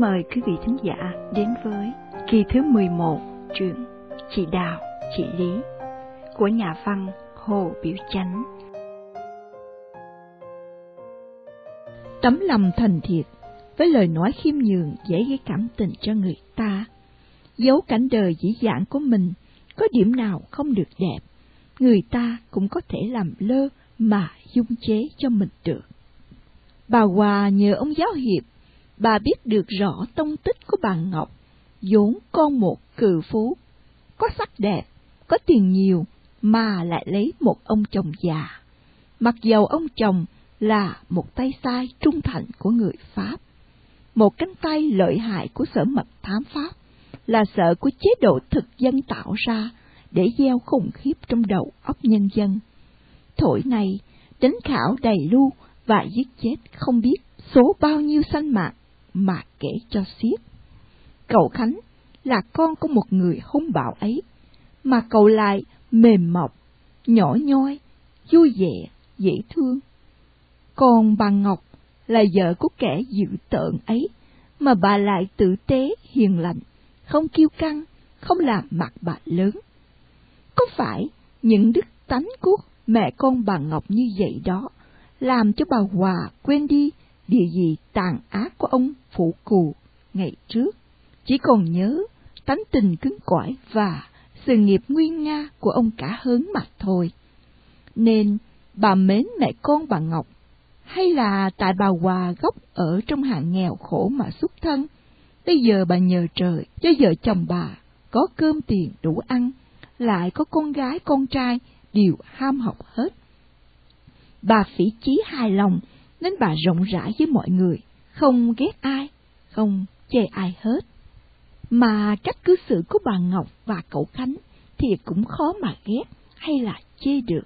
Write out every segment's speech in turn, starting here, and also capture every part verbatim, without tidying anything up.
mời quý vị thính giả đến với kỳ thứ mười một truyện Chị Đào, Chị Lý của nhà văn Hồ Biểu Chánh. Tấm lòng thành thiệt với lời nói khiêm nhường dễ gây cảm tình cho người ta. Dấu cảnh đời dĩ dãn của mình có điểm nào không được đẹp, người ta cũng có thể làm lơ mà dung chế cho mình được. Bà Hòa nhờ ông giáo hiệp, bà biết được rõ tông tích của bà Ngọc, vốn con một cự phú, có sắc đẹp, có tiền nhiều, mà lại lấy một ông chồng già. Mặc dầu ông chồng là một tay sai trung thành của người Pháp, một cánh tay lợi hại của sở mật thám Pháp, là sợ của chế độ thực dân tạo ra để gieo khủng khiếp trong đầu óc nhân dân. Thổi này, đánh khảo đầy lưu và giết chết không biết số bao nhiêu sanh mạng mà kể cho xiết. Cậu Khánh là con của một người hung bạo ấy, mà cậu lại mềm mọc, nhỏ nhoi, vui vẻ, dễ thương. Còn bà Ngọc là vợ của kẻ dữ tợn ấy, mà bà lại tử tế, hiền lành, không kiêu căng, không làm mặt bà lớn. Có phải những đức tánh của mẹ con bà Ngọc như vậy đó làm cho bà Hòa quên đi điều gì tàn ác của ông phụ cù ngày trước, chỉ còn nhớ tánh tình cứng cỏi và sự nghiệp nguyên nga của ông cả hớn mà thôi. Nên bà mến mẹ con bà Ngọc, hay là tại bà Hòa gốc ở trong hạng nghèo khổ mà xuất thân, bây giờ bà nhờ trời cho vợ chồng bà có cơm tiền đủ ăn, lại có con gái con trai đều ham học hết. Bà phỉ chí hài lòng nên bà rộng rãi với mọi người, không ghét ai, không chê ai hết. Mà cách cư xử của bà Ngọc và cậu Khánh thì cũng khó mà ghét hay là chê được.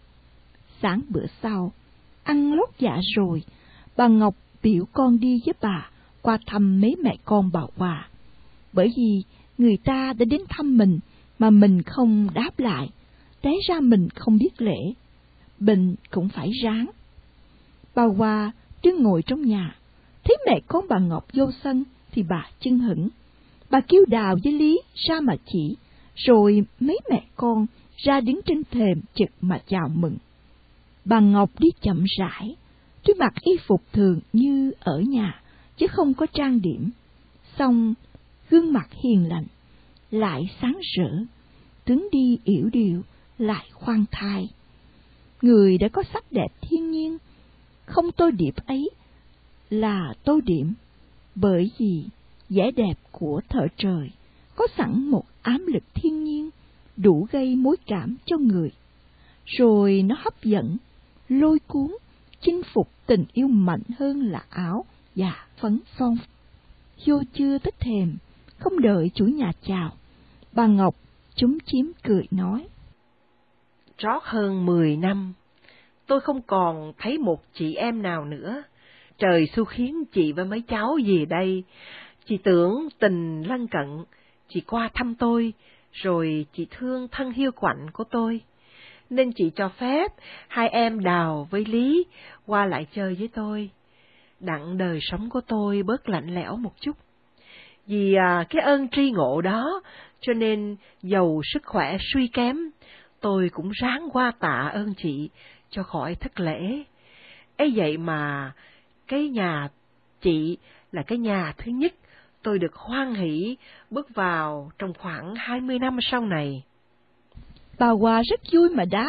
Sáng bữa sau, ăn lót dạ rồi, bà Ngọc biểu con đi với bà qua thăm mấy mẹ con bà Hòa. Bởi vì người ta đã đến thăm mình mà mình không đáp lại, té ra mình không biết lễ, bệnh cũng phải ráng. Bà Hòa đứng ngồi trong nhà, thấy mẹ con bà Ngọc vô sân thì bà chưng hửng. Bà kêu Đào với Lý ra mà chỉ, rồi mấy mẹ con ra đứng trên thềm chực mà chào mừng. Bà Ngọc đi chậm rãi, tuy mặc y phục thường như ở nhà, chứ không có trang điểm. Xong gương mặt hiền lành, lại sáng rỡ, tướng đi yểu điệu, lại khoan thai. Người đã có sắc đẹp thiên nhiên, không tô điểm ấy là tô điểm, bởi vì vẻ đẹp của thợ trời có sẵn một ám lực thiên nhiên đủ gây mối cảm cho người, rồi nó hấp dẫn, lôi cuốn, chinh phục tình yêu mạnh hơn là áo và phấn son. Vô chưa tới thềm, không đợi chủ nhà chào, bà Ngọc chúm chím cười nói: Trót hơn mười năm, tôi không còn thấy một chị em nào nữa. Trời xu khiến chị với mấy cháu về đây. Chị tưởng tình lân cận, chị qua thăm tôi, rồi chị thương thân hiu quạnh của tôi. Nên chị cho phép hai em Đào với Lý qua lại chơi với tôi, đặng đời sống của tôi bớt lạnh lẽo một chút. Vì à, cái ơn tri ngộ đó, cho nên dầu sức khỏe suy kém, tôi cũng ráng qua tạ ơn chị cho khỏi thất lễ. Ấy vậy mà cái nhà chị là cái nhà thứ nhất tôi được hoan hỷ bước vào trong khoảng hai mươi năm sau này. Bà Hòa rất vui mà đáp: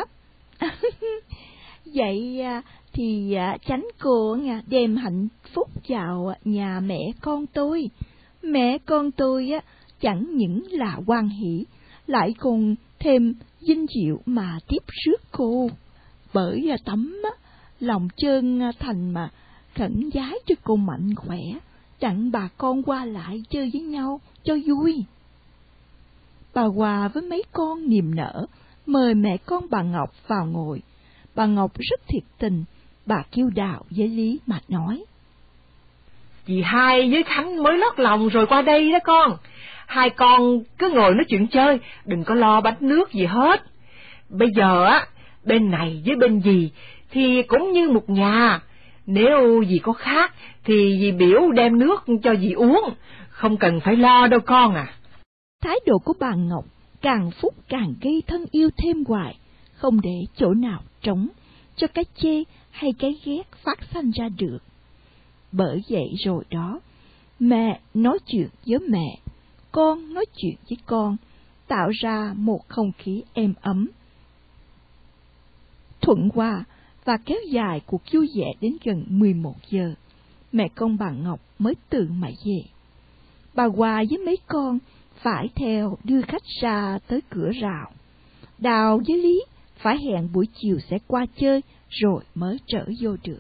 Vậy thì chánh cô đem hạnh phúc vào nhà mẹ con tôi. Mẹ con tôi chẳng những là hoan hỷ, lại còn thêm vinh diệu mà tiếp rước cô. Bởi tấm lòng chân thành mà khẩn vái cho cô mạnh khỏe, đặng bà con qua lại chơi với nhau cho vui. Bà Hòa với mấy con niềm nở mời mẹ con bà Ngọc vào ngồi. Bà Ngọc rất thiệt tình, bà kêu Đào với Lý mà nói: Dì Hai với Khánh mới lót lòng rồi qua đây đó con. Hai con cứ ngồi nói chuyện chơi, đừng có lo bánh nước gì hết. Bây giờ á, bên này với bên dì thì cũng như một nhà. Nếu dì có khát thì dì biểu đem nước cho dì uống, không cần phải lo đâu con à. Thái độ của bà Ngọc càng phút càng gây thân yêu thêm hoài, không để chỗ nào trống cho cái chê hay cái ghét phát sanh ra được. Bởi vậy rồi đó, mẹ nói chuyện với mẹ, con nói chuyện với con, tạo ra một không khí êm ấm, thuận hòa và kéo dài cuộc vui vẻ đến gần mười một giờ. Mẹ con bà Ngọc mới tự mà về. Bà Hòa với mấy con phải theo đưa khách ra tới cửa rào. Đào với Lý phải hẹn buổi chiều sẽ qua chơi rồi mới trở vô được.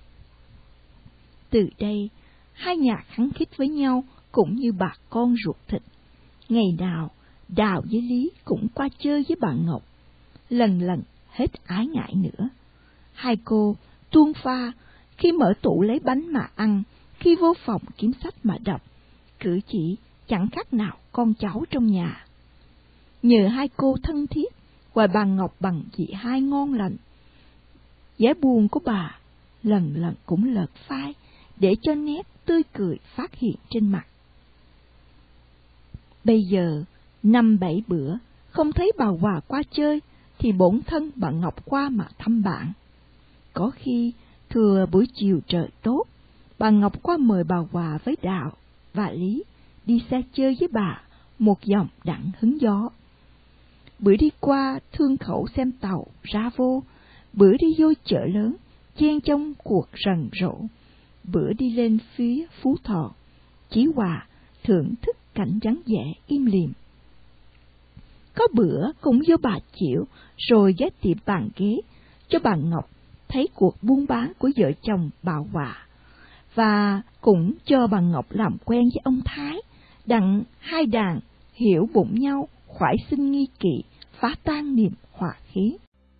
Từ đây, hai nhà khăng khít với nhau cũng như bà con ruột thịt. Ngày nào, Đào với Lý cũng qua chơi với bà Ngọc. Lần lần hết ái ngại nữa. Hai cô tuôn pha, khi mở tủ lấy bánh mà ăn, khi vô phòng kiếm sách mà đọc. Cử chỉ chẳng khác nào con cháu trong nhà. Nhờ hai cô thân thiết, hoài bà Ngọc bằng chị hai ngon lành. Vẻ buồn của bà lần lần cũng lợt phai, để cho nét tươi cười phát hiện trên mặt. Bây giờ, năm bảy bữa, không thấy bà Hòa qua chơi, thì bổn thân bà Ngọc qua mà thăm bạn. Có khi, thừa buổi chiều trời tốt, bà Ngọc qua mời bà Hòa với Đào và Lý đi xe chơi với bà, một dòng đặng hứng gió. Bữa đi qua thương khẩu xem tàu ra vô, bữa đi vô chợ lớn, chen trong cuộc rần rộ, bữa đi lên phía Phú Thọ, Chí Hòa thưởng thức cảnh vắng vẻ im lìm. Có bữa cũng vô bà chịu, rồi ghé tiệm bàn ghế, cho bà Ngọc thấy cuộc buôn bán của vợ chồng bà Hòa, và cũng cho bà Ngọc làm quen với ông Thái, đặng hai đàn hiểu bụng nhau, khoải sinh nghi kỵ, phá tan niềm hòa khí.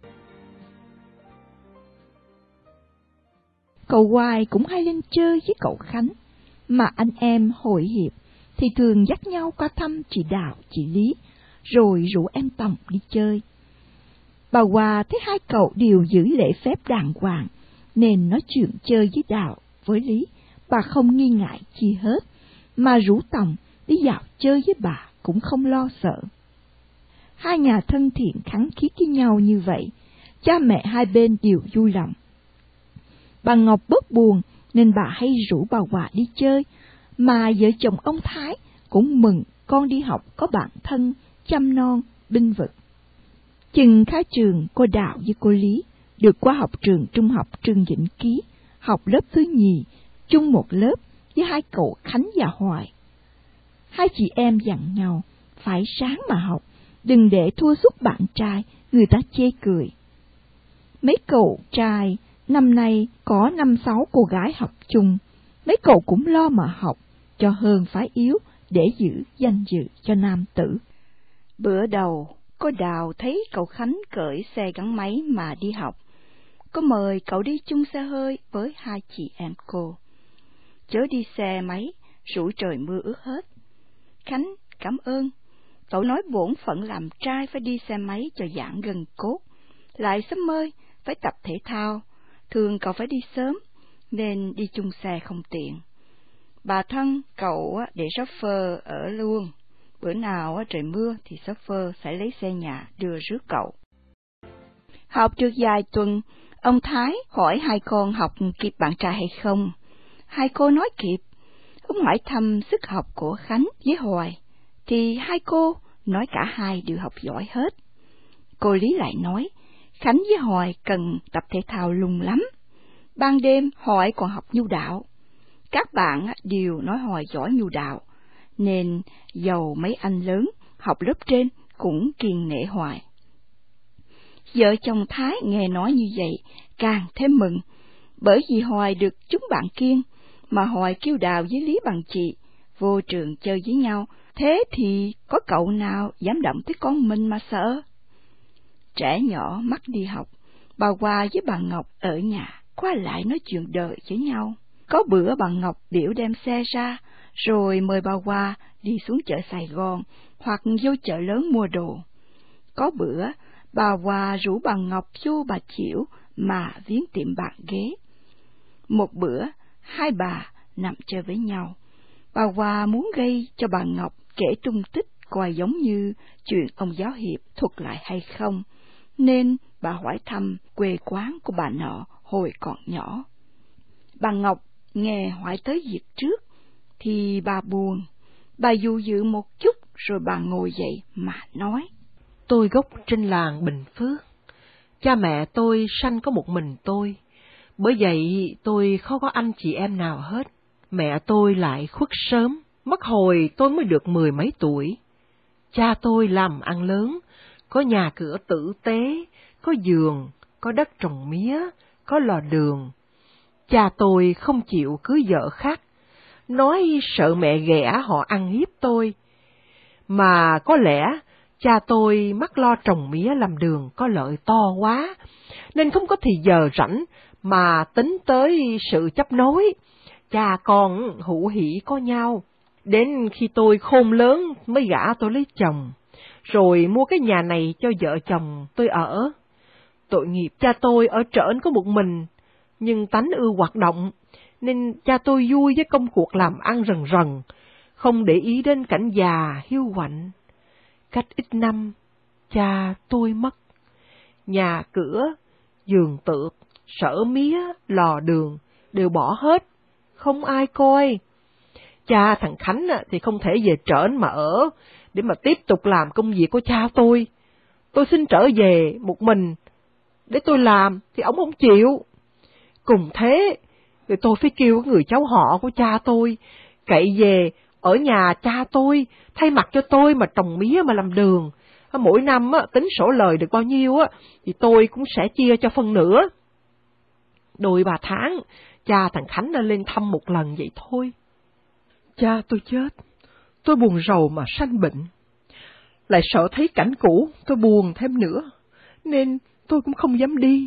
Cậu Hoài cũng hay lên chơi với cậu Khánh, mà anh em hội hiệp thì thường dắt nhau qua thăm chị Đào, chị Lý, rồi rủ em Tòng đi chơi. Bà Hòa thấy hai cậu đều giữ lễ phép đàng hoàng, nên nói chuyện chơi với Đào, với Lý, bà không nghi ngại chi hết, mà rủ Tòng đi dạo chơi với bà cũng không lo sợ. Hai nhà thân thiện khăng khít với nhau như vậy, cha mẹ hai bên đều vui lòng. Bà Ngọc bớt buồn nên bà hay rủ bà Hòa đi chơi, mà vợ chồng ông Thái cũng mừng con đi học có bạn thân, chăm non, binh vực. Chừng khai trường, cô Đào với cô Lý được qua học trường trung học Trương Vĩnh Ký, học lớp thứ nhì, chung một lớp với hai cậu Khánh và Hoài. Hai chị em dặn nhau phải sáng mà học, đừng để thua sút bạn trai, người ta chê cười. Mấy cậu trai năm nay có năm sáu cô gái học chung, mấy cậu cũng lo mà học, cho hơn phái yếu để giữ danh dự cho nam tử. Bữa đầu, cô Đào thấy cậu Khánh cởi xe gắn máy mà đi học, có mời cậu đi chung xe hơi với hai chị em cô. Chớ đi xe máy, rủi trời mưa ướt hết. Khánh cảm ơn, cậu nói bổn phận làm trai phải đi xe máy cho giãn gân cốt, lại sớm mơi phải tập thể thao, thường cậu phải đi sớm, nên đi chung xe không tiện. Bà thân cậu để chauffeur ở luôn, bữa nào trời mưa thì chauffeur sẽ lấy xe nhà đưa rước cậu. Học được vài tuần, ông Thái hỏi hai con học kịp bạn trai hay không. Hai cô nói kịp. Ông hỏi thăm sức học của Khánh với Hoài, thì hai cô nói cả hai đều học giỏi hết. Cô Lý lại nói, Khánh với Hoài cần tập thể thao lung lắm. Ban đêm Hoài còn học nhu đạo. Các bạn đều nói Hoài giỏi nhu đạo, nên dầu mấy anh lớn học lớp trên cũng kiêng nể Hoài. Vợ chồng Thái nghe nói như vậy càng thêm mừng, bởi vì Hoài được chúng bạn kiêng, mà Hoài kêu Đào với Lý bằng chị, vô trường chơi với nhau, thế thì có cậu nào dám động tới con mình mà sợ. Trẻ nhỏ mắc đi học, bà Hòa với bà Ngọc ở nhà qua lại nói chuyện đời với nhau. Có bữa bà Ngọc biểu đem xe ra, rồi mời bà Hòa đi xuống chợ Sài Gòn hoặc vô chợ lớn mua đồ. Có bữa bà Hòa rủ bà Ngọc vô Bà Chiểu mà viếng tiệm bàn ghế. Một bữa, hai bà nằm chơi với nhau. Bà Hoa muốn gây cho bà Ngọc kể tung tích coi giống như chuyện ông giáo hiệp thuật lại hay không, nên bà hỏi thăm quê quán của bà nọ hồi còn nhỏ. Bà Ngọc nghe hỏi tới việc trước thì bà buồn. Bà dụ dự một chút rồi bà ngồi dậy mà nói: Tôi gốc trên làng Bình Phước. Cha mẹ tôi sanh có một mình tôi, bởi vậy tôi không có anh chị em nào hết. Mẹ tôi lại khuất sớm, mất hồi tôi mới được mười mấy tuổi. Cha tôi làm ăn lớn, có nhà cửa tử tế, có giường, có đất trồng mía, có lò đường. Cha tôi không chịu cưới vợ khác, nói sợ mẹ ghẻ họ ăn hiếp tôi. Mà có lẽ cha tôi mắc lo trồng mía làm đường có lợi to quá, nên không có thì giờ rảnh mà tính tới sự chấp nối. Cha con hữu hỉ có nhau, đến khi tôi khôn lớn mới gả tôi lấy chồng, rồi mua cái nhà này cho vợ chồng tôi ở. Tội nghiệp cha tôi ở trển có một mình, nhưng tánh ưa hoạt động, nên cha tôi vui với công cuộc làm ăn rần rần, không để ý đến cảnh già hiu quạnh. Cách ít năm, cha tôi mất. Nhà cửa, giường tược, sở mía, lò đường đều bỏ hết, không ai coi. Cha thằng Khánh thì không thể về trển mà ở, để mà tiếp tục làm công việc của cha tôi. Tôi xin trở về một mình, để tôi làm thì ông không chịu. Cùng thế, thì tôi phải kêu người cháu họ của cha tôi cậy về ở nhà cha tôi, thay mặt cho tôi mà trồng mía mà làm đường. Mỗi năm tính sổ lời được bao nhiêu thì tôi cũng sẽ chia cho phân nửa. Đôi ba tháng, cha thằng Khánh đã lên thăm một lần vậy thôi. Cha tôi chết, tôi buồn rầu mà sanh bệnh. Lại sợ thấy cảnh cũ, tôi buồn thêm nữa, nên tôi cũng không dám đi.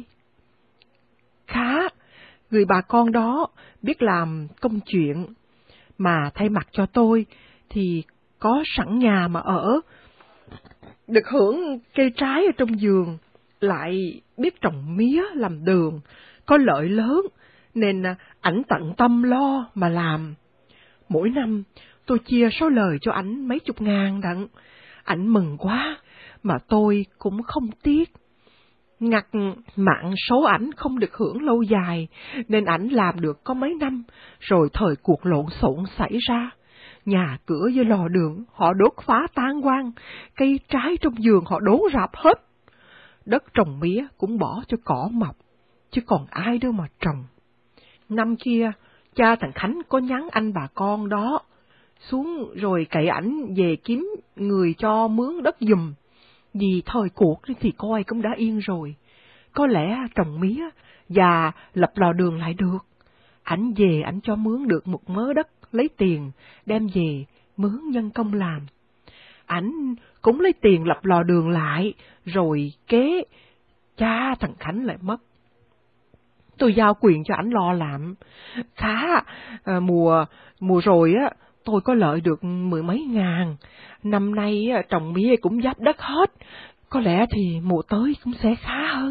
Khá, người bà con đó biết làm công chuyện, mà thay mặt cho tôi thì có sẵn nhà mà ở, được hưởng cây trái ở trong vườn, lại biết trồng mía làm đường, có lợi lớn, nên ảnh tận tâm lo mà làm. Mỗi năm tôi chia số lời cho ảnh mấy chục ngàn đặng, ảnh mừng quá, mà tôi cũng không tiếc. Ngặt mạng số ảnh không được hưởng lâu dài, nên ảnh làm được có mấy năm, rồi thời cuộc lộn xộn xảy ra. Nhà cửa với lò đường họ đốt phá tan quang, cây trái trong vườn họ đốn rạp hết. Đất trồng mía cũng bỏ cho cỏ mọc, chứ còn ai đâu mà trồng. Năm kia, cha thằng Khánh có nhắn anh bà con đó xuống rồi cậy ảnh về kiếm người cho mướn đất giùm. Vì thời cuộc thì coi cũng đã yên rồi, có lẽ trồng mía và lập lò đường lại được. Ảnh về ảnh cho mướn được một mớ đất, lấy tiền đem về mướn nhân công làm. Ảnh cũng lấy tiền lập lò đường lại, rồi kế cha thằng Khánh lại mất. Tôi giao quyền cho ảnh lo làm. Khá, à, mùa mùa rồi á, tôi có lợi được mười mấy ngàn. Năm nay á, trồng mía cũng giáp đất hết, có lẽ thì mùa tới cũng sẽ khá hơn.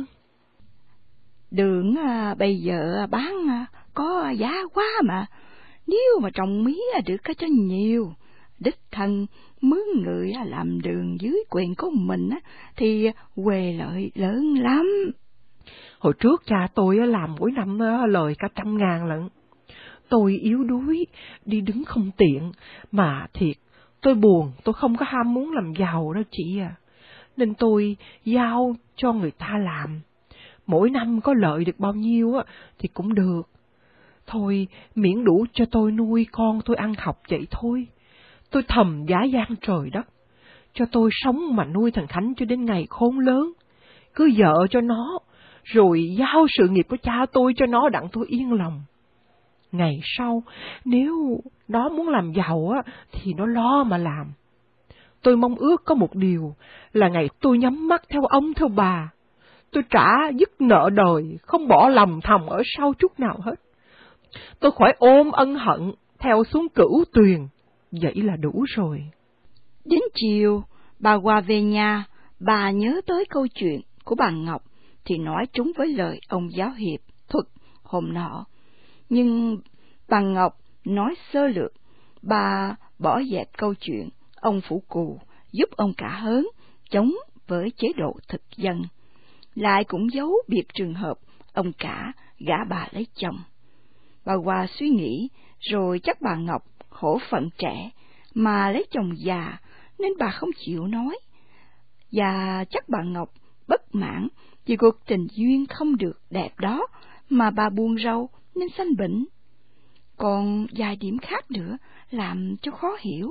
Đường à, bây giờ bán à, có giá quá mà, nếu mà trồng mía được có cho nhiều, đích thân mướn người làm đường dưới quyền của mình á, thì huề lợi lớn lắm. Hồi trước cha tôi làm mỗi năm lời cả trăm ngàn lận. Tôi yếu đuối, đi đứng không tiện, mà thiệt, tôi buồn, tôi không có ham muốn làm giàu đâu chị à. Nên tôi giao cho người ta làm. Mỗi năm có lợi được bao nhiêu á thì cũng được. Thôi, miễn đủ cho tôi nuôi con tôi ăn học vậy thôi. Tôi thầm giá gian trời đất, cho tôi sống mà nuôi thằng Khánh cho đến ngày khôn lớn. Cứ vợ cho nó, rồi giao sự nghiệp của cha tôi cho nó đặng tôi yên lòng. Ngày sau, nếu nó muốn làm giàu á, thì nó lo mà làm. Tôi mong ước có một điều, là ngày tôi nhắm mắt theo ông theo bà, tôi trả dứt nợ đời, không bỏ lòng thầm ở sau chút nào hết. Tôi khỏi ôm ân hận, theo xuống cửu tuyền, vậy là đủ rồi. Đến chiều, bà Hoa về nhà, bà nhớ tới câu chuyện của bà Ngọc, thì nói trúng với lời ông giáo hiệp thuật hôm nọ. Nhưng bà Ngọc nói sơ lược, bà bỏ dẹp câu chuyện ông Phủ Cù giúp ông Cả Hớn chống với chế độ thực dân, lại cũng giấu biệt trường hợp ông Cả gả bà lấy chồng. Bà Hòa suy nghĩ, rồi chắc bà Ngọc khổ phận trẻ mà lấy chồng già nên bà không chịu nói, và chắc bà Ngọc bất mãn vì cuộc tình duyên không được đẹp đó mà bà buồn rầu nên sanh bệnh. Còn vài điểm khác nữa làm cho khó hiểu.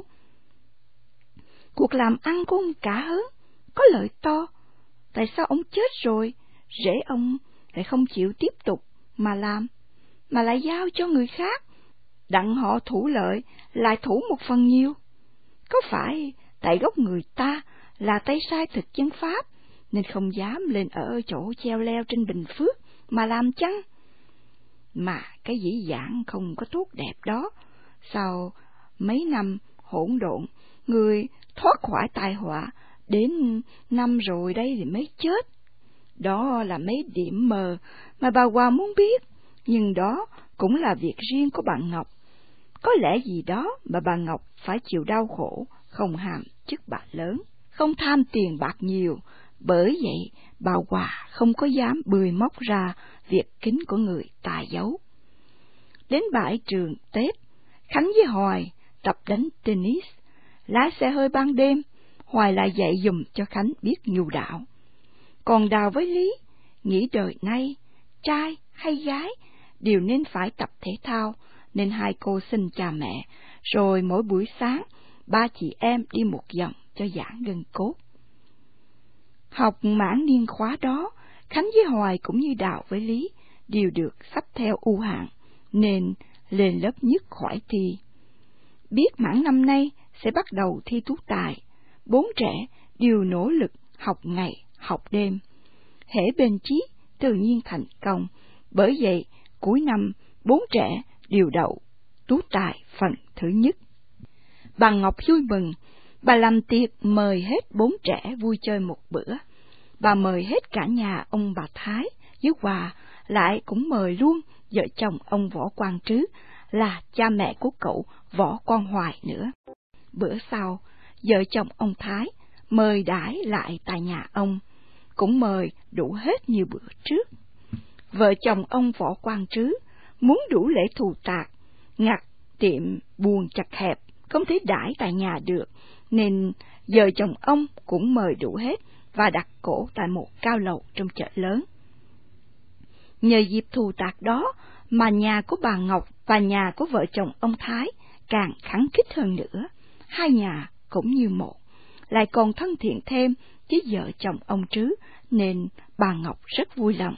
Cuộc làm ăn của ông Cả Hớn có lợi to, tại sao ông chết rồi rể ông lại không chịu tiếp tục mà làm, mà lại giao cho người khác, đặng họ thủ lợi lại thủ một phần nhiều? Có phải tại gốc người ta là tay sai thực dân Pháp nên không dám lên ở chỗ treo leo trên Bình Phước mà làm chăng? Mà cái dĩ vãng không có tốt đẹp đó, sau mấy năm hỗn độn, người thoát khỏi tai họa, đến năm rồi đây thì mới chết. Đó là mấy điểm mờ mà bà Hòa muốn biết, nhưng đó cũng là việc riêng của bà Ngọc. Có lẽ gì đó mà bà Ngọc phải chịu đau khổ, không hàm chức bà lớn, không tham tiền bạc nhiều, bởi vậy bà Hòa không có dám bươi móc ra việc kín của người ta giấu. Đến bãi trường Tết, Khánh với Hoài tập đánh tennis, lái xe hơi ban đêm, Hoài lại dạy dùm cho Khánh biết nhu đạo. Còn Đào với Lý nghĩ đời nay, trai hay gái đều nên phải tập thể thao, nên hai cô xin cha mẹ, rồi mỗi buổi sáng ba chị em đi một vòng cho giãn gân cốt. Học mãn niên khóa đó, Khánh với Hoài cũng như Đào với Lý đều được sắp theo ưu hạng, nên lên lớp nhất khỏi thi. Biết mãn năm nay sẽ bắt đầu thi tú tài, bốn trẻ đều nỗ lực học ngày học đêm. Hễ bền chí tự nhiên thành công, bởi vậy cuối năm bốn trẻ đều đậu tú tài phần thứ nhất. Bà Ngọc vui mừng, bà làm tiệc mời hết bốn trẻ vui chơi một bữa. Bà mời hết cả nhà ông bà Thái với Hòa, lại cũng mời luôn vợ chồng ông Võ Quang Trứ, là cha mẹ của cậu Võ Quang Hoài nữa. Bữa sau, vợ chồng ông Thái mời đãi lại tại nhà ông, cũng mời đủ hết như bữa trước. Vợ chồng ông Võ Quang Trứ muốn đủ lễ thù tạc, ngặt tiệm buồn chặt hẹp, không thể đãi tại nhà được, nên vợ chồng ông cũng mời đủ hết và đặt cổ tại một cao lầu trong chợ lớn. Nhờ dịp thù tạc đó mà nhà của bà Ngọc và nhà của vợ chồng ông Thái càng khắng khích hơn nữa. Hai nhà cũng như một, lại còn thân thiện thêm với vợ chồng ông Trứ, nên bà Ngọc rất vui lòng.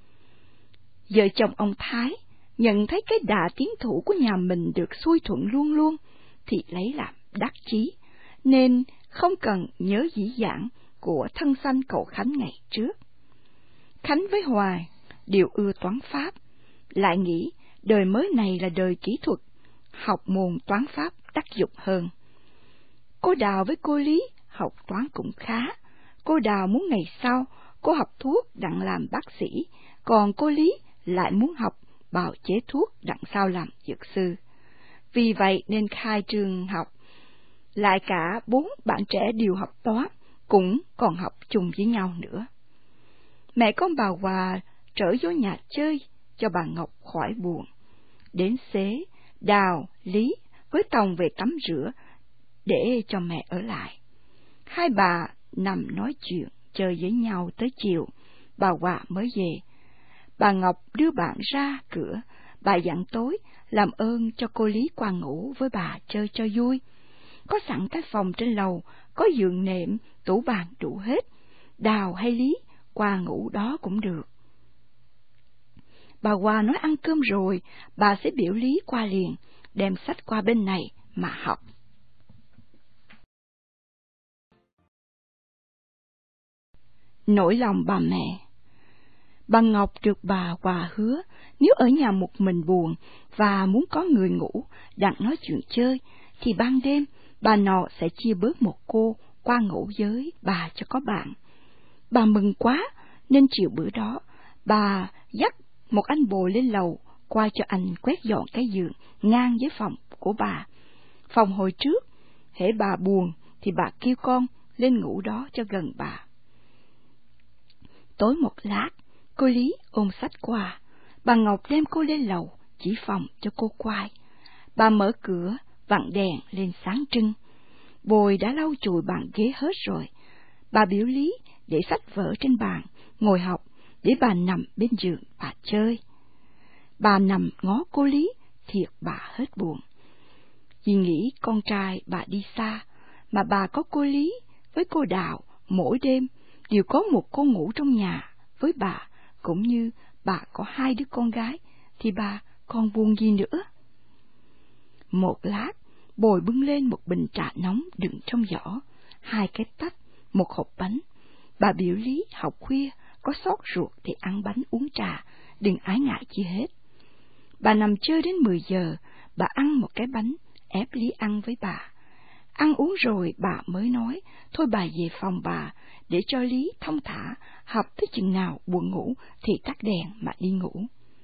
Vợ chồng ông Thái nhận thấy cái đà tiến thủ của nhà mình được xuôi thuận luôn luôn, thì lấy làm đắc chí, nên không cần nhớ dĩ dãn của thân sanh cậu Khánh ngày trước. Khánh với Hoài đều ưa toán pháp, lại nghĩ đời mới này là đời kỹ thuật, học môn toán pháp đắc dụng hơn. Cô Đào với cô Lý học toán cũng khá. Cô Đào muốn ngày sau cô học thuốc đặng làm bác sĩ, còn cô Lý lại muốn học bào chế thuốc đặng sau làm dược sư. Vì vậy nên khai trường học, lại cả bốn bạn trẻ đều học toán, cũng còn học chung với nhau nữa. Mẹ con bà Hòa trở vô nhà chơi cho bà Ngọc khỏi buồn. Đến xế, Đào, Lý với Tòng về tắm rửa để cho mẹ ở lại. Hai bà nằm nói chuyện chơi với nhau tới chiều, bà Hòa mới về. Bà Ngọc đưa bạn ra cửa, bà dặn tối làm ơn cho cô Lý qua ngủ với bà chơi cho vui. Có sẵn cái phòng trên lầu, có giường nệm, tủ bàn đủ hết. Đào hay Lý qua ngủ đó cũng được. Bà Hòa nói ăn cơm rồi, bà sẽ biểu Lý qua liền, đem sách qua bên này mà học. Nỗi lòng bà mẹ. Bà Ngọc được bà Hòa hứa, nếu ở nhà một mình buồn và muốn có người ngủ đặng nói chuyện chơi, thì ban đêm bà nọ sẽ chia bớt một cô qua ngủ với bà cho có bạn. Bà mừng quá, nên chiều bữa đó, bà dắt một anh bồ lên lầu qua cho anh quét dọn cái giường ngang với phòng của bà. Phòng hồi trước, hễ bà buồn thì bà kêu con lên ngủ đó cho gần bà. Tối một lát, cô Lý ôm sách qua. Bà Ngọc đem cô lên lầu, chỉ phòng cho cô Quai. Bà mở cửa, vặn đèn lên sáng trưng. Bồi đã lau chùi bàn ghế hết rồi. Bà biểu Lý để sách vở trên bàn, ngồi học, để bà nằm bên giường bà chơi. Bà nằm ngó cô Lý, thiệt bà hết buồn. Vì nghĩ con trai bà đi xa, mà bà có cô Lý với cô Đào mỗi đêm đều có một cô ngủ trong nhà với bà, cũng như bà có hai đứa con gái, thì bà còn buồn gì nữa. Một lát, Bồi bưng lên một bình trà nóng đựng trong giỏ, hai cái tách, một hộp bánh. Bà biểu Lý học khuya, có sót ruột thì ăn bánh uống trà, đừng ái ngại chi hết. Bà nằm chơi đến mười giờ, bà ăn một cái bánh, ép Lý ăn với bà. Ăn uống rồi bà mới nói, thôi bà về phòng bà, để cho Lý thông thả, học tới chừng nào buồn ngủ thì tắt đèn mà đi ngủ.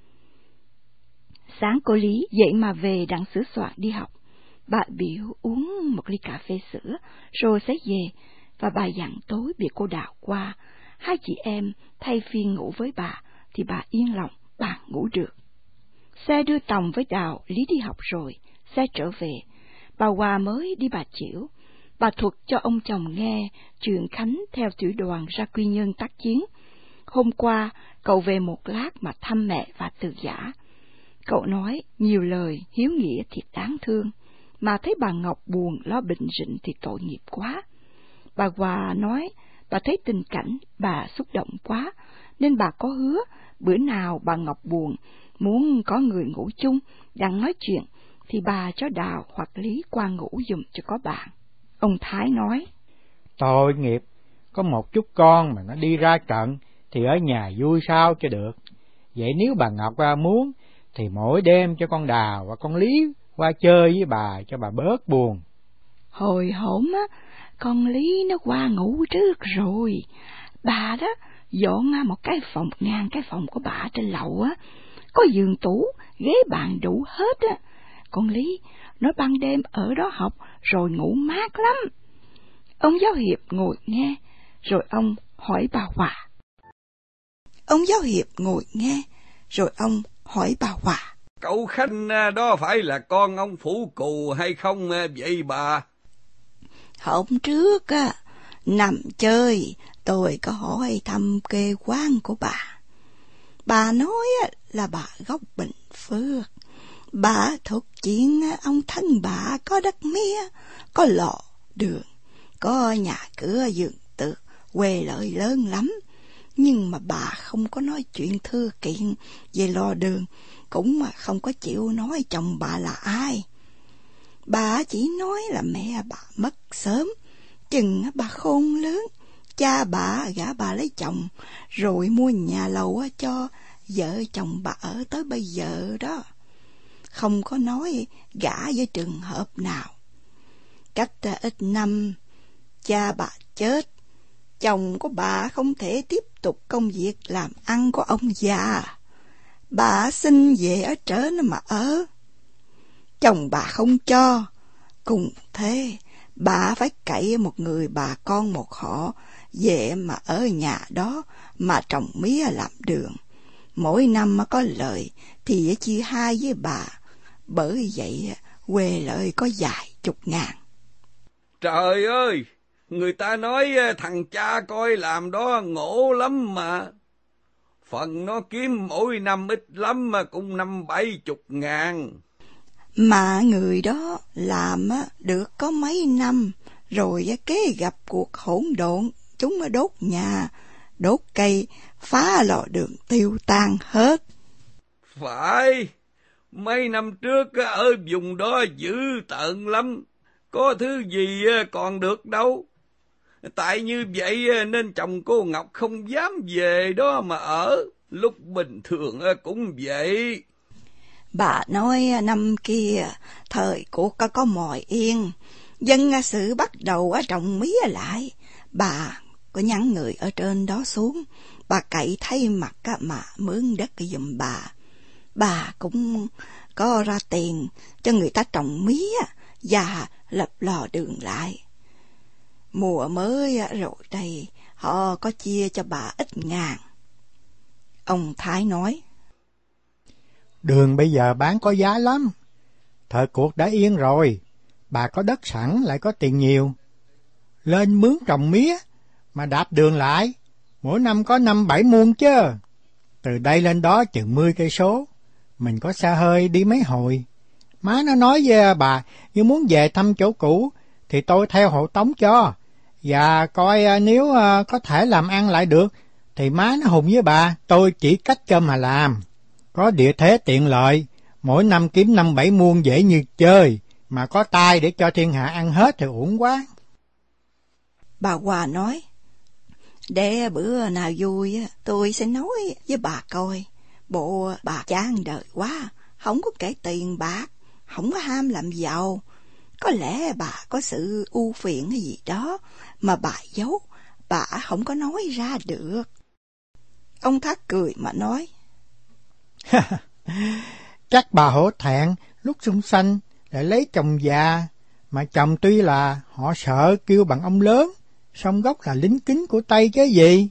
Sáng cô Lý dậy mà về đặng sửa soạn đi học. Bà biểu uống một ly cà phê sữa, rồi sẽ về, và bà dặn tối bị cô Đào qua. Hai chị em thay phiên ngủ với bà, thì bà yên lòng, bà ngủ được. Xe đưa Tòng với Đào, Lý đi học rồi, xe trở về. Bà Hòa mới đi Bà Chiểu. Bà thuật cho ông chồng nghe chuyện Khánh theo tiểu đoàn ra Quy Nhơn tác chiến. Hôm qua, cậu về một lát mà thăm mẹ và Từ Giả. Cậu nói nhiều lời hiếu nghĩa thiệt đáng thương, mà thấy bà Ngọc buồn lo bệnh rịnh thì tội nghiệp quá. Bà Hòa nói bà thấy tình cảnh bà xúc động quá, nên bà có hứa bữa nào bà Ngọc buồn, muốn có người ngủ chung, đang nói chuyện, thì bà cho Đào hoặc Lý qua ngủ giùm cho có bạn. Ông Thái nói, tội nghiệp, có một chút con mà nó đi ra trận, thì ở nhà vui sao cho được. Vậy nếu bà Ngọc ra muốn, thì mỗi đêm cho con Đào và con Lý qua chơi với bà cho bà bớt buồn. Hồi hổm á, con Lý nó qua ngủ trước rồi. Bà đó dọn một cái phòng ngang cái phòng của bà trên lầu á, có giường tủ, ghế bàn đủ hết á. Con Lý nó ban đêm ở đó học rồi ngủ mát lắm. Ông giáo hiệp ngồi nghe, rồi ông hỏi bà Hòa. Ông giáo hiệp ngồi nghe, rồi ông hỏi bà Hòa. Cậu Khanh đó phải là con ông Phủ Cù hay không vậy bà? Hôm trước á, nằm chơi, tôi có hỏi thăm quê quán của bà. Bà nói là bà gốc Bình Phước. Bà thuộc chuyện ông thân bà có đất mía, có lò đường, có nhà cửa vườn tược, quê lợi lớn lắm. Nhưng mà bà không có nói chuyện thưa kiện về lò đường, cũng mà không có chịu nói chồng bà là ai. Bà chỉ nói là mẹ bà mất sớm, chừng bà khôn lớn, cha bà gả bà lấy chồng, rồi mua nhà lầu cho vợ chồng bà ở tới bây giờ đó. Không có nói gả với trường hợp nào. Cách ít năm, cha bà chết, chồng của bà không thể tiếp tục công việc làm ăn của ông già. Bà xin về ở trển mà ở. Chồng bà không cho. Cùng thế, bà phải cậy một người bà con một họ về mà ở nhà đó mà trồng mía làm đường. Mỗi năm mà có lợi thì chia hai với bà. Bởi vậy quê lợi có vài chục ngàn. Trời ơi, người ta nói thằng cha coi làm đó ngộ lắm mà. Phần nó kiếm mỗi năm ít lắm mà cũng năm bảy chục ngàn. Mà người đó làm được có mấy năm, rồi kế gặp cuộc hỗn độn, chúng đốt nhà, đốt cây, phá lò đường tiêu tan hết. Phải, mấy năm trước ở vùng đó dữ tợn lắm, có thứ gì còn được đâu. Tại như vậy nên chồng cô Ngọc không dám về đó mà ở, lúc bình thường cũng vậy. Bà nói năm kia, thời cuộc có, có mòi yên, dân sự bắt đầu trồng mía lại. Bà có nhắn người ở trên đó xuống, bà cậy thay mặt mà mướn đất giùm bà. bà cũng có ra tiền cho người ta trồng mía và lập lò đường lại. Mùa mới rồi đây, họ có chia cho bà ít ngàn. Ông Thái nói, đường bây giờ bán có giá lắm. Thời cuộc đã yên rồi, bà có đất sẵn lại có tiền nhiều. Lên mướn trồng mía mà đạp đường lại, mỗi năm có năm bảy muôn chứ. Từ đây lên đó chừng mười cây số, mình có xa hơi đi mấy hồi. Má nó nói với bà, như muốn về thăm chỗ cũ thì tôi theo hộ tống cho, và coi nếu có thể làm ăn lại được thì má nó hùng với bà, tôi chỉ cách cho mà làm. Có địa thế tiện lợi, mỗi năm kiếm năm bảy muôn dễ như chơi, mà có tay để cho thiên hạ ăn hết thì uổng quá. Bà Hòa nói, để bữa nào vui tôi sẽ nói với bà coi. Bộ bà chán đời quá, không có kể tiền bạc, không có ham làm giàu. Có lẽ bà có sự ưu phiền hay gì đó mà bà giấu, bà không có nói ra được. Ông Thác cười mà nói, chắc bà hổ thẹn lúc sung sanh lại lấy chồng già, mà chồng tuy là họ sợ kêu bằng ông lớn, song gốc là lính kính của Tây chứ gì.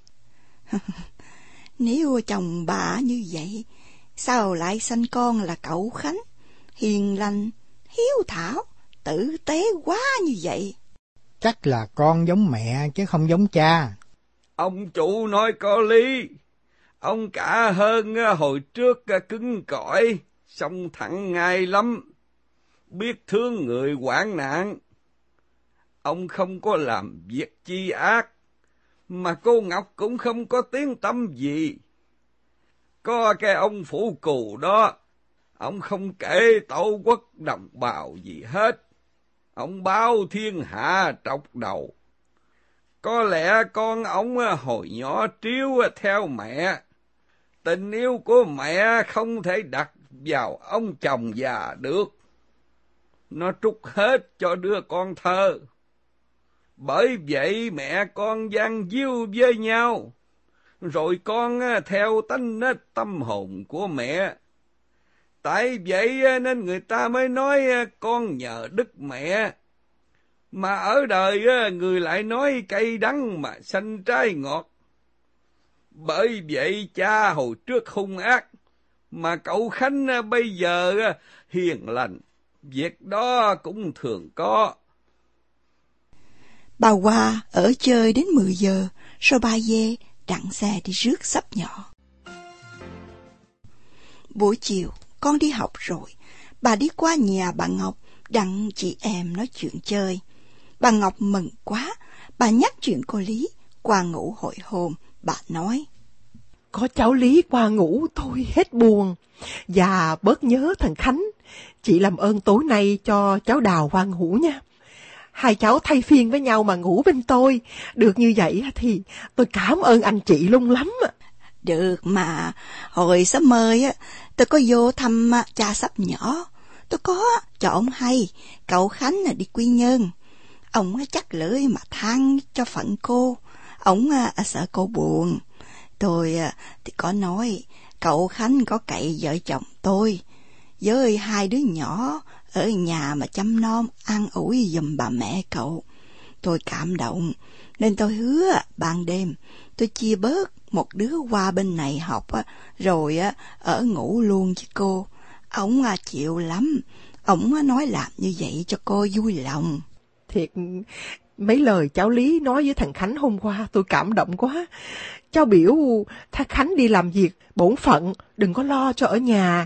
Nếu chồng bà như vậy, sao lại sanh con là cậu Khánh, hiền lành, hiếu thảo, tử tế quá như vậy? Chắc là con giống mẹ chứ không giống cha. Ông chủ nói có lý. Ông cả hơn hồi trước cứng cỏi, song thẳng ngay lắm, biết thương người hoạn nạn. Ông không có làm việc chi ác, mà cô Ngọc cũng không có tiếng tâm gì. Có cái ông Phủ Cù đó, ông không kể tổ quốc đồng bào gì hết. Ông bao thiên hạ trọc đầu. Có lẽ con ông hồi nhỏ triếu theo mẹ. Tình yêu của mẹ không thể đặt vào ông chồng già được. Nó trút hết cho đứa con thơ. Bởi vậy mẹ con gian díu với nhau. Rồi con theo tánh nết tâm hồn của mẹ. Tại vậy nên người ta mới nói con nhờ đức mẹ. Mà ở đời người lại nói cây đắng mà xanh trái ngọt. Bởi vậy cha hồi trước hung ác, mà cậu Khánh bây giờ hiền lành, việc đó cũng thường có. Bà Hoa ở chơi đến mười giờ, rồi bà về đặng xe đi rước sắp nhỏ. Buổi chiều, con đi học rồi, bà đi qua nhà bà Ngọc, đặng chị em nói chuyện chơi. Bà Ngọc mừng quá, bà nhắc chuyện cô Lý qua ngủ hội hôn. Bà nói, có cháu Lý qua ngủ tôi hết buồn, và bớt nhớ thằng Khánh. Chị làm ơn tối nay cho cháu Đào qua ngủ nha. Hai cháu thay phiên với nhau mà ngủ bên tôi. Được như vậy thì tôi cảm ơn anh chị lung lắm. Được mà, hồi sớm mơi á, tôi có vô thăm cha sắp nhỏ. Tôi có cho ông hay, cậu Khánh là đi Quy Nhơn. Ông chắc lưỡi mà than cho phận cô. Ông sợ cô buồn. Tôi thì có nói, cậu Khánh có cậy vợ chồng tôi, với hai đứa nhỏ ở nhà mà chăm nom, an ủi giùm bà mẹ cậu. Tôi cảm động, nên tôi hứa ban đêm tôi chia bớt một đứa qua bên này học, rồi ở ngủ luôn với cô. Ông chịu lắm, ông nói làm như vậy cho cô vui lòng. Thiệt, mấy lời cháu Lý nói với thằng Khánh hôm qua tôi cảm động quá. Cháu biểu thằng Khánh đi làm việc bổn phận, đừng có lo cho ở nhà.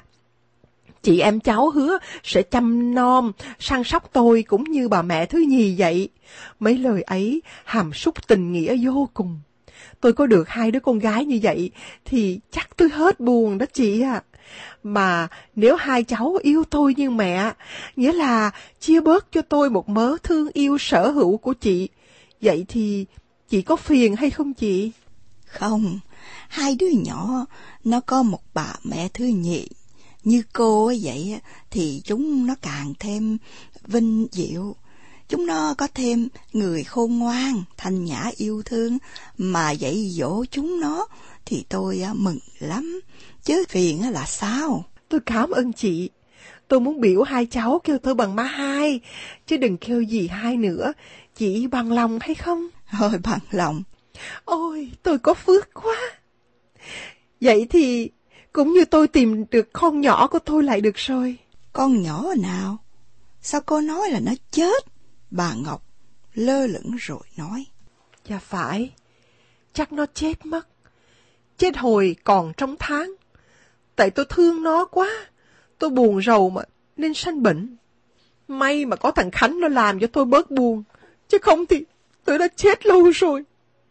Chị em cháu hứa sẽ chăm nom, săn sóc tôi cũng như bà mẹ thứ nhì vậy. Mấy lời ấy hàm súc tình nghĩa vô cùng. Tôi có được hai đứa con gái như vậy thì chắc tôi hết buồn đó chị ạ. À. Mà nếu hai cháu yêu tôi như mẹ, nghĩa là chia bớt cho tôi một mớ thương yêu sở hữu của chị, vậy thì chị có phiền hay không chị? Không, hai đứa nhỏ nó có một bà mẹ thứ nhì như cô ấy vậy thì chúng nó càng thêm vinh diệu. Chúng nó có thêm người khôn ngoan, thanh nhã yêu thương mà dạy dỗ chúng nó thì tôi mừng lắm, chứ phiền là sao? Tôi cảm ơn chị. Tôi muốn biểu hai cháu kêu tôi bằng má Hai, chứ đừng kêu gì Hai nữa. Chị bằng lòng hay không? Thôi bằng lòng. Ôi, tôi có phước quá. Vậy thì cũng như tôi tìm được con nhỏ của tôi lại được rồi. Con nhỏ nào? Sao cô nói là nó chết? Bà Ngọc lơ lửng rồi nói. Dạ phải, chắc nó chết mất. Chết hồi còn trong tháng. Tại tôi thương nó quá, tôi buồn rầu mà nên sanh bệnh. May mà có thằng Khánh nó làm cho tôi bớt buồn, chứ không thì tôi đã chết lâu rồi.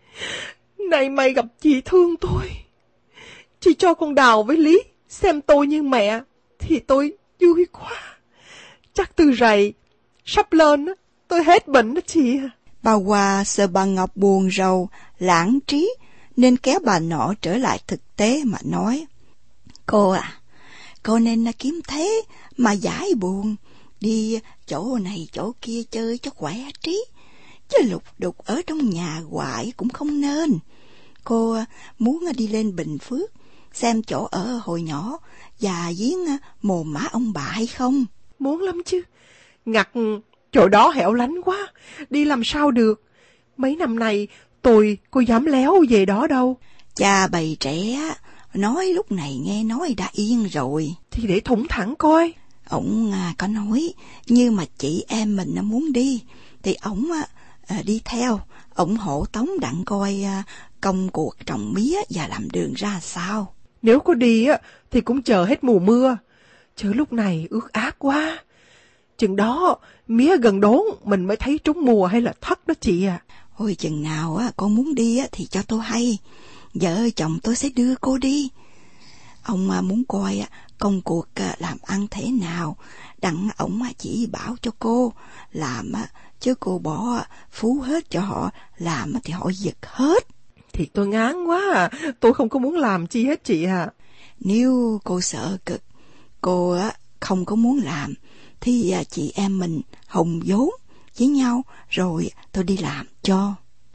Này may gặp chị thương tôi, chị cho con Đào với Lý xem tôi như mẹ thì tôi vui quá. Chắc từ rày sắp lên tôi hết bệnh đó chị. Bà Hòa sợ bà Ngọc buồn rầu, lãng trí, nên kéo bà nọ trở lại thực tế mà nói. Cô à, cô nên kiếm thế mà giải buồn, đi chỗ này chỗ kia chơi cho khỏe trí, chứ lục đục ở trong nhà hoài cũng không nên. Cô muốn đi lên Bình Phước xem chỗ ở hồi nhỏ và giếng mồ mả ông bà hay không? Muốn lắm chứ, ngặt chỗ đó hẻo lánh quá, đi làm sao được. Mấy năm nay tôi có dám léo về đó đâu. Cha bầy trẻ nói lúc này nghe nói đã yên rồi. Thì để thủng thẳng coi. Ổng à, có nói như mà chị em mình muốn đi thì ổng à, đi theo, ổng hộ tống đặng coi à, công cuộc trồng mía và làm đường ra sao. Nếu có đi á thì cũng chờ hết mùa mưa, chứ lúc này ướt át quá. Chừng đó mía gần đốn mình mới thấy trúng mùa hay là thất đó chị à. Ôi chừng nào á con muốn đi á thì cho tôi hay, vợ chồng tôi sẽ đưa cô đi. Ông à, muốn coi á công cuộc à, làm ăn thế nào, đặng ổng à, chỉ bảo cho cô làm á, chứ cô bỏ à, phú hết cho họ làm á, thì họ giật hết. Thì tôi ngán quá à, tôi không có muốn làm chi hết chị à. Nếu cô sợ cực, cô á không có muốn làm, thì à, chị em mình hùng vốn với nhau rồi tôi đi làm cho.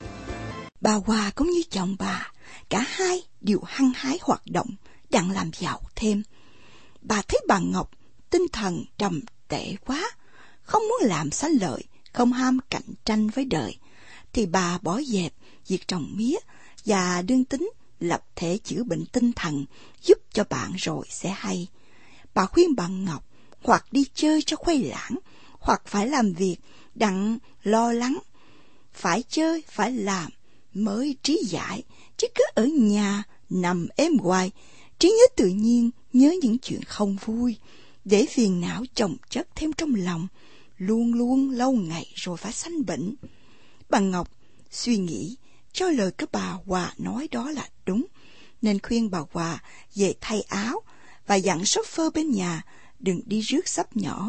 Bà Hòa cũng như chồng bà, cả hai đều hăng hái hoạt động đặng làm giàu thêm. Bà thấy bà Ngọc tinh thần trầm tệ quá, không muốn làm xá lợi, không ham cạnh tranh với đời, thì bà bỏ dẹp việc trồng mía và đương tính lập thể chữa bệnh tinh thần giúp cho bạn rồi sẽ hay. Bà khuyên bà Ngọc hoặc đi chơi cho khuây lãng, hoặc phải làm việc đặng lo lắng. Phải chơi, phải làm mới trí giải, chứ cứ ở nhà nằm êm hoài, trí nhớ tự nhiên nhớ những chuyện không vui, để phiền não chồng chất thêm trong lòng, luôn luôn lâu ngày rồi phải sanh bệnh. Bà Ngọc suy nghĩ cho lời cái bà Hòa nói đó là đúng, nên khuyên bà Hòa về thay áo và dặn shopper bên nhà đừng đi rước sắp nhỏ,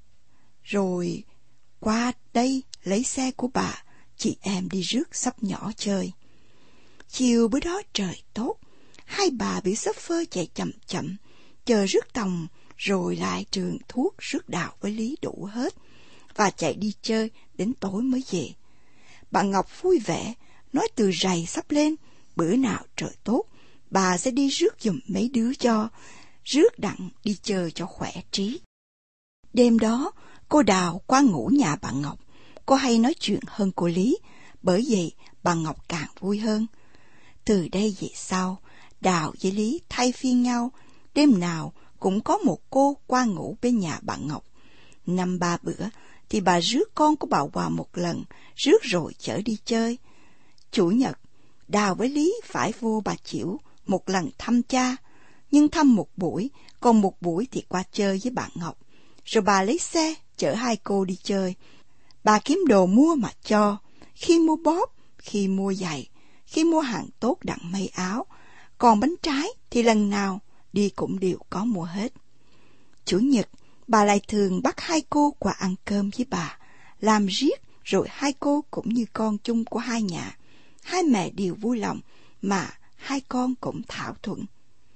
rồi qua đây lấy xe của bà, chị em đi rước sắp nhỏ chơi. Chiều bữa đó trời tốt, hai bà biểu shopper chạy chậm chậm chờ rước tòng, rồi lại trường thuốc rước Đào với Lý đủ hết và chạy đi chơi đến tối mới về. Bà Ngọc vui vẻ nói từ rày sắp lên, bữa nào trời tốt bà sẽ đi rước giùm mấy đứa cho, rước đặng đi chơi cho khỏe trí. Đêm đó cô Đào qua ngủ nhà bà Ngọc. Cô hay nói chuyện hơn cô Lý, bởi vậy bà Ngọc càng vui hơn. Từ đây về sau, Đào với Lý thay phiên nhau, đêm nào cũng có một cô qua ngủ bên nhà bà Ngọc. Năm ba bữa thì bà rước con của bà Hòa một lần, rước rồi chở đi chơi. Chủ nhật, Đào với Lý phải vô Bà Chiểu một lần thăm cha, nhưng thăm một buổi, còn một buổi thì qua chơi với bà Ngọc. Rồi bà lấy xe chở hai cô đi chơi. Bà kiếm đồ mua mà cho, khi mua bóp, khi mua giày, khi mua hàng tốt đặng may áo. Còn bánh trái thì lần nào đi cũng đều có mua hết. Chủ nhật, bà lại thường bắt hai cô qua ăn cơm với bà, làm riết rồi hai cô cũng như con chung của hai nhà. Hai mẹ đều vui lòng, mà hai con cũng thảo thuận.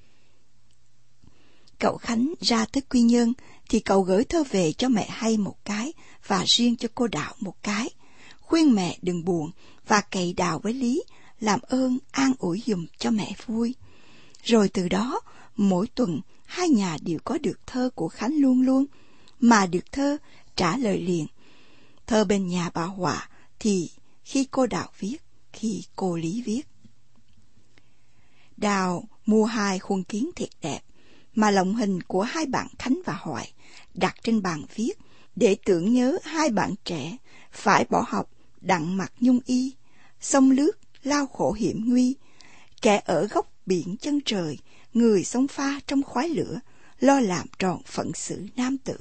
Cậu Khánh ra tới Quy Nhơn thì cậu gửi thơ về cho mẹ hay một cái và riêng cho cô Đào một cái, khuyên mẹ đừng buồn và cậy Đào với Lý làm ơn an ủi giùm cho mẹ vui. Rồi từ đó mỗi tuần hai nhà đều có được thơ của Khánh luôn luôn, mà được thơ trả lời liền. Thơ bên nhà bà Họa thì khi cô Đào viết, khi cô Lý viết. Đào mua hai khuôn kiến thiệt đẹp, mà lộng hình của hai bạn Khánh và Hoài đặt trên bàn viết, để tưởng nhớ hai bạn trẻ phải bỏ học đặng mặc nhung y, sông lướt lao khổ hiểm nguy, kẻ ở góc biển chân trời, người sông pha trong khói lửa, lo làm tròn phận sự nam tử.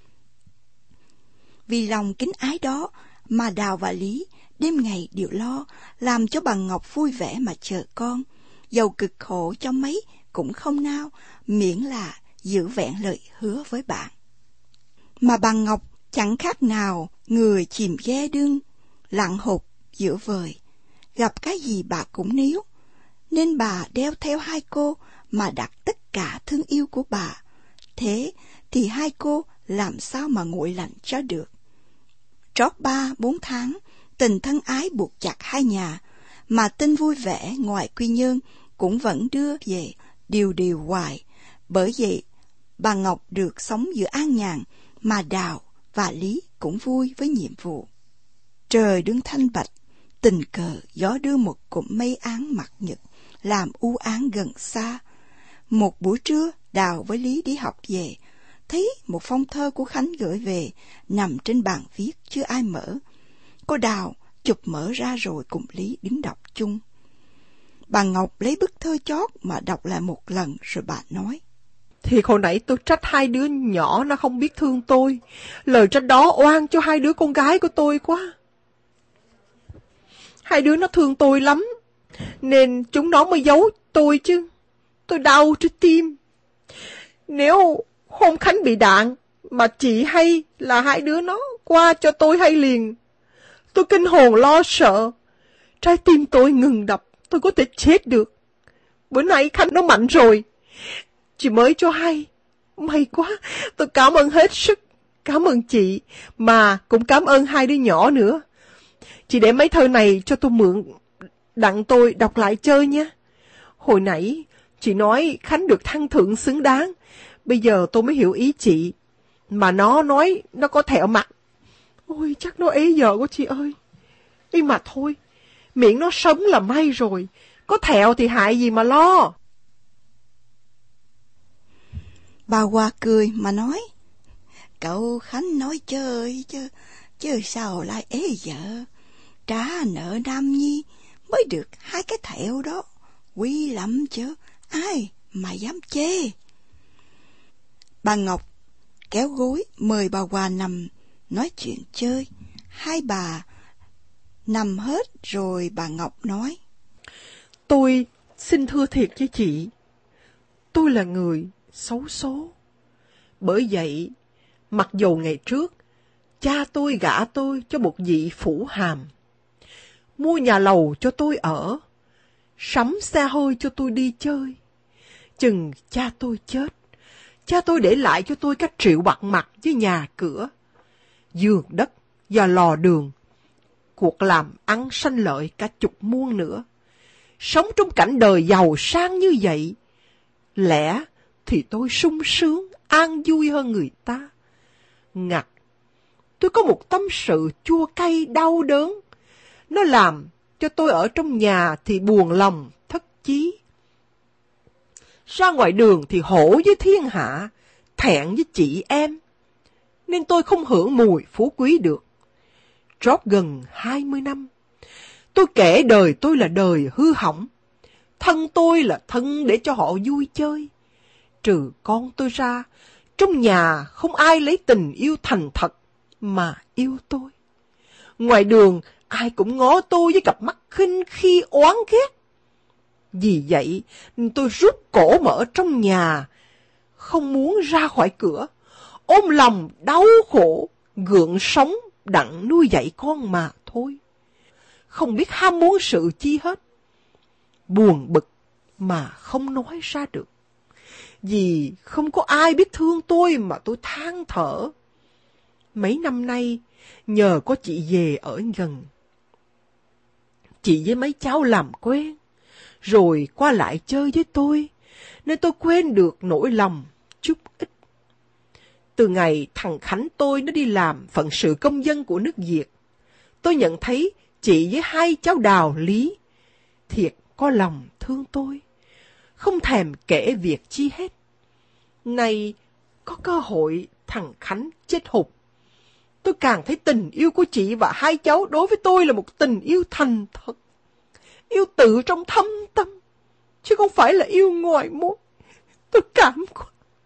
Vì lòng kính ái đó mà Đào và Lý đêm ngày đều lo làm cho bà Ngọc vui vẻ mà chờ con, dầu cực khổ cho mấy cũng không nao, miễn là giữ vẹn lời hứa với bạn. Mà bà Ngọc chẳng khác nào người chìm ghe đương, lặn hụt giữa vời, gặp cái gì bà cũng níu, nên bà đeo theo hai cô mà đặt tất cả thương yêu của bà. Thế thì hai cô làm sao mà nguội lạnh cho được. Trót ba bốn tháng, tình thân ái buộc chặt hai nhà, mà tin vui vẻ ngoài Quy Nhơn cũng vẫn đưa về điều điều hoài. Bởi vậy bà Ngọc được sống giữa an nhàn, mà Đào và Lý cũng vui với nhiệm vụ. Trời đương thanh bạch, tình cờ gió đưa một cụm mây áng mặt nhật, làm u áng gần xa. Một buổi trưa, Đào với Lý đi học về, thấy một phong thơ của Khánh gửi về nằm trên bàn viết chưa ai mở. Cô Đào chụp mở ra rồi cùng Lý đứng đọc chung. Bà Ngọc lấy bức thơ chót mà đọc lại một lần rồi bà nói: Thì hồi nãy tôi trách hai đứa nhỏ nó không biết thương tôi. Lời trách đó oan cho hai đứa con gái của tôi quá. Hai đứa nó thương tôi lắm, nên chúng nó mới giấu tôi chứ. Tôi đau trái tim. Nếu hôm Khánh bị đạn mà chị hay là hai đứa nó qua cho tôi hay liền. Tôi kinh hồn lo sợ. Trái tim tôi ngừng đập, tôi có thể chết được. Bữa nay Khánh nó mạnh rồi. Chị mới cho hay. May quá, tôi cảm ơn hết sức. Cảm ơn chị, mà cũng cảm ơn hai đứa nhỏ nữa. Chị để mấy thơ này cho tôi mượn, đặng tôi đọc lại chơi nhé. Hồi nãy, chị nói Khánh được thăng thượng xứng đáng. Bây giờ tôi mới hiểu ý chị. Mà nó nói nó có thẹo mặt. Ôi, chắc nó ế vợ của chị ơi. Ý mà thôi, miệng nó sống là may rồi. Có thẹo thì hại gì mà lo. Bà Hoa cười mà nói: Cậu Khánh nói chơi chứ, chứ sao lại ế vợ. Trả nợ Nam Nhi mới được hai cái thẹo đó, quý lắm chứ, ai mà dám chê. Bà Ngọc kéo gối mời bà Hoa nằm nói chuyện chơi. Hai bà nằm hết rồi bà Ngọc nói: Tôi xin thưa thiệt với chị, tôi là người xấu số. Bởi vậy, mặc dù ngày trước, cha tôi gả tôi cho một vị phủ hàm, mua nhà lầu cho tôi ở, sắm xe hơi cho tôi đi chơi. Chừng cha tôi chết, cha tôi để lại cho tôi các triệu bạc mặt với nhà cửa, giường đất và lò đường, cuộc làm ăn sanh lợi cả chục muôn nữa. Sống trong cảnh đời giàu sang như vậy, lẽ thì tôi sung sướng, an vui hơn người ta. Ngặt, tôi có một tâm sự chua cay đau đớn. Nó làm cho tôi ở trong nhà thì buồn lòng, thất chí. Ra ngoài đường thì hổ với thiên hạ, thẹn với chị em. Nên tôi không hưởng mùi phú quý được. Trót gần hai mươi năm, tôi kể đời tôi là đời hư hỏng. Thân tôi là thân để cho họ vui chơi. Trừ con tôi ra, trong nhà không ai lấy tình yêu thành thật mà yêu tôi. Ngoài đường, ai cũng ngó tôi với cặp mắt khinh khi oán ghét. Vì vậy, tôi rút cổ mà ở trong nhà, không muốn ra khỏi cửa, ôm lòng đau khổ, gượng sống đặng nuôi dạy con mà thôi. Không biết ham muốn sự chi hết. Buồn bực mà không nói ra được. Vì không có ai biết thương tôi mà tôi than thở. Mấy năm nay, nhờ có chị về ở gần, chị với mấy cháu làm quen, rồi qua lại chơi với tôi, nên tôi quên được nỗi lòng chút ít. Từ ngày thằng Khánh tôi nó đi làm phận sự công dân của nước Việt, tôi nhận thấy chị với hai cháu Đào Lý thiệt có lòng thương tôi, không thèm kể việc chi hết. Nay có cơ hội thằng Khánh chết hụt, tôi càng thấy tình yêu của chị và hai cháu đối với tôi là một tình yêu thành thật, yêu tự trong thâm tâm, chứ không phải là yêu ngoài môi. Tôi cảm quá.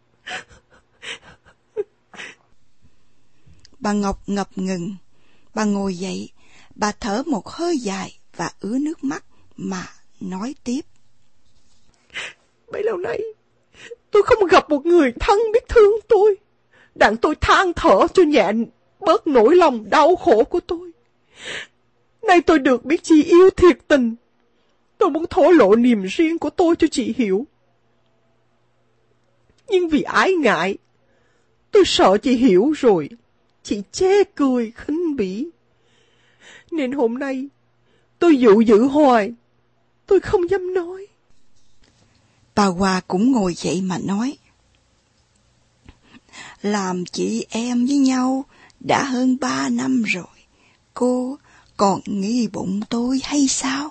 Bà Ngọc ngập ngừng, bà ngồi dậy, bà thở một hơi dài và ứa nước mắt mà nói tiếp. Bấy lâu nay, tôi không gặp một người thân biết thương tôi, đặng tôi than thở cho nhẹ bớt nỗi lòng đau khổ của tôi. Nay tôi được biết chị yêu thiệt tình, tôi muốn thổ lộ niềm riêng của tôi cho chị hiểu. Nhưng vì ái ngại, tôi sợ chị hiểu rồi chị chê cười khinh bỉ, nên hôm nay tôi dụ giữ hoài, tôi không dám nói. Bà Hòa cũng ngồi dậy mà nói. Làm chị em với nhau đã hơn ba năm rồi, cô còn nghi bụng tôi hay sao?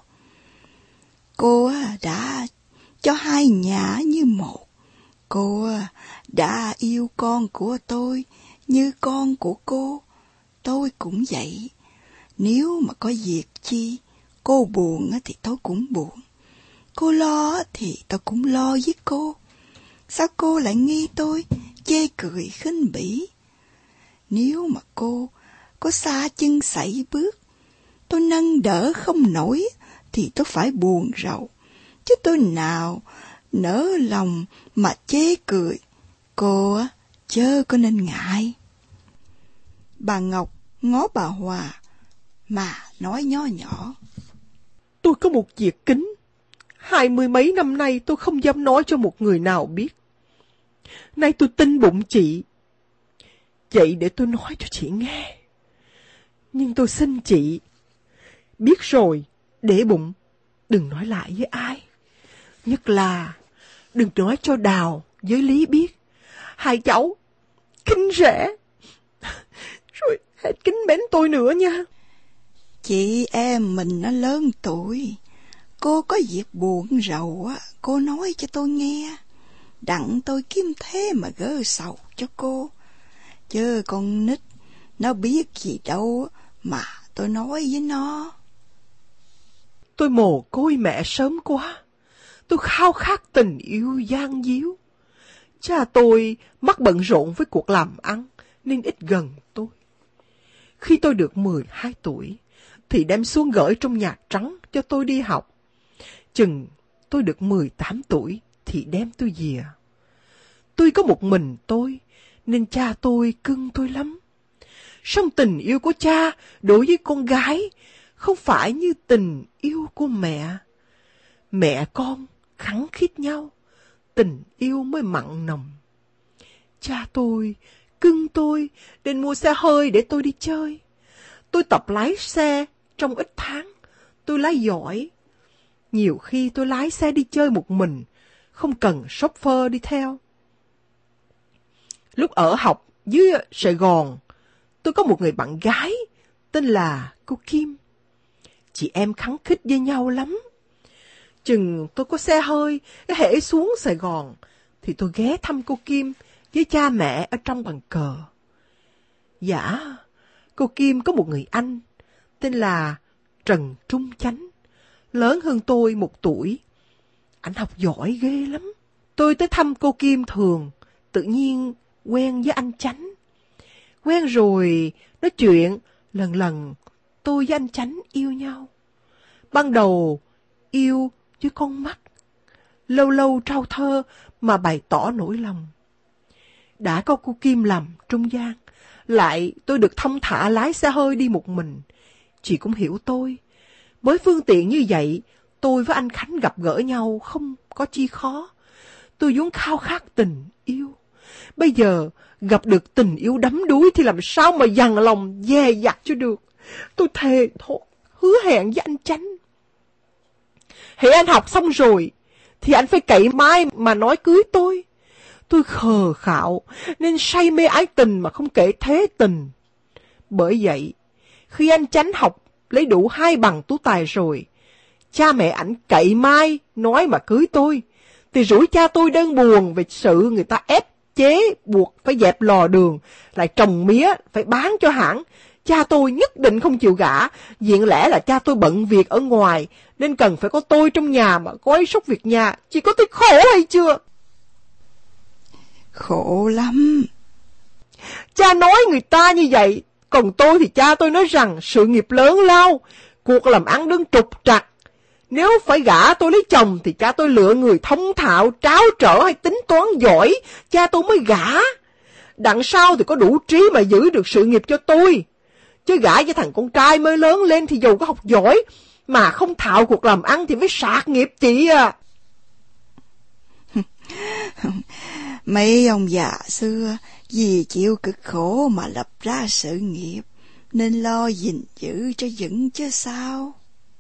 Cô đã cho hai nhà như một, cô đã yêu con của tôi như con của cô, tôi cũng vậy. Nếu mà có việc chi, cô buồn thì tôi cũng buồn, cô lo thì tôi cũng lo với cô. Sao cô lại nghi tôi chê cười khinh bỉ? Nếu mà cô có xa chân sảy bước, tôi nâng đỡ không nổi thì tôi phải buồn rầu, chứ tôi nào nỡ lòng mà chê cười. Cô á, chớ có nên ngại. Bà Ngọc ngó bà Hòa mà nói nho nhỏ. Tôi có một việc kín, hai mươi mấy năm nay tôi không dám nói cho một người nào biết. Nay tôi tin bụng chị, vậy để tôi nói cho chị nghe. Nhưng tôi xin chị, biết rồi, để bụng, đừng nói lại với ai. Nhất là đừng nói cho Đào với Lý biết. Hai cháu kính rẻ, rồi hết kính mến tôi nữa nha. Chị em mình nó lớn tuổi, cô có việc buồn rầu á, cô nói cho tôi nghe, đặng tôi kiếm thế mà gỡ sầu cho cô. Chứ con nít nó biết gì đâu mà tôi nói với nó. Tôi mồ côi mẹ sớm quá, tôi khao khát tình yêu gian díu. Cha tôi mắc bận rộn với cuộc làm ăn nên ít gần tôi. Khi tôi được mười hai tuổi thì đem xuống gửi trong Nhà Trắng cho tôi đi học. Chừng tôi được mười tám tuổi thì đem tôi về. Tôi có một mình tôi nên cha tôi cưng tôi lắm. Song tình yêu của cha đối với con gái không phải như tình yêu của mẹ. Mẹ con khăng khít nhau, tình yêu mới mặn nồng. Cha tôi cưng tôi nên mua xe hơi để tôi đi chơi. Tôi tập lái xe trong ít tháng, tôi lái giỏi. Nhiều khi tôi lái xe đi chơi một mình, không cần chauffeur đi theo. Lúc ở học dưới Sài Gòn, tôi có một người bạn gái tên là cô Kim. Chị em khăng khít với nhau lắm. Chừng tôi có xe hơi, hễ xuống Sài Gòn thì tôi ghé thăm cô Kim với cha mẹ ở trong bàn cờ. Dạ, cô Kim có một người anh tên là Trần Trung Chánh, lớn hơn tôi một tuổi. Anh học giỏi ghê lắm. Tôi tới thăm cô Kim thường, tự nhiên quen với anh Chánh. Quen rồi, nói chuyện, lần lần tôi với anh Chánh yêu nhau. Ban đầu yêu với con mắt, lâu lâu trao thơ mà bày tỏ nỗi lòng. Đã có cô Kim làm trung gian, lại tôi được thông thả lái xe hơi đi một mình. Chị cũng hiểu tôi. Với phương tiện như vậy, tôi với anh Khánh gặp gỡ nhau không có chi khó. Tôi vốn khao khát tình yêu. Bây giờ gặp được tình yêu đắm đuối thì làm sao mà dằn lòng dè dặt cho được. Tôi thề thốt, hứa hẹn với anh Chánh. Hễ anh học xong rồi thì anh phải cậy mai mà nói cưới tôi. Tôi khờ khạo, nên say mê ái tình mà không kể thế tình. Bởi vậy, khi anh Chánh học lấy đủ hai bằng tú tài rồi, cha mẹ ảnh cậy mai nói mà cưới tôi, thì rủi cha tôi đơn buồn về sự người ta ép chế buộc phải dẹp lò đường, lại trồng mía phải bán cho hãng. Cha tôi nhất định không chịu gả, diện lẽ là cha tôi bận việc ở ngoài, nên cần phải có tôi trong nhà mà gói xúc việc nhà, chỉ có tôi khổ hay chưa? Khổ lắm. Cha nói người ta như vậy, còn tôi thì cha tôi nói rằng sự nghiệp lớn lao, cuộc làm ăn đương trục trặc. Nếu phải gả tôi lấy chồng thì cha tôi lựa người thông thạo, tráo trở hay tính toán giỏi, cha tôi mới gả. Đằng sau thì có đủ trí mà giữ được sự nghiệp cho tôi. Chứ gả cho thằng con trai mới lớn lên thì dù có học giỏi, mà không thạo cuộc làm ăn thì mới sạc nghiệp chị à. Mấy ông già xưa vì chịu cực khổ mà lập ra sự nghiệp, nên lo gìn giữ cho vững chứ sao.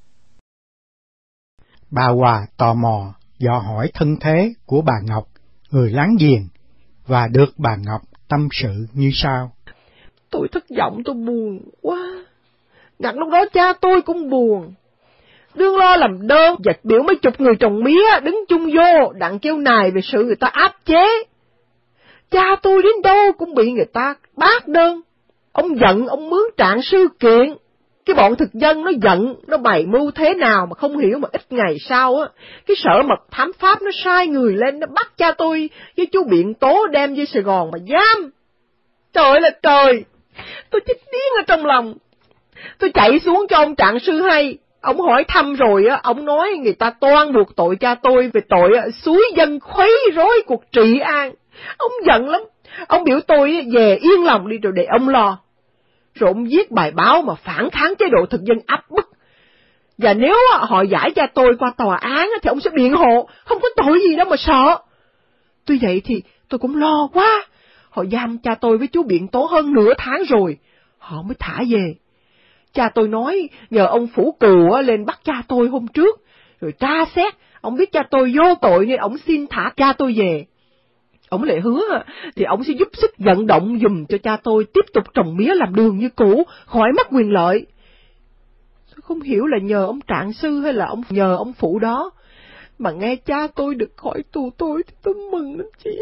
Bà Hòa tò mò dò hỏi thân thế của bà Ngọc, người láng giềng, và được bà Ngọc tâm sự như sau. Tôi thất vọng, tôi buồn quá. Ngặt lúc đó cha tôi cũng buồn. Đương lo làm đơn, dạch biểu mấy chục người trồng mía đứng chung vô, đặng kêu nài về sự người ta áp chế. Cha tôi đến đâu cũng bị người ta bác đơn. Ông giận, ông mướn trạng sư kiện. Cái bọn thực dân nó giận, nó bày mưu thế nào mà không hiểu, mà ít ngày sau á, cái sở mật thám pháp nó sai người lên, nó bắt cha tôi với chú Biện Tố đem về Sài Gòn mà giam. Trời ơi là trời, tôi chết điên ở trong lòng. Tôi chạy xuống cho ông trạng sư hay, ông hỏi thăm rồi á, ông nói người ta toan buộc tội cha tôi về tội xúi dân khuấy rối cuộc trị an. Ông giận lắm, ông biểu tôi về yên lòng đi rồi để ông lo. Rồi ông viết bài báo mà phản kháng chế độ thực dân áp bức. Và nếu họ giải cha tôi qua tòa án thì ông sẽ biện hộ, không có tội gì đâu mà sợ. Tuy vậy thì tôi cũng lo quá. Họ giam cha tôi với chú Biện Tố hơn nửa tháng rồi, họ mới thả về. Cha tôi nói nhờ ông Phủ Cừu lên bắt cha tôi hôm trước, rồi tra xét, ông biết cha tôi vô tội nên ông xin thả cha tôi về. Ông lại hứa thì ông sẽ giúp sức vận động dùm cho cha tôi tiếp tục trồng mía làm đường như cũ, khỏi mất quyền lợi. Tôi không hiểu là nhờ ông trạng sư hay là ông nhờ ông Phụ đó, mà nghe cha tôi được khỏi tù tôi thì tôi mừng lắm chị.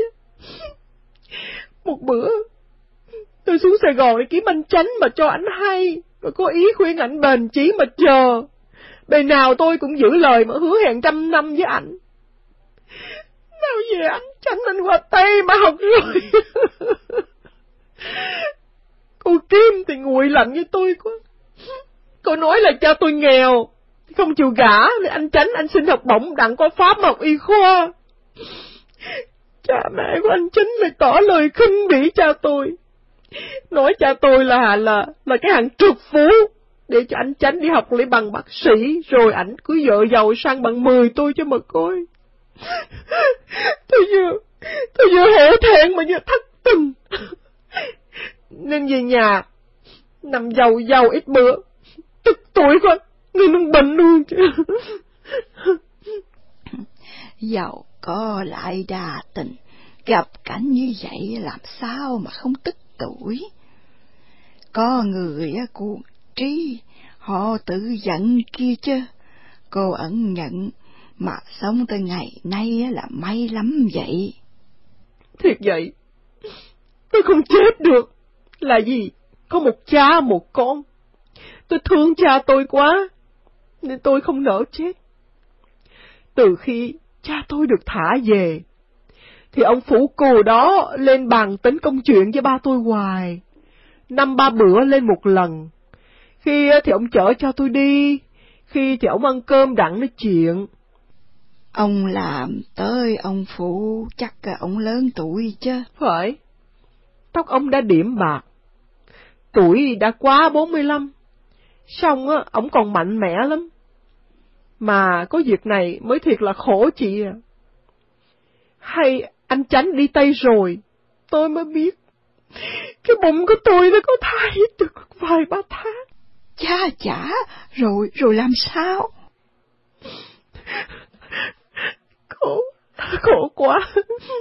Một bữa, tôi xuống Sài Gòn để kiếm anh Chánh mà cho ảnh hay, rồi có ý khuyên ảnh bền chí mà chờ. Bề nào tôi cũng giữ lời mà hứa hẹn trăm năm với ảnh. Nào về anh Chánh anh qua Tây mà học rồi. Cô Kim thì nguội lạnh với tôi quá. Cô nói là cha tôi nghèo, không chịu gả, nên anh Chánh anh xin học bổng đặng qua Pháp mà học y khoa. Cha mẹ của anh Chánh lại tỏ lời khinh bỉ cha tôi, nói cha tôi là là là cái hàng trượt phú, để cho anh Chánh đi học lấy bằng bác sĩ, rồi ảnh cưới vợ giàu sang bằng mười tôi cho mà coi. Tôi vừa tôi vừa hổ thẹn mà vừa thất tình, nên về nhà nằm giàu giàu ít bữa, tức tuổi quá, người nung bệnh luôn chứ. Giàu có lại đa tình, gặp cảnh như vậy làm sao mà không tức tuổi. Có người cuồng trí, họ tự giận kia chứ. Cô ẩn nhận mà sống tới ngày nay là may lắm vậy. Thiệt vậy, tôi không chết được. Là gì? Có một cha một con. Tôi thương cha tôi quá, nên tôi không nỡ chết. Từ khi cha tôi được thả về, thì ông Phủ Cừu đó lên bàn tính công chuyện với ba tôi hoài. Năm ba bữa lên một lần. Khi thì ông chở cha tôi đi, khi thì ông ăn cơm đặng nói chuyện. Ông làm tới ông Phụ chắc ông lớn tuổi chứ. Phải. Tóc ông đã điểm bạc, tuổi đã quá bốn mươi lăm. Xong á, ông còn mạnh mẽ lắm. Mà có việc này mới thiệt là khổ chị à. Hay anh Chánh đi Tây rồi, tôi mới biết cái bụng của tôi nó có thai được vài ba tháng. Chà chả, rồi rồi làm sao? Có Khổ, khổ quá.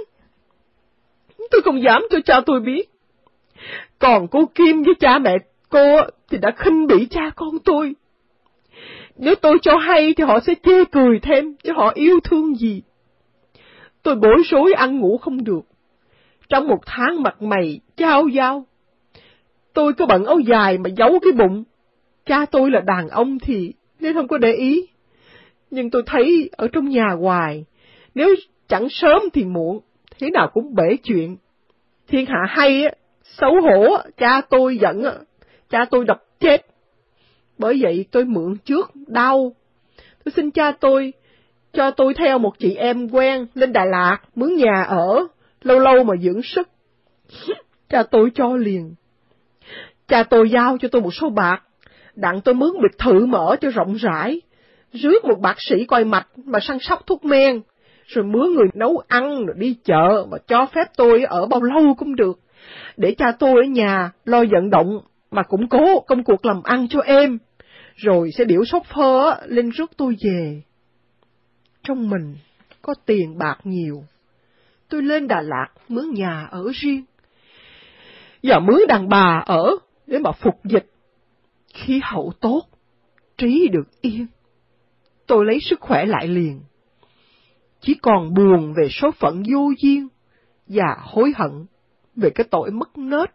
Tôi không dám cho cha tôi biết. Còn cô Kim với cha mẹ cô thì đã khinh bỉ cha con tôi. Nếu tôi cho hay thì họ sẽ chê cười thêm, chứ họ yêu thương gì. Tôi bối rối ăn ngủ không được. Trong một tháng mặt mày chao dao. Tôi có bận áo dài mà giấu cái bụng. Cha tôi là đàn ông thì nên không có để ý. Nhưng tôi thấy ở trong nhà hoài, nếu chẳng sớm thì muộn, thế nào cũng bể chuyện. Thiên hạ hay á, xấu hổ, cha tôi giận, cha tôi đập chết. Bởi vậy tôi mượn trước, đau. Tôi xin cha tôi, cho tôi theo một chị em quen lên Đà Lạt, mướn nhà ở, lâu lâu mà dưỡng sức. Cha tôi cho liền. Cha tôi giao cho tôi một số bạc, đặng tôi mướn biệt thự mở cho rộng rãi, rước một bác sĩ coi mạch mà săn sóc thuốc men, rồi mướn người nấu ăn, rồi đi chợ, mà cho phép tôi ở bao lâu cũng được, để cha tôi ở nhà lo vận động mà củng cố công cuộc làm ăn cho em, rồi sẽ điểu chauffeur lên rước tôi về. Trong mình có tiền bạc nhiều, tôi lên Đà Lạt mướn nhà ở riêng, và mướn đàn bà ở để mà phục dịch. Khí hậu tốt, trí được yên, tôi lấy sức khỏe lại liền. Chỉ còn buồn về số phận vô duyên và hối hận về cái tội mất nết.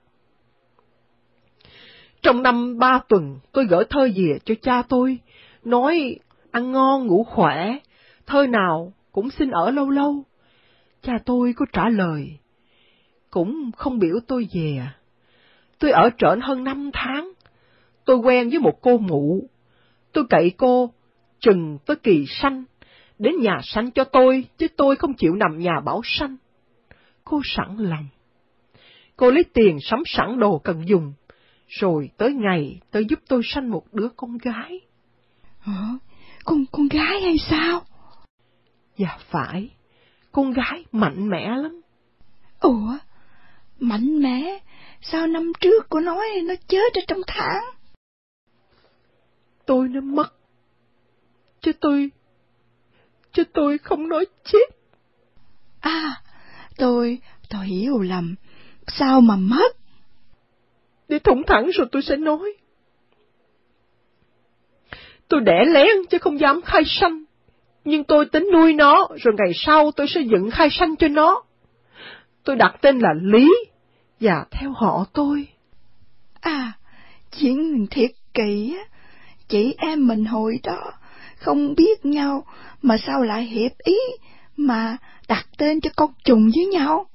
Trong năm ba tuần, tôi gửi thơ về cho cha tôi, nói ăn ngon ngủ khỏe, thơ nào cũng xin ở lâu lâu. Cha tôi có trả lời, cũng không biểu tôi về. Tôi ở trển hơn năm tháng, tôi quen với một cô mụ, tôi cậy cô chừng tới kỳ sanh, đến nhà sanh cho tôi, chứ tôi không chịu nằm nhà bảo sanh. Cô sẵn lòng, cô lấy tiền sắm sẵn đồ cần dùng, rồi tới ngày tôi giúp tôi sanh một đứa con gái. Hả? Con, con gái hay sao? Dạ phải, con gái mạnh mẽ lắm. Ủa, mạnh mẽ? Sao năm trước cô nói nó chết ở trong tháng? Tôi nó mất, chứ tôi, chứ tôi không nói chết. À, tôi, tôi hiểu lầm. Sao mà mất? Để thủng thẳng rồi tôi sẽ nói. Tôi đẻ lén chứ không dám khai sanh, nhưng tôi tính nuôi nó, rồi ngày sau tôi sẽ dựng khai sanh cho nó. Tôi đặt tên là Lý, và theo họ tôi. À, chuyện thiệt kỳ á. Chị em mình hồi đó không biết nhau, mà sao lại hiệp ý mà đặt tên cho con trùng với nhau?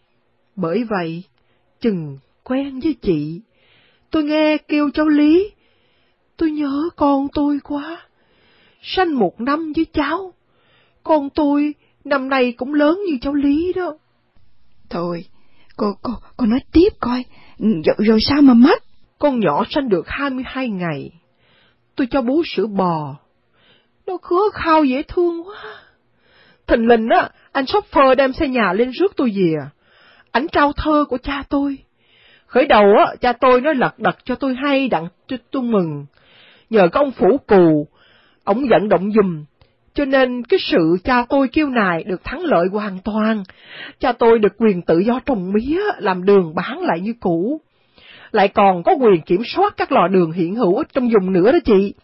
Bởi vậy, chừng quen với chị, tôi nghe kêu cháu Lý, tôi nhớ con tôi quá. Sanh một năm với cháu, con tôi năm nay cũng lớn như cháu Lý đó. Thôi, cô, cô, cô nói tiếp coi, rồi, rồi sao mà mất? Con nhỏ sanh được hai mươi hai ngày, tôi cho bú sữa bò, nó khứa khao dễ thương quá. Thình lình á, anh chauffeur đem xe nhà lên rước tôi về, ảnh trao thơ của cha tôi. Khởi đầu á, cha tôi nói lật đật cho tôi hay đặng cho tôi mừng. Nhờ có ông phủ cù, ổng vận động giùm, cho nên cái sự cha tôi kêu nài được thắng lợi hoàn toàn. Cha tôi được quyền tự do trồng mía, làm đường bán lại như cũ. Lại còn có quyền kiểm soát các lò đường hiện hữu trong vùng nữa đó chị.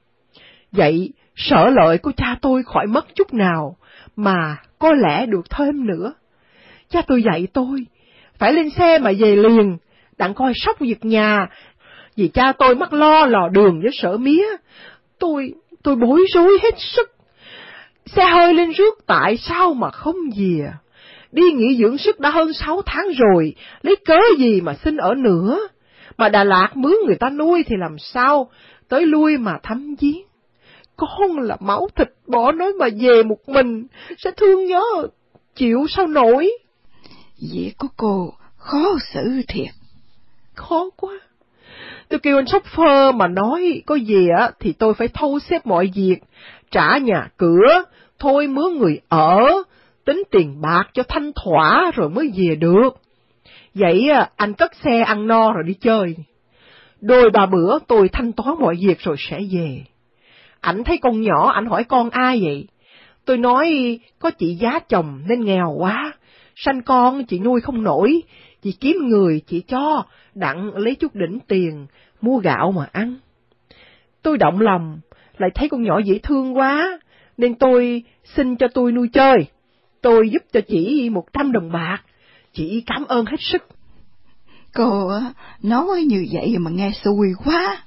Vậy, sở lợi của cha tôi khỏi mất chút nào, mà có lẽ được thêm nữa. Cha tôi dạy tôi, phải lên xe mà về liền, đặng coi sóc việc nhà, vì cha tôi mắc lo lò đường với sở mía. Tôi, tôi bối rối hết sức. Xe hơi lên rước tại sao mà không về? Đi nghỉ dưỡng sức đã hơn sáu tháng rồi, lấy cớ gì mà xin ở nữa? Mà Đà Lạt mướn người ta nuôi thì làm sao tới lui mà thăm viếng? Con là máu thịt bỏ nói mà về một mình, sẽ thương nhớ, chịu sao nổi? Việc của cô khó xử thiệt. Khó quá. Tôi kêu anh chauffeur mà nói có gì á thì tôi phải thâu xếp mọi việc, trả nhà cửa, thôi mướn người ở, tính tiền bạc cho thanh thỏa rồi mới về được. Vậy anh cất xe ăn no rồi đi chơi. Đôi ba bữa tôi thanh toán mọi việc rồi sẽ về. Ảnh thấy con nhỏ, ảnh hỏi con ai vậy? Tôi nói có chị giá chồng nên nghèo quá, sanh con chị nuôi không nổi, chị kiếm người chị cho, đặng lấy chút đỉnh tiền, mua gạo mà ăn. Tôi động lòng, lại thấy con nhỏ dễ thương quá, nên tôi xin cho tôi nuôi chơi. Tôi giúp cho chị một trăm đồng bạc, chị cảm ơn hết sức. Cô nói như vậy mà nghe xui quá.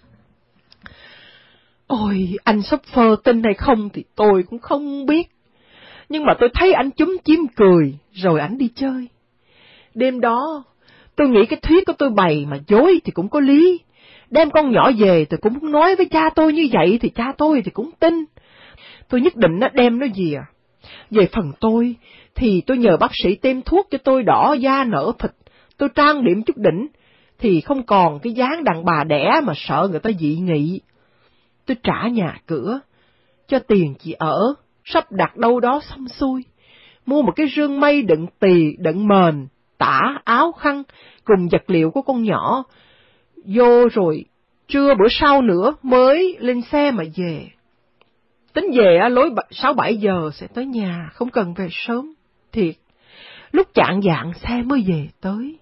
Ôi, anh shopper tin hay không thì tôi cũng không biết. Nhưng mà tôi thấy anh chúm chím cười, rồi anh đi chơi. Đêm đó, tôi nghĩ cái thuyết của tôi bày mà dối thì cũng có lý. Đem con nhỏ về tôi cũng nói với cha tôi như vậy thì cha tôi thì cũng tin. Tôi nhất định nó đem nó về. Về phần tôi, thì tôi nhờ bác sĩ tiêm thuốc cho tôi đỏ da nở thịt. Tôi trang điểm chút đỉnh, thì không còn cái dáng đàn bà đẻ mà sợ người ta dị nghị. Tôi trả nhà cửa, cho tiền chị ở, sắp đặt đâu đó xong xuôi. Mua một cái rương mây đựng tỳ, đựng mền, tả, áo khăn, cùng vật liệu của con nhỏ. Vô rồi, trưa bữa sau nữa mới lên xe mà về. Tính về á, lối sáu bảy giờ sẽ tới nhà, không cần về sớm. Thiệt, lúc chạng vạng xe mới về tới.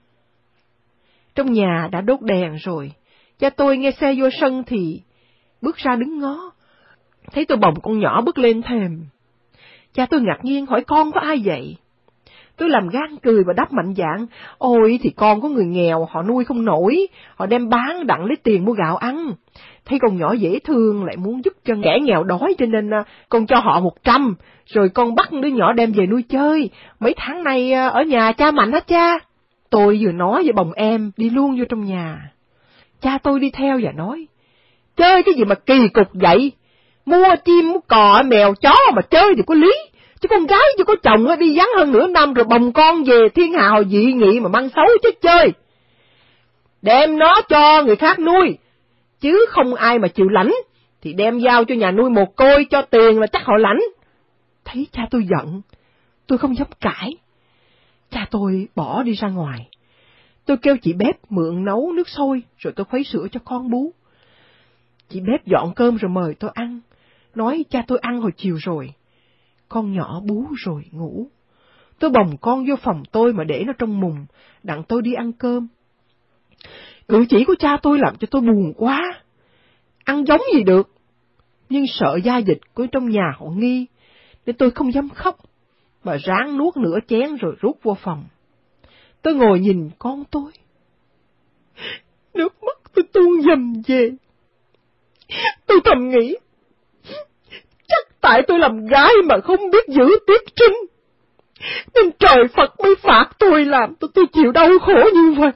Trong nhà đã đốt đèn rồi, cha tôi nghe xe vô sân thì bước ra đứng ngó. Thấy tôi bồng con nhỏ bước lên thềm. Cha tôi ngạc nhiên hỏi con có ai vậy? Tôi làm gan cười và đáp mạnh dạn, ôi thì con có người nghèo, họ nuôi không nổi, họ đem bán đặng lấy tiền mua gạo ăn. Thấy con nhỏ dễ thương lại muốn giúp cho kẻ nghèo đói cho nên con cho họ một trăm, rồi con bắt đứa nhỏ đem về nuôi chơi. Mấy tháng nay ở nhà cha mạnh hết cha. Tôi vừa nói với bồng em đi luôn vô trong nhà. Cha tôi đi theo và nói, chơi cái gì mà kỳ cục vậy? Mua chim, mua cò, mèo, chó mà chơi thì có lý. Chứ con gái chưa có chồng đi vắng hơn nửa năm rồi bồng con về thiên hạ họ dị nghị mà mang xấu chết chơi. Đem nó cho người khác nuôi, chứ không ai mà chịu lãnh, thì đem giao cho nhà nuôi mồ côi cho tiền là chắc họ lãnh. Thấy cha tôi giận, tôi không dám cãi. Cha tôi bỏ đi ra ngoài. Tôi kêu chị bếp mượn nấu nước sôi, rồi tôi khuấy sữa cho con bú. Chị bếp dọn cơm rồi mời tôi ăn, nói cha tôi ăn hồi chiều rồi. Con nhỏ bú rồi ngủ. Tôi bồng con vô phòng tôi mà để nó trong mùng, đặng tôi đi ăn cơm. Cử chỉ của cha tôi làm cho tôi buồn quá. Ăn giống gì được, nhưng sợ gia dịch của trong nhà họ nghi, nên tôi không dám khóc, mà ráng nuốt nửa chén rồi rút vô phòng. Tôi ngồi nhìn con tôi. Nước mắt tôi tuôn dầm về. Tôi thầm nghĩ, chắc tại tôi làm gái mà không biết giữ tiết trinh, nên trời Phật mới phạt tôi làm tôi tôi chịu đau khổ như vậy.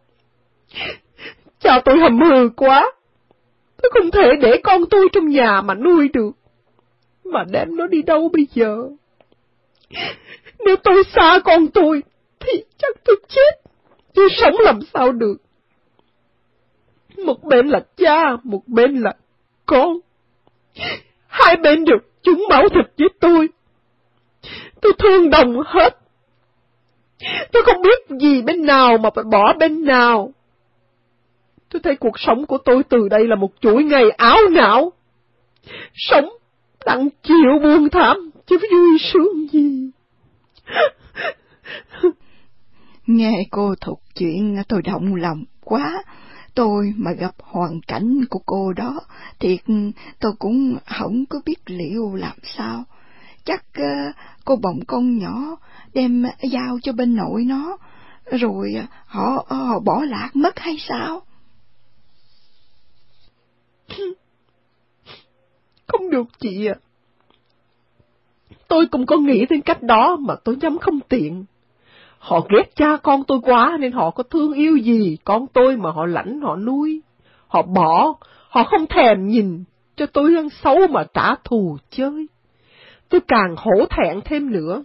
Cha tôi hầm hừ quá, tôi không thể để con tôi trong nhà mà nuôi được, mà đem nó đi đâu bây giờ? Nếu tôi xa con tôi thì chắc tôi chết, chứ sống làm sao được. Một bên là cha, một bên là con, hai bên đều chúng máu thịt với tôi. Tôi thương đồng hết. Tôi không biết gì bên nào mà phải bỏ bên nào. Tôi thấy cuộc sống của tôi từ đây là một chuỗi ngày áo não. Sống đặng chịu buồn thảm, chứ vui sướng gì. Nghe cô thuật chuyện tôi động lòng quá. Tôi mà gặp hoàn cảnh của cô đó, thiệt tôi cũng không có biết liệu làm sao. Chắc uh, cô bồng con nhỏ, đem giao cho bên nội nó, rồi họ, họ bỏ lạc mất hay sao? Không được chị ạ. À. Tôi cũng có nghĩ đến cách đó mà tôi nhắm không tiện. Họ ghét cha con tôi quá nên họ có thương yêu gì con tôi mà họ lãnh họ nuôi. Họ bỏ, họ không thèm nhìn cho tôi ăn xấu mà trả thù chơi. Tôi càng hổ thẹn thêm nữa.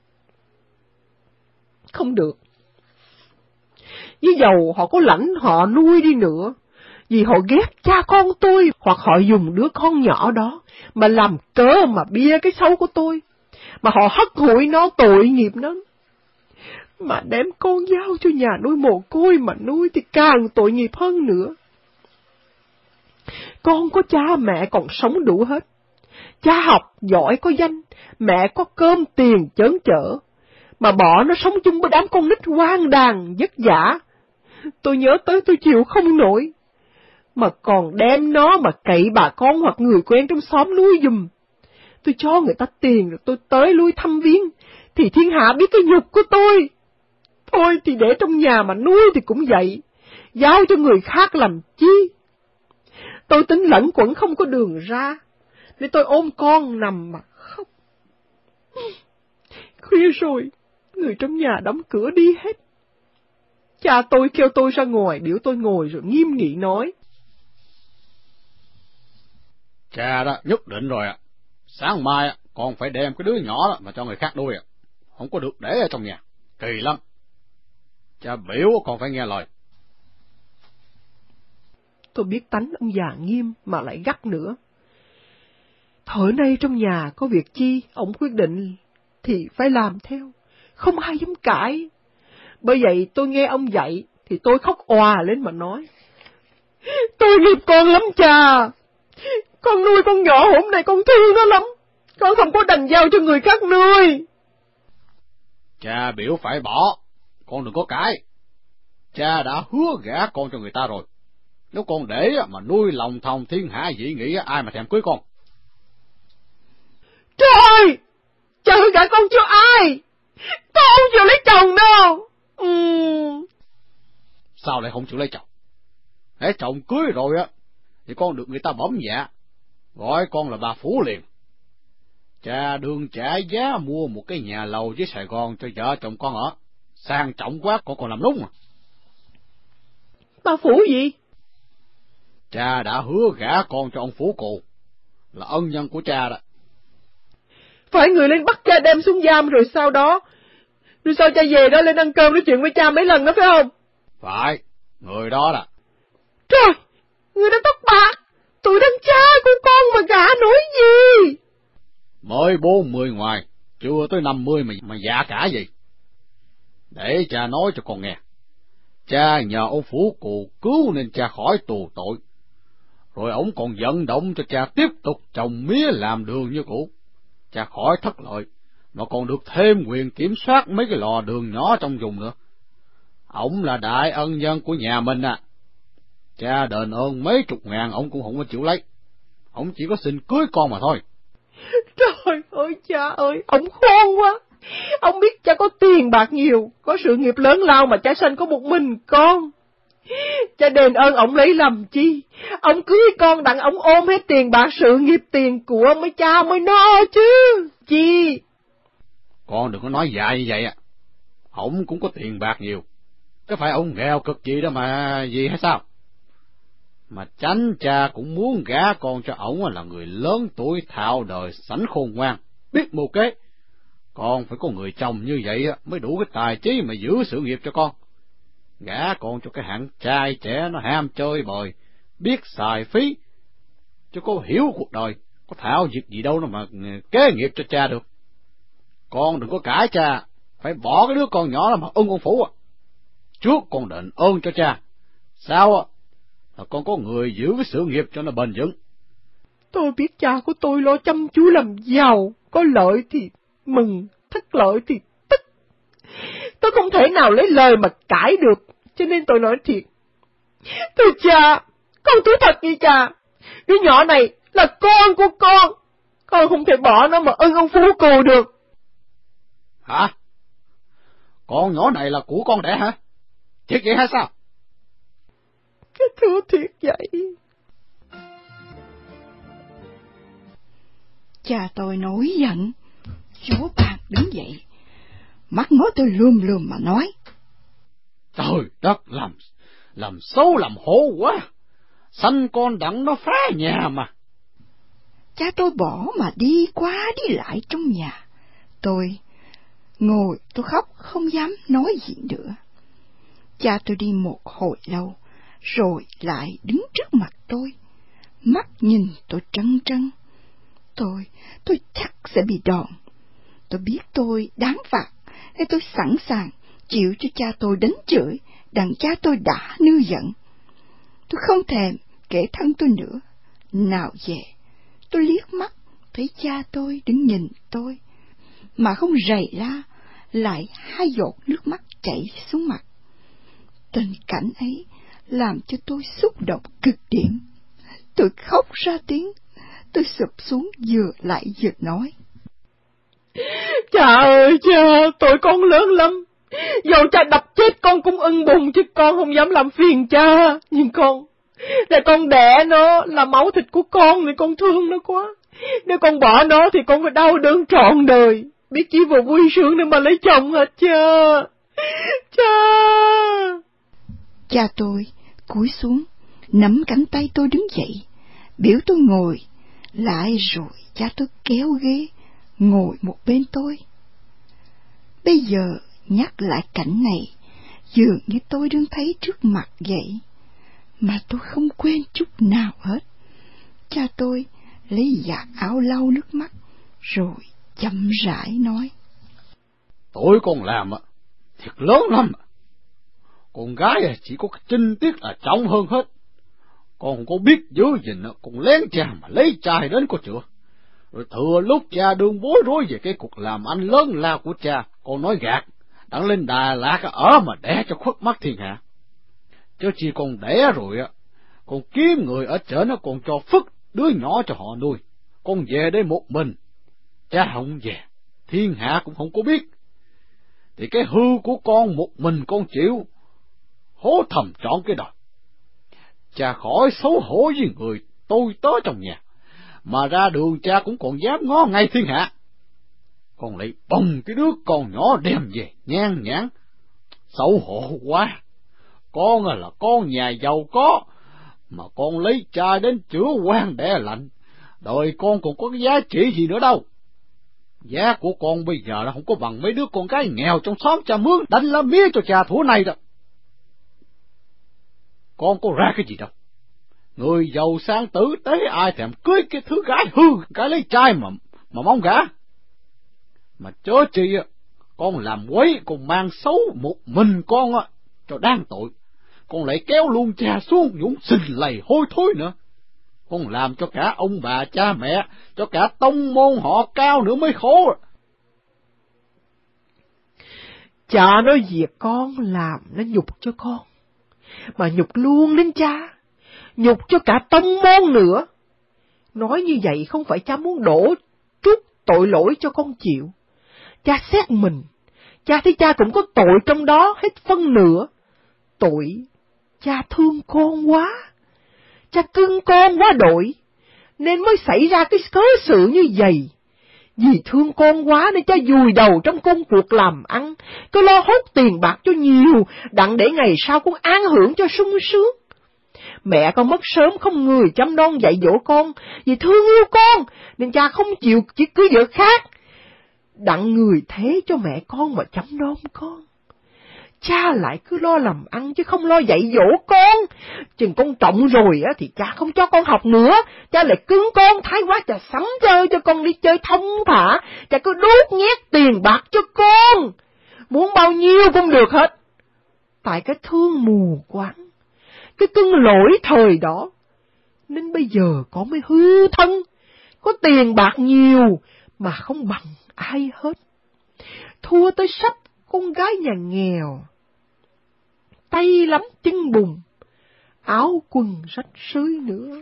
Không được. Với dầu họ có lãnh họ nuôi đi nữa, vì họ ghét cha con tôi, hoặc họ dùng đứa con nhỏ đó mà làm cớ mà bia cái xấu của tôi, mà họ hất hủi nó, tội nghiệp nó. Mà đem con giao cho nhà nuôi mồ côi mà nuôi thì càng tội nghiệp hơn nữa. Con có cha mẹ còn sống đủ hết, Cha học giỏi có danh, mẹ có cơm tiền chớn chở, mà bỏ nó sống chung với đám con nít hoang đàn, vất vả. Tôi nhớ tới tôi chịu không nổi, mà còn đem nó mà cậy bà con hoặc người quen trong xóm nuôi giùm. Tôi cho người ta tiền rồi tôi tới lui thăm viếng, thì thiên hạ biết cái nhục của tôi. Thôi thì để trong nhà mà nuôi thì cũng vậy, giao cho người khác làm chi. Tôi tính lẫn quẩn không có đường ra, nên tôi ôm con nằm mà khóc. Khuya rồi, người trong nhà đóng cửa đi hết. Cha tôi kêu tôi ra ngoài, biểu tôi ngồi rồi nghiêm nghị nói. Cha đó nhất định rồi ạ. Sáng mai con phải đem cái đứa nhỏ đó mà cho người khác nuôi ạ. Không có được để ở trong nhà, kỳ lắm. Cha biểu con phải nghe lời. Tôi biết tánh ông già nghiêm mà lại gắt nữa. Thời nay trong nhà có việc chi, ông quyết định thì phải làm theo, không ai dám cãi. Bởi vậy tôi nghe ông dạy thì tôi khóc òa lên mà nói. Tôi nghiệp con lắm cha. Con nuôi con nhỏ hôm nay con thương nó lắm. Con không có đành giao cho người khác nuôi. Cha biểu phải bỏ, con đừng có cãi. Cha đã hứa gả con cho người ta rồi. Nếu con để mà nuôi lòng thòng thiên hạ dị nghị, ai mà thèm cưới con. Trời ơi! Cha hứa gả con cho ai? Con không chịu lấy chồng đâu. Ừ. Sao lại không chịu lấy chồng? Để chồng cưới rồi á, thì con được người ta bấm dạ, gọi con là bà Phú liền. Cha đương trả giá mua một cái nhà lầu dưới Sài Gòn cho vợ chồng con ở, sang trọng quá con còn làm đúng à. Bà Phú gì? Cha đã hứa gả con cho ông Phú Cụ, là ân nhân của cha đó. Phải người lên bắt cha đem xuống giam rồi sau đó, rồi sao cha về đó lên ăn cơm nói chuyện với cha mấy lần đó phải không? Phải, người đó là. Trời, người đó tóc bạc, tụi đàn cha của con mà gả nổi gì? Mới bốn mươi ngoài, chưa tới năm mươi mà, mà dạ cả gì. Để cha nói cho con nghe. Cha nhờ ông Phú Cụ cứu nên cha khỏi tù tội. Rồi ông còn vận động cho cha tiếp tục trồng mía làm đường như cũ. Cha khỏi thất lợi, mà còn được thêm quyền kiểm soát mấy cái lò đường nhỏ trong vùng nữa. Ông là đại ân nhân của nhà mình à. Cha đền ơn mấy chục ngàn ông cũng không có chịu lấy. Ông chỉ có xin cưới con mà thôi. Trời ơi cha ơi, ông khôn quá. Ông biết cha có tiền bạc nhiều, có sự nghiệp lớn lao mà cha sanh có một mình con. Cha đền ơn ông lấy làm chi? Ông cưới con đặng ông ôm hết tiền bạc sự nghiệp tiền của mấy cha mới no chứ. Chi? Con đừng có nói dại như vậy à. Ông cũng có tiền bạc nhiều. Có phải ông nghèo cực gì đó mà gì hay sao? Mà chánh cha cũng muốn gả con cho ổng là người lớn tuổi thạo đời sẵn khôn ngoan, biết mưu kế. Con phải có người chồng như vậy mới đủ cái tài trí mà giữ sự nghiệp cho con. Gả con cho cái hạng trai trẻ nó ham chơi bời, biết xài phí, chứ có hiểu cuộc đời, có thạo việc gì đâu mà kế nghiệp cho cha được. Con đừng có cãi cha, phải bỏ cái đứa con nhỏ làm ưng con Phú à. Trước con đền ơn cho cha, sao à, là con có người giữ cái sự nghiệp cho nó bền vững. Tôi biết cha của tôi lo chăm chú làm giàu, có lợi thì mừng, thất lợi thì tức. Tôi không thể nào lấy lời mà cãi được, cho nên tôi nói thiệt. Thưa cha, con thú thật với cha, đứa nhỏ này là con của con, con không thể bỏ nó mà ưng ông Phú Cù được. Hả? Con nhỏ này là của con đẻ hả? Thiệt vậy hay sao? Thưa thiệt vậy. Cha tôi nổi giận, vỗ bàn đứng dậy, mắt ngó tôi lườm lườm mà nói. Trời đất, làm làm xấu làm hổ quá, sanh con đặng nó phá nhà mà. Cha tôi bỏ mà đi qua đi lại trong nhà. Tôi ngồi tôi khóc không dám nói gì nữa. Cha tôi đi một hồi lâu, rồi lại đứng trước mặt tôi, mắt nhìn tôi trân trân. Tôi, tôi chắc sẽ bị đòn. Tôi biết tôi đáng phạt, nên tôi sẵn sàng chịu cho cha tôi đánh chửi, đặng cha tôi đã nư giận. Tôi không thèm kể thân tôi nữa. Nào về, tôi liếc mắt thấy cha tôi đứng nhìn tôi, mà không rầy ra, lại hai giọt nước mắt chảy xuống mặt. Tình cảnh ấy làm cho tôi xúc động cực điểm. Tôi khóc ra tiếng, tôi sụp xuống vừa lại vừa nói: Cha ơi cha, tội con lớn lắm. Dầu cha đập chết con cũng ưng bụng, chứ con không dám làm phiền cha. Nhưng con, là con đẻ nó, là máu thịt của con, thì con thương nó quá. Nếu con bỏ nó thì con phải đau đớn trọn đời, biết chi vào vui sướng để mà lấy chồng hết cha. Cha. Cha tôi cúi xuống, nắm cánh tay tôi đứng dậy, biểu tôi ngồi, lại rồi cha tôi kéo ghế, ngồi một bên tôi. Bây giờ nhắc lại cảnh này, dường như tôi đương thấy trước mặt vậy, mà tôi không quên chút nào hết. Cha tôi lấy giặt áo lau nước mắt, rồi chậm rãi nói: Tội con làm á, thiệt lớn lắm. Con gái chỉ có cái trinh tiết là trọng hơn hết. Con không có biết giữ gìn, con lén cha mà lấy trai đến có chưa. Rồi thừa lúc cha đương bối rối về cái cuộc làm ăn lớn lao của cha, con nói gạt, đặng lên Đà Lạt ở mà đẻ cho khuất mắt thiên hạ. Chứ chỉ con đẻ rồi á, con kiếm người ở trển nó còn cho phức đứa nhỏ cho họ nuôi. Con về đây một mình, cha không về, thiên hạ cũng không có biết. Thì cái hư của con một mình con chịu, hố thầm trọn cái đời. Cha khỏi xấu hổ với người tôi tớ trong nhà, mà ra đường cha cũng còn dám ngó ngay thiên hạ. Con lại bồng cái đứa con nhỏ đem về nhan nhãn, xấu hổ quá. Con là con nhà giàu có, mà con lấy cha đến chữa quan đẻ lạnh, đời con còn có cái giá trị gì nữa đâu. Giá của con bây giờ là không có bằng mấy đứa con gái nghèo trong xóm cha mướn đánh lá mía cho cha thủ này đâu. Con có ra cái gì đâu. Người giàu sang tử tế ai thèm cưới cái thứ gái hư, cái lấy trai mà mà mong gả. Mà chớ chi con làm quấy, con mang xấu một mình con á cho đáng tội. Con lại kéo luôn cha xuống nhũng xình lầy hôi thối nữa. Con làm cho cả ông bà cha mẹ, cho cả tông môn họ cao nữa mới khổ. Cha nói việc con làm nó nhục cho con, mà nhục luôn đến cha, nhục cho cả tông môn nữa. Nói như vậy không phải cha muốn đổ trút tội lỗi cho con chịu. Cha xét mình, cha thấy cha cũng có tội trong đó hết phân nửa. Tội cha thương con quá, cha cưng con quá đội, nên mới xảy ra cái cớ sự như vậy. Vì thương con quá nên cha vùi đầu trong công cuộc làm ăn, cứ lo hốt tiền bạc cho nhiều, đặng để ngày sau con an hưởng cho sung sướng. Mẹ con mất sớm không người chăm non dạy dỗ con, vì thương yêu con, nên cha không chịu chỉ cưới vợ khác, đặng người thế cho mẹ con mà chăm nom con. Cha lại cứ lo làm ăn chứ không lo dạy dỗ con. Chừng con trọng rồi á thì cha không cho con học nữa, cha lại cứng con thái quá, cha sắm chơi cho con đi chơi thông thả, cha cứ đốt nhét tiền bạc cho con, muốn bao nhiêu cũng được hết. Tại cái thương mù quáng, cái cưng lỗi thời đó, nên bây giờ con mới hư thân, có tiền bạc nhiều mà không bằng ai hết. Thua tới sắp con gái nhà nghèo, tay lắm chân bùn, áo quần rách rưới nữa.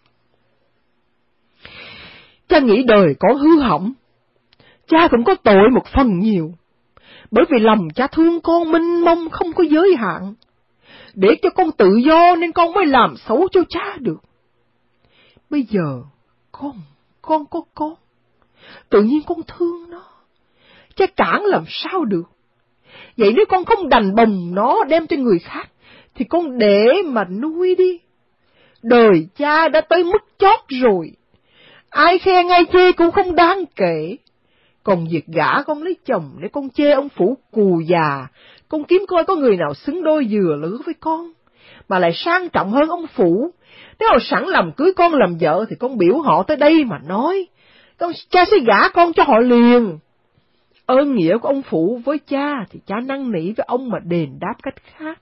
Cha nghĩ đời con hư hỏng, cha cũng có tội một phần nhiều, bởi vì lòng cha thương con mênh mông không có giới hạn, để cho con tự do nên con mới làm xấu cho cha được. Bây giờ con, con có con, tự nhiên con thương nó, cha cản làm sao được. Vậy nếu con không đành bồng nó đem cho người khác, thì con để mà nuôi đi. Đời cha đã tới mức chót rồi, ai khen ai chê cũng không đáng kể. Còn việc gả con lấy chồng để con chê ông phủ cù già, con kiếm coi có người nào xứng đôi vừa lứa với con, mà lại sang trọng hơn ông phủ. Nếu họ sẵn làm cưới con làm vợ thì con biểu họ tới đây mà nói, con cha sẽ gả con cho họ liền. Ơn nghĩa của ông phủ với cha thì cha năn nỉ với ông mà đền đáp cách khác.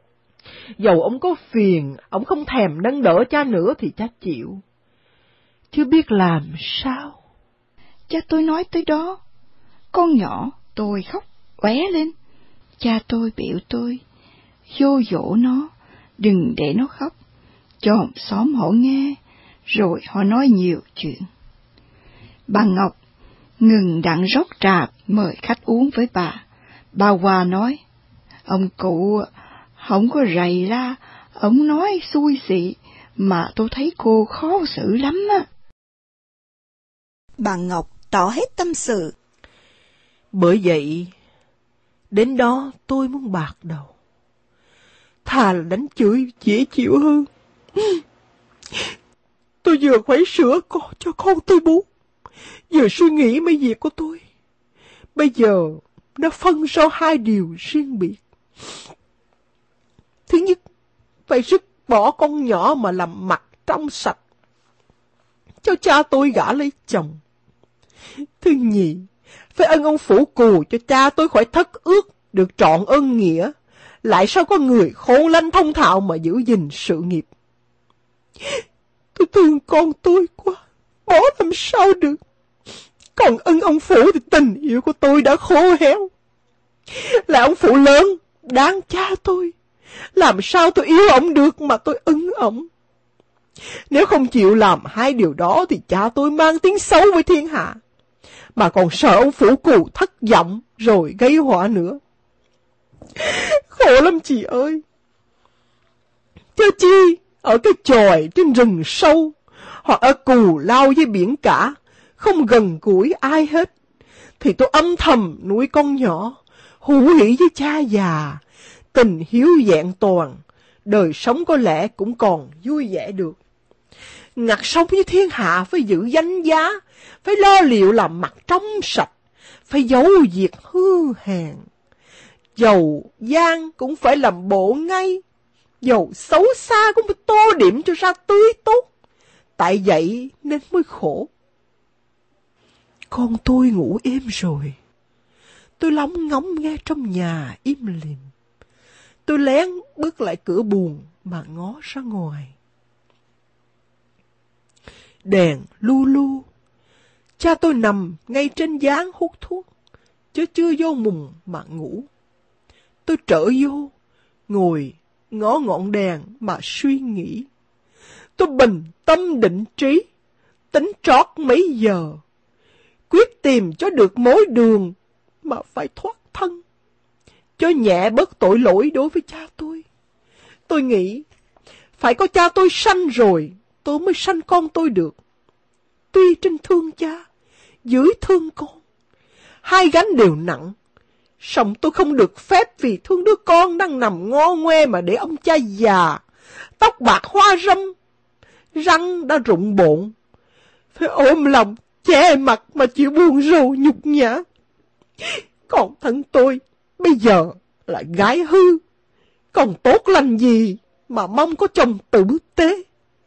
Dầu ông có phiền, ông không thèm nâng đỡ cha nữa thì cha chịu. chưa biết làm sao. Cha tôi nói tới đó, con nhỏ tôi khóc óe lên. Cha tôi biểu tôi vô dỗ nó, đừng để nó khóc, cho hàng xóm họ nghe, rồi họ nói nhiều chuyện. Bà Ngọc ngừng đặng rót trà mời khách uống với bà. Bà Hòa nói, ông cụ không có rầy la, ông nói xui xị, mà tôi thấy cô khó xử lắm á. Bà Ngọc tỏ hết tâm sự. Bởi vậy, đến đó tôi muốn bạc đầu. Thà là đánh chửi dễ chịu hơn. Tôi vừa phải sửa con cho con tôi bú, vừa suy nghĩ mấy việc của tôi. Bây giờ nó phân ra hai điều riêng biệt. Thứ nhất, phải dứt bỏ con nhỏ mà làm mặt trong sạch, cho cha tôi gả lấy chồng. Thứ nhì, phải ân ông phủ cù cho cha tôi khỏi thất ước, được trọn ơn nghĩa. Lại sao có người khôn lanh thông thạo mà giữ gìn sự nghiệp. Tôi thương con tôi quá, bỏ làm sao được. Còn ân ông phủ thì tình yêu của tôi đã khô héo. Là ông phụ lớn, đáng cha tôi. Làm sao tôi yêu ổng được mà tôi ưng ổng. Nếu không chịu làm hai điều đó thì cha tôi mang tiếng xấu với thiên hạ, mà còn sợ ông phủ cù thất vọng rồi gây họa nữa. Khổ lắm chị ơi. Chớ chi ở cái chòi trên rừng sâu, hoặc ở cù lao với biển cả, không gần gũi ai hết, thì tôi âm thầm nuôi con nhỏ, hữu hỷ với cha già, tình hiếu vẹn toàn, đời sống có lẽ cũng còn vui vẻ được. Ngặt sống với thiên hạ phải giữ danh giá, phải lo liệu làm mặt trong sạch, phải giấu việc hư hèn. Giàu gian cũng phải làm bộ ngay, giàu xấu xa cũng phải tô điểm cho ra tươi tốt. Tại vậy nên mới khổ. Con tôi ngủ êm rồi. Tôi lóng ngóng nghe trong nhà im lìm. Tôi lén bước lại cửa buồng mà ngó ra ngoài. Đèn lu lu. Cha tôi nằm ngay trên gián hút thuốc, chứ chưa vô mùng mà ngủ. Tôi trở vô, ngồi ngó ngọn đèn mà suy nghĩ. Tôi bình tâm định trí, tính trót mấy giờ, quyết tìm cho được mối đường mà phải thoát thân, cho nhẹ bớt tội lỗi đối với cha tôi. Tôi nghĩ, phải có cha tôi sanh rồi, tôi mới sanh con tôi được. Tuy trên thương cha, dưới thương con, hai gánh đều nặng, song tôi không được phép vì thương đứa con đang nằm ngo ngoe mà để ông cha già, tóc bạc hoa râm, răng đã rụng bộn, phải ôm lòng che mặt mà chịu buồn rầu nhục nhã. Còn thân tôi bây giờ là gái hư, còn tốt lành gì mà mong có chồng tử tế.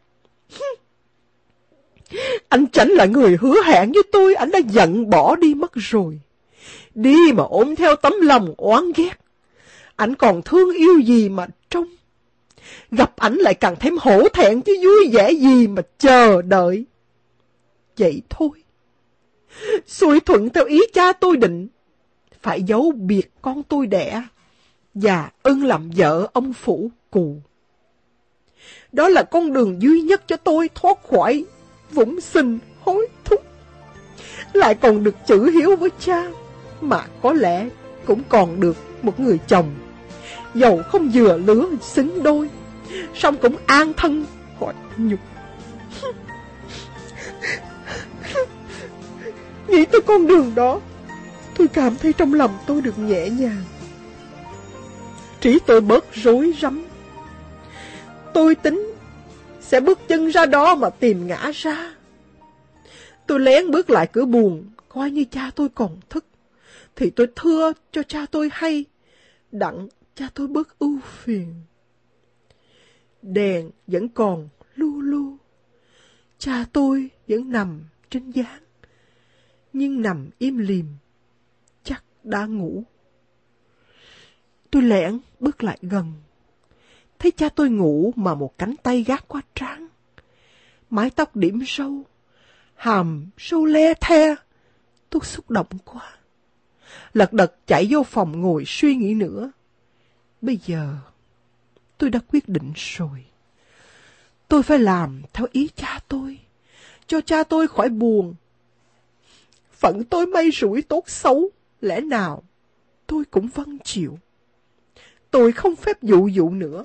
Anh Chánh là người hứa hẹn với tôi, anh đã giận bỏ đi mất rồi. Đi mà ôm theo tấm lòng oán ghét, anh còn thương yêu gì mà trông. Gặp ảnh lại càng thêm hổ thẹn chứ vui vẻ gì mà chờ đợi. Vậy thôi, xuôi thuận theo ý cha tôi định, phải giấu biệt con tôi đẻ và ưng làm vợ ông phủ cù. Đó là con đường duy nhất cho tôi thoát khỏi vũng sinh hối thúc, lại còn được chữ hiếu với cha, mà có lẽ cũng còn được một người chồng dầu không vừa lứa xứng đôi, song cũng an thân khỏi nhục. Nghĩ tới con đường đó, tôi cảm thấy trong lòng tôi được nhẹ nhàng, trí tôi bớt rối rắm. Tôi tính sẽ bước chân ra đó mà tìm ngã ra. Tôi lén bước lại cửa buồng, coi như cha tôi còn thức, thì tôi thưa cho cha tôi hay, đặng cha tôi bớt ưu phiền. Đèn vẫn còn lu lu, cha tôi vẫn nằm trên gián, nhưng nằm im lìm, chắc đã ngủ. Tôi lẻn bước lại gần, thấy cha tôi ngủ mà một cánh tay gác qua trán, mái tóc điểm sâu, hàm sâu le the. Tôi xúc động quá, lật đật chạy vô phòng ngồi suy nghĩ nữa. Bây giờ tôi đã quyết định rồi. Tôi phải làm theo ý cha tôi, cho cha tôi khỏi buồn. Phận tôi may rủi tốt xấu, lẽ nào tôi cũng vâng chịu. Tôi không phép dụ dụ nữa,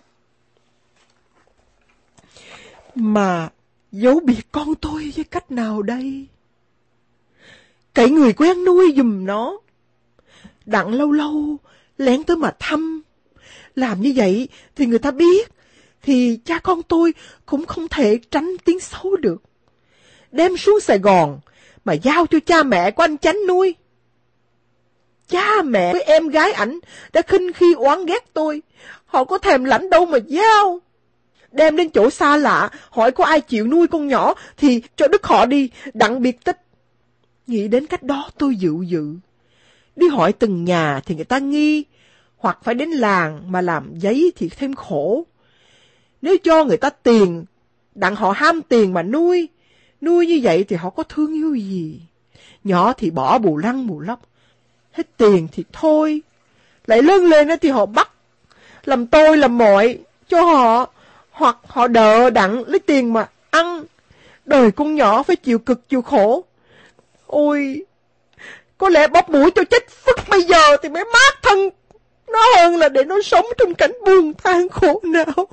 mà giấu biệt con tôi với cách nào đây? Cậy người quen nuôi giùm nó, đặng lâu lâu lén tới mà thăm. Làm như vậy thì người ta biết, thì cha con tôi cũng không thể tránh tiếng xấu được. Đem xuống Sài Gòn mà giao cho cha mẹ của anh Chánh nuôi. Cha mẹ với em gái ảnh đã khinh khi oán ghét tôi, họ có thèm lãnh đâu mà giao. Đem đến chỗ xa lạ, hỏi có ai chịu nuôi con nhỏ thì cho đứt họ đi, đặng biệt tích. Nghĩ đến cách đó tôi dự dự. Đi hỏi từng nhà thì người ta nghi, hoặc phải đến làng mà làm giấy thì thêm khổ. Nếu cho người ta tiền, đặng họ ham tiền mà nuôi, nuôi như vậy thì họ có thương yêu gì? Nhỏ thì bỏ bù lăng bù lóc, hết tiền thì thôi. Lại lớn lên thì họ bắt, làm tôi làm mọi cho họ, hoặc họ đợ đặng lấy tiền mà ăn. Đời con nhỏ phải chịu cực chịu khổ. Ôi, có lẽ bóp mũi cho chết phức bây giờ thì mới mát thân nó hơn là để nó sống trong cảnh buồn than khổ não.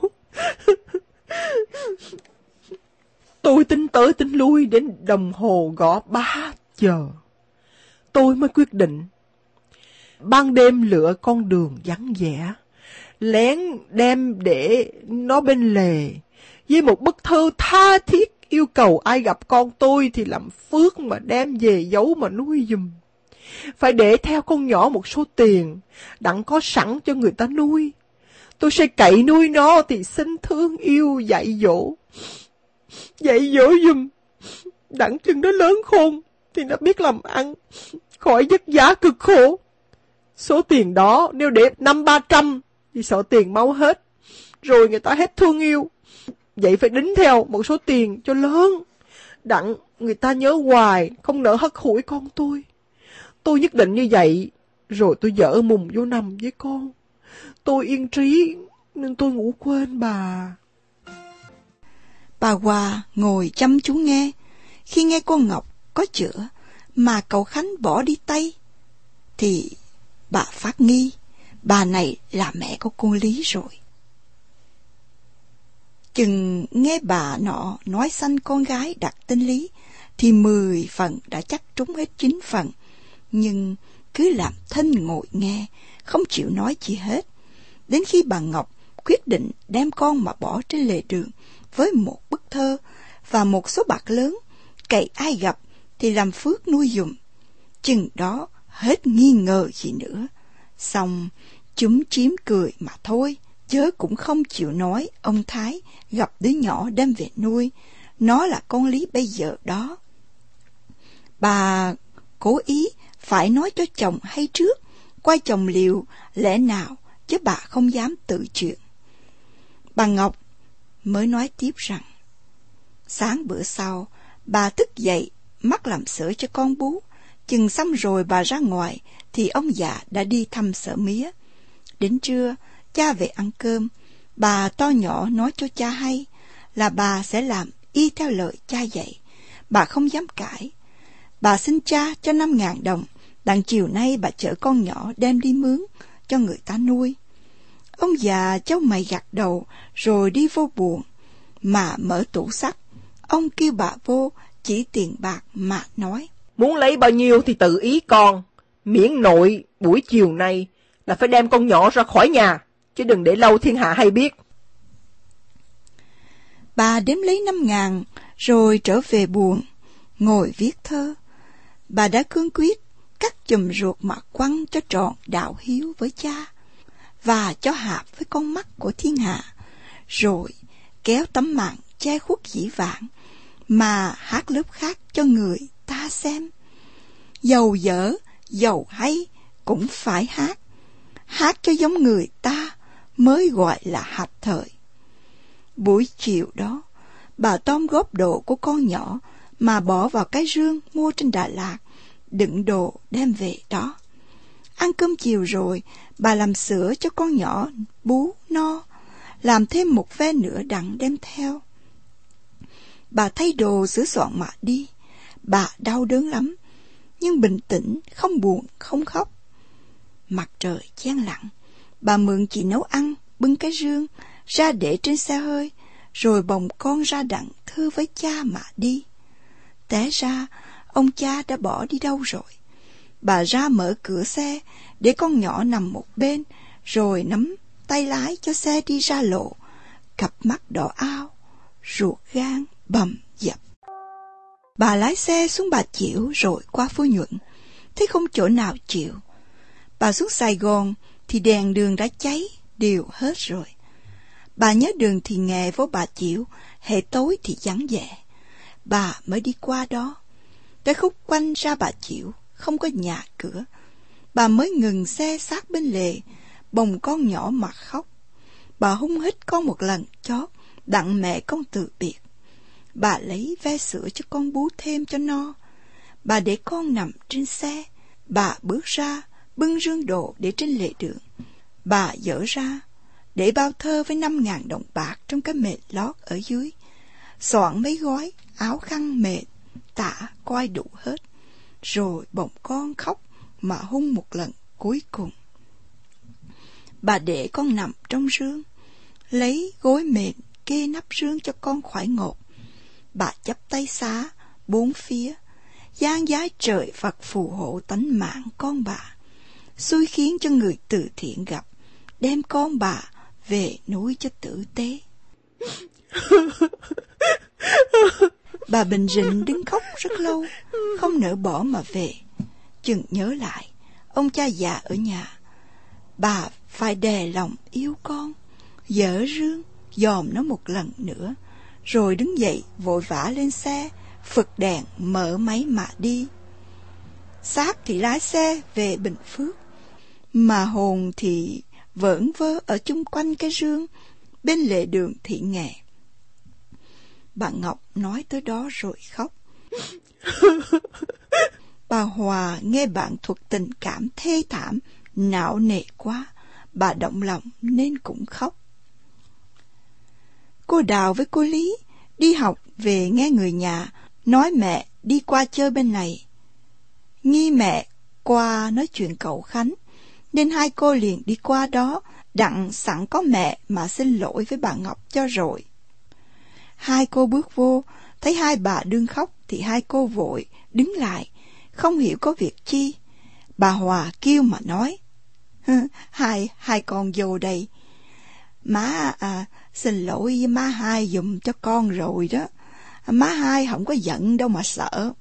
Tôi tính tới tính lui đến đồng hồ gõ ba giờ. Tôi mới quyết định. Ban đêm lựa con đường vắng vẻ, lén đem để nó bên lề, với một bức thơ tha thiết yêu cầu ai gặp con tôi thì làm phước mà đem về giấu mà nuôi giùm. Phải để theo con nhỏ một số tiền, đặng có sẵn cho người ta nuôi. Tôi sẽ cậy nuôi nó thì xin thương yêu dạy dỗ. Dạy dỗ giùm, đặng chừng nó lớn khôn thì nó biết làm ăn, khỏi vất vả cực khổ. Số tiền đó nếu để năm ba trăm thì sợ tiền mau hết, rồi người ta hết thương yêu. Vậy phải đính theo một số tiền cho lớn, đặng người ta nhớ hoài, không nỡ hất hủi con tôi. Tôi nhất định như vậy, rồi tôi dở mùng vô nằm với con. Tôi yên trí nên tôi ngủ quên bà. Bà Hòa ngồi chăm chú nghe. Khi nghe con Ngọc có chữa mà cậu Khánh bỏ đi Tây, thì bà phát nghi bà này là mẹ của cô Lý rồi. Chừng nghe bà nọ nói sanh con gái đặt tên Lý, thì mười phần đã chắc trúng hết chín phần, nhưng cứ làm thinh ngồi nghe, không chịu nói gì hết. Đến khi bà Ngọc quyết định đem con mà bỏ trên lề đường với một bức thơ và một số bạc lớn, cậy ai gặp thì làm phước nuôi giùm, chừng đó hết nghi ngờ gì nữa. Xong chúm chím cười mà thôi, chớ cũng không chịu nói ông Thái gặp đứa nhỏ đem về nuôi, nó là con Lý bây giờ đó. Bà cố ý phải nói cho chồng hay trước, qua chồng liệu lẽ nào, chứ bà không dám tự chuyện. Bà Ngọc mới nói tiếp rằng, sáng bữa sau, bà thức dậy, mắc làm sữa cho con bú. Chừng xong rồi bà ra ngoài, thì ông già đã đi thăm sở mía. Đến trưa, cha về ăn cơm, bà to nhỏ nói cho cha hay là bà sẽ làm y theo lời cha dạy. Bà không dám cãi. Bà xin cha cho năm ngàn đồng, đặng chiều nay bà chở con nhỏ đem đi mướn cho người ta nuôi. Ông già cháu mày gật đầu rồi đi vô buồng, mà mở tủ sắt. Ông kêu bà vô chỉ tiền bạc mà nói, muốn lấy bao nhiêu thì tự ý con, miễn nội buổi chiều nay là phải đem con nhỏ ra khỏi nhà, chứ đừng để lâu thiên hạ hay biết. Bà đếm lấy năm ngàn rồi trở về buồng, ngồi viết thơ. Bà đã cương quyết cắt chùm ruột mà quăng cho trọn đạo hiếu với cha, và cho hạp với con mắt của thiên hạ, rồi kéo tấm màn che khuất dĩ vãng mà hát lớp khác cho người ta xem. Dầu dở, dầu hay cũng phải hát, hát cho giống người ta mới gọi là hạch thời. Buổi chiều đó, bà tóm góp đồ của con nhỏ mà bỏ vào cái rương mua trên Đà Lạt, đựng đồ đem về đó. Ăn cơm chiều rồi, bà làm sữa cho con nhỏ bú no, làm thêm một ve nữa đặng đem theo. Bà thay đồ sửa soạn mà đi. Bà đau đớn lắm, nhưng bình tĩnh, không buồn, không khóc. Mặt trời chang lặng, bà mượn chị nấu ăn, bưng cái rương ra để trên xe hơi, rồi bồng con ra đặng thưa với cha mà đi. Té ra, ông cha đã bỏ đi đâu rồi. Bà ra mở cửa xe, để con nhỏ nằm một bên, rồi nắm tay lái cho xe đi ra lộ. Cặp mắt đỏ ao, ruột gan bầm dập. Bà lái xe xuống Bà Chiểu rồi qua Phú Nhuận, thấy không chỗ nào chịu. Bà xuống Sài Gòn thì đèn đường đã cháy đều hết rồi. Bà nhớ đường thì nghè vô Bà Chiểu, hệ tối thì vắng vẻ. Bà mới đi qua đó, tới khúc quanh ra Bà Chiểu, không có nhà cửa. Bà mới ngừng xe sát bên lề, bồng con nhỏ mà khóc. Bà hung hít con một lần chót, đặng mẹ con từ biệt. Bà lấy ve sữa cho con bú thêm cho no. Bà để con nằm trên xe. Bà bước ra, bưng rương đồ để trên lề đường. Bà dỡ ra, để bao thơ với năm ngàn đồng bạc trong cái mền lót ở dưới. Soạn mấy gói, áo khăn mệt, tả coi đủ hết. Rồi bồng con khóc mà hung một lần cuối cùng. Bà để con nằm trong rương, lấy gối mền kê nắp rương cho con khỏi ngột. Bà chắp tay xá bốn phía, gian giái trời Phật phù hộ tánh mạng con bà, xui khiến cho người từ thiện gặp, đem con bà về núi cho tử tế. Bà bình rịnh đứng khóc rất lâu, không nỡ bỏ mà về. Chừng nhớ lại ông cha già ở nhà, bà phải đè lòng yêu con, dỡ rương dòm nó một lần nữa, rồi đứng dậy vội vã lên xe, phật đèn mở máy mà đi. Xác thì lái xe về Bình Phước, mà hồn thì vởn vơ ở chung quanh cái rương bên lề đường Thị Nghè. Bà Ngọc nói tới đó rồi khóc. Bà Hòa nghe bạn thuật tình cảm thê thảm, não nề quá, bà động lòng nên cũng khóc. Cô Đào với cô Lý đi học về nghe người nhà nói mẹ đi qua chơi bên này. Nghi mẹ qua nói chuyện cậu Khánh, nên hai cô liền đi qua đó, đặng sẵn có mẹ mà xin lỗi với bà Ngọc cho rồi. Hai cô bước vô, thấy hai bà đương khóc thì hai cô vội đứng lại, không hiểu có việc chi. Bà Hòa kêu mà nói, hai hai con vô đây. Má à, xin lỗi với má hai giùm cho con rồi đó. Má hai không có giận đâu mà sợ.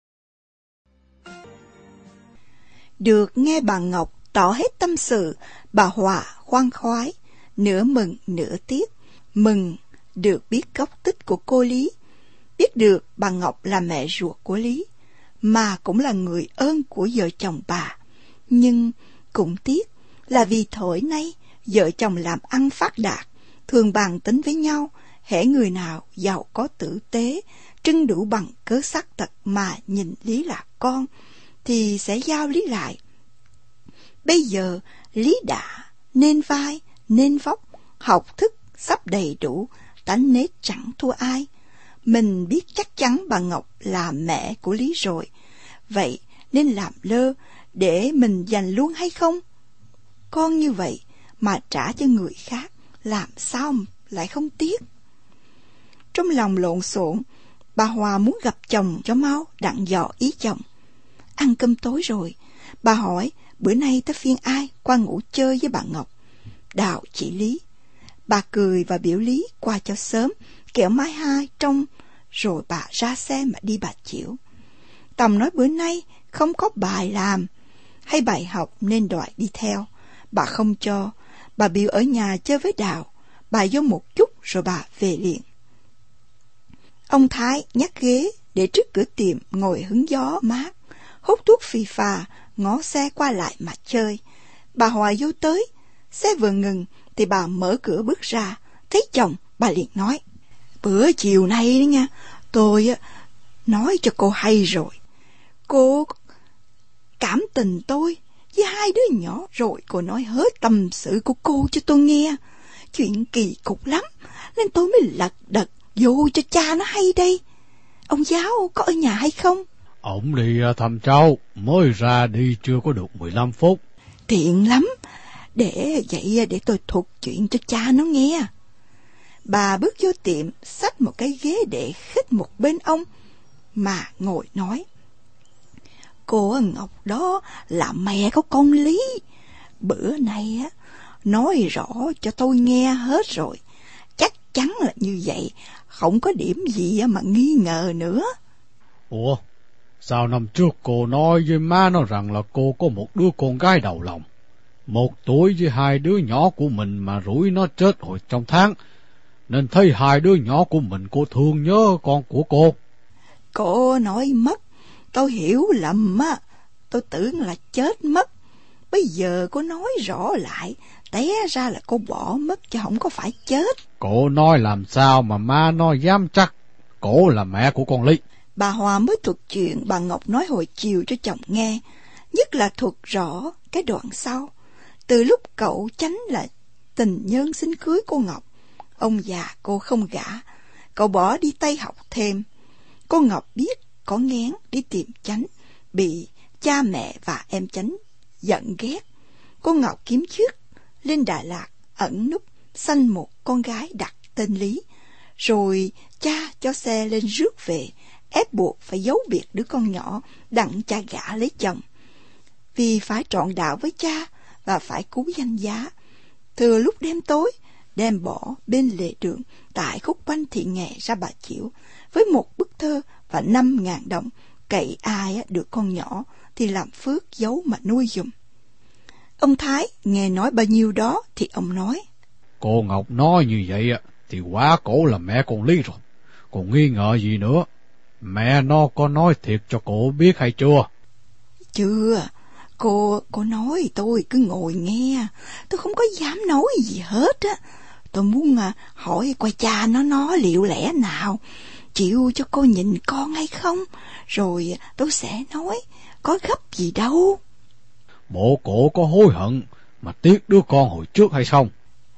Được nghe bà Ngọc tỏ hết tâm sự, bà Hòa khoan khoái, nửa mừng nửa tiếc. Mừng được biết gốc tích của cô Lý, biết được bà Ngọc là mẹ ruột của Lý, mà cũng là người ơn của vợ chồng bà. Nhưng cũng tiếc là vì thổi nay vợ chồng làm ăn phát đạt, thường bàn tính với nhau, hễ người nào giàu có tử tế, trưng đủ bằng cớ xác tật mà nhìn Lý là con, thì sẽ giao Lý lại. Bây giờ Lý đã nên vai, nên vóc, học thức sắp đầy đủ, tánh nết chẳng thua ai. Mình biết chắc chắn bà Ngọc là mẹ của Lý rồi, vậy nên làm lơ để mình giành luôn hay không? Con như vậy mà trả cho người khác, làm sao lại không tiếc? Trong lòng lộn xộn, bà Hòa muốn gặp chồng cho mau, đặng dò ý chồng. Ăn cơm tối rồi, bà hỏi bữa nay tới phiên ai qua ngủ chơi với bà Ngọc. Đào chỉ Lý. Bà cười và biểu Lý qua cho sớm, kẻo mai hai trông, rồi bà ra xe mà đi Bà Chiểu. Tầm nói bữa nay không có bài làm hay bài học nên đòi đi theo. Bà không cho, bà biểu ở nhà chơi với Đào. Bà vô một chút rồi bà về liền. Ông Thái nhắc ghế để trước cửa tiệm ngồi hứng gió mát, hút thuốc phì phà, ngó xe qua lại mà chơi. Bà Hòa vô tới, xe vừa ngừng thì bà mở cửa bước ra, thấy chồng bà liền nói, bữa chiều nay đó nha, tôi nói cho cô hay rồi. Cô cảm tình tôi với hai đứa nhỏ rồi cô nói hết tâm sự của cô cho tôi nghe. Chuyện kỳ cục lắm, nên tôi mới lật đật vô cho cha nó hay đây. Ông giáo có ở nhà hay không? Ổng đi thăm cháu, mới ra đi chưa có được mười lăm phút. Tiện lắm, để vậy để tôi thuật chuyện cho cha nó nghe. Bà bước vô tiệm, xách một cái ghế để khích một bên ông, mà ngồi nói. Cô Ngọc đó là mẹ của con Lý. Bữa nay á, nói rõ cho tôi nghe hết rồi. Chắc chắn là như vậy, không có điểm gì mà nghi ngờ nữa. Ủa, sao năm trước cô nói với má nó rằng là cô có một đứa con gái đầu lòng, một tuổi với hai đứa nhỏ của mình mà rủi nó chết hồi trong tháng, nên thấy hai đứa nhỏ của mình cô thương nhớ con của cô. Cô nói mất, tôi hiểu lầm á, tôi tưởng là chết mất. Bây giờ cô nói rõ lại, té ra là cô bỏ mất chứ không có phải chết. Cô nói làm sao mà má nó dám chắc cô là mẹ của con Lý. Bà Hòa mới thuật chuyện bà Ngọc nói hồi chiều cho chồng nghe, nhất là thuật rõ cái đoạn sau. Từ lúc cậu Chánh là tình nhân xin cưới cô Ngọc, ông già cô không gả, cậu bỏ đi Tây học thêm. Cô Ngọc biết có ngén đi tìm Chánh, bị cha mẹ và em Chánh giận ghét. Cô Ngọc kiếm trước lên Đà Lạt ẩn núp, sanh một con gái đặt tên Lý, rồi cha cho xe lên rước về, ép buộc phải giấu biệt đứa con nhỏ đặng cha gả lấy chồng. Vì phải trọn đạo với cha và phải cứu danh giá, thừa lúc đêm tối đem bỏ bên lề đường tại khúc quanh Thị Nghè ra Bà Chiểu với một bức thơ và năm ngàn đồng, cậy ai được con nhỏ thì làm phước giấu mà nuôi giùm. Ông Thái nghe nói bao nhiêu đó thì ông nói: Cô Ngọc nói như vậy thì quá cổ là mẹ con Lý rồi, còn nghi ngờ gì nữa. Mẹ nó có nói thiệt cho cô biết hay chưa? Chưa, cô cô nói tôi cứ ngồi nghe, tôi không có dám nói gì hết á. Tôi muốn à, hỏi coi cha nó nói liệu lẽ nào, chịu cho cô nhìn con hay không, rồi tôi sẽ nói, có gấp gì đâu. Bộ cổ có hối hận mà tiếc đứa con hồi trước hay không?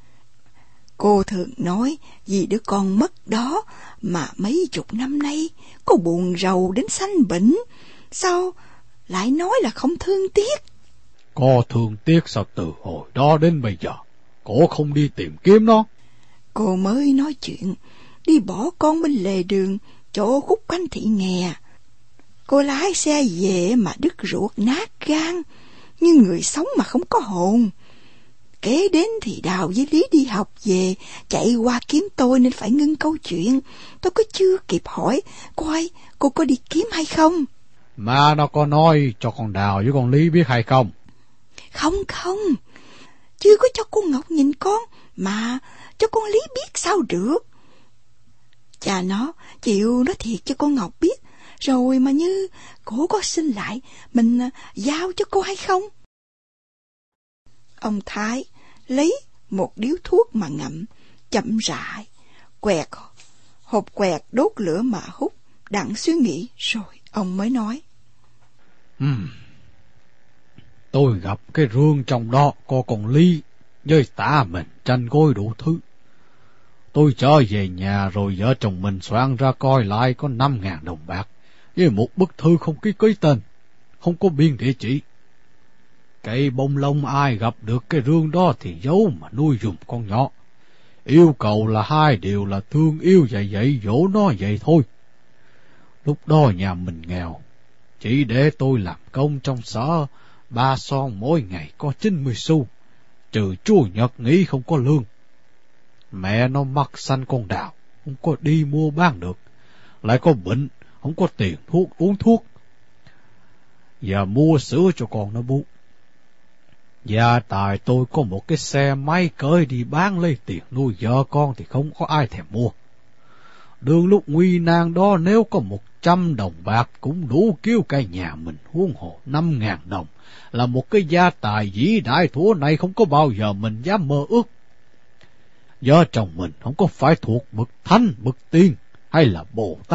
Cô thường nói vì đứa con mất đó mà mấy chục năm nay cô buồn rầu đến sanh bệnh, sao lại nói là không thương tiếc? Có thương tiếc sao từ hồi đó đến bây giờ cổ không đi tìm kiếm nó? Cô mới nói chuyện đi bỏ con bên lề đường chỗ khúc quanh Thị Nghè. Cô lái xe về mà đứt ruột nát gan, như người sống mà không có hồn. Kế đến thì Đào với Lý đi học về, chạy qua kiếm tôi nên phải ngưng câu chuyện. Tôi có chưa kịp hỏi, coi cô có đi kiếm hay không? Mà nó có nói cho con Đào với con Lý biết hay không? Không không, chưa có cho cô Ngọc nhìn con, mà cho con Lý biết sao được. Cha nó chịu nói thiệt cho cô Ngọc biết, rồi mà như cổ có xin lại, mình giao cho cô hay không? Ông Thái lấy một điếu thuốc mà ngậm, chậm rãi, quẹt, hộp quẹt đốt lửa mà hút, đặng suy nghĩ, rồi ông mới nói. Hmm. Tôi gặp cái rương trong đó có con Lý với tả mình tranh gối đủ thứ. Tôi trở về nhà rồi vợ chồng mình soạn ra coi lại có năm ngàn đồng bạc với một bức thư không ký ký tên, không có biên địa chỉ. Cây bông lông ai gặp được cái rương đó thì giấu mà nuôi giùm con nhỏ. Yêu cầu là hai điều là thương yêu và dạy dỗ nó vậy thôi. Lúc đó nhà mình nghèo, chỉ để tôi làm công trong sở ba son mỗi ngày có chín mươi xu, trừ Chủ nhật nghỉ không có lương. Mẹ nó mắc sanh con Đào, không có đi mua bán được, lại có bệnh, không có tiền thuốc uống thuốc, và mua sữa cho con nó bú. Gia tài tôi có một cái xe máy cởi đi bán lấy tiền nuôi vợ con thì không có ai thèm mua. Đương lúc nguy nan đó nếu có một trăm đồng bạc cũng đủ cứu cả nhà mình, huống hồ năm ngàn đồng là một cái gia tài vĩ đại thuở này không có bao giờ mình dám mơ ước. Vợ chồng mình không có phải thuộc bậc thánh, bậc tiên hay là Bồ Tát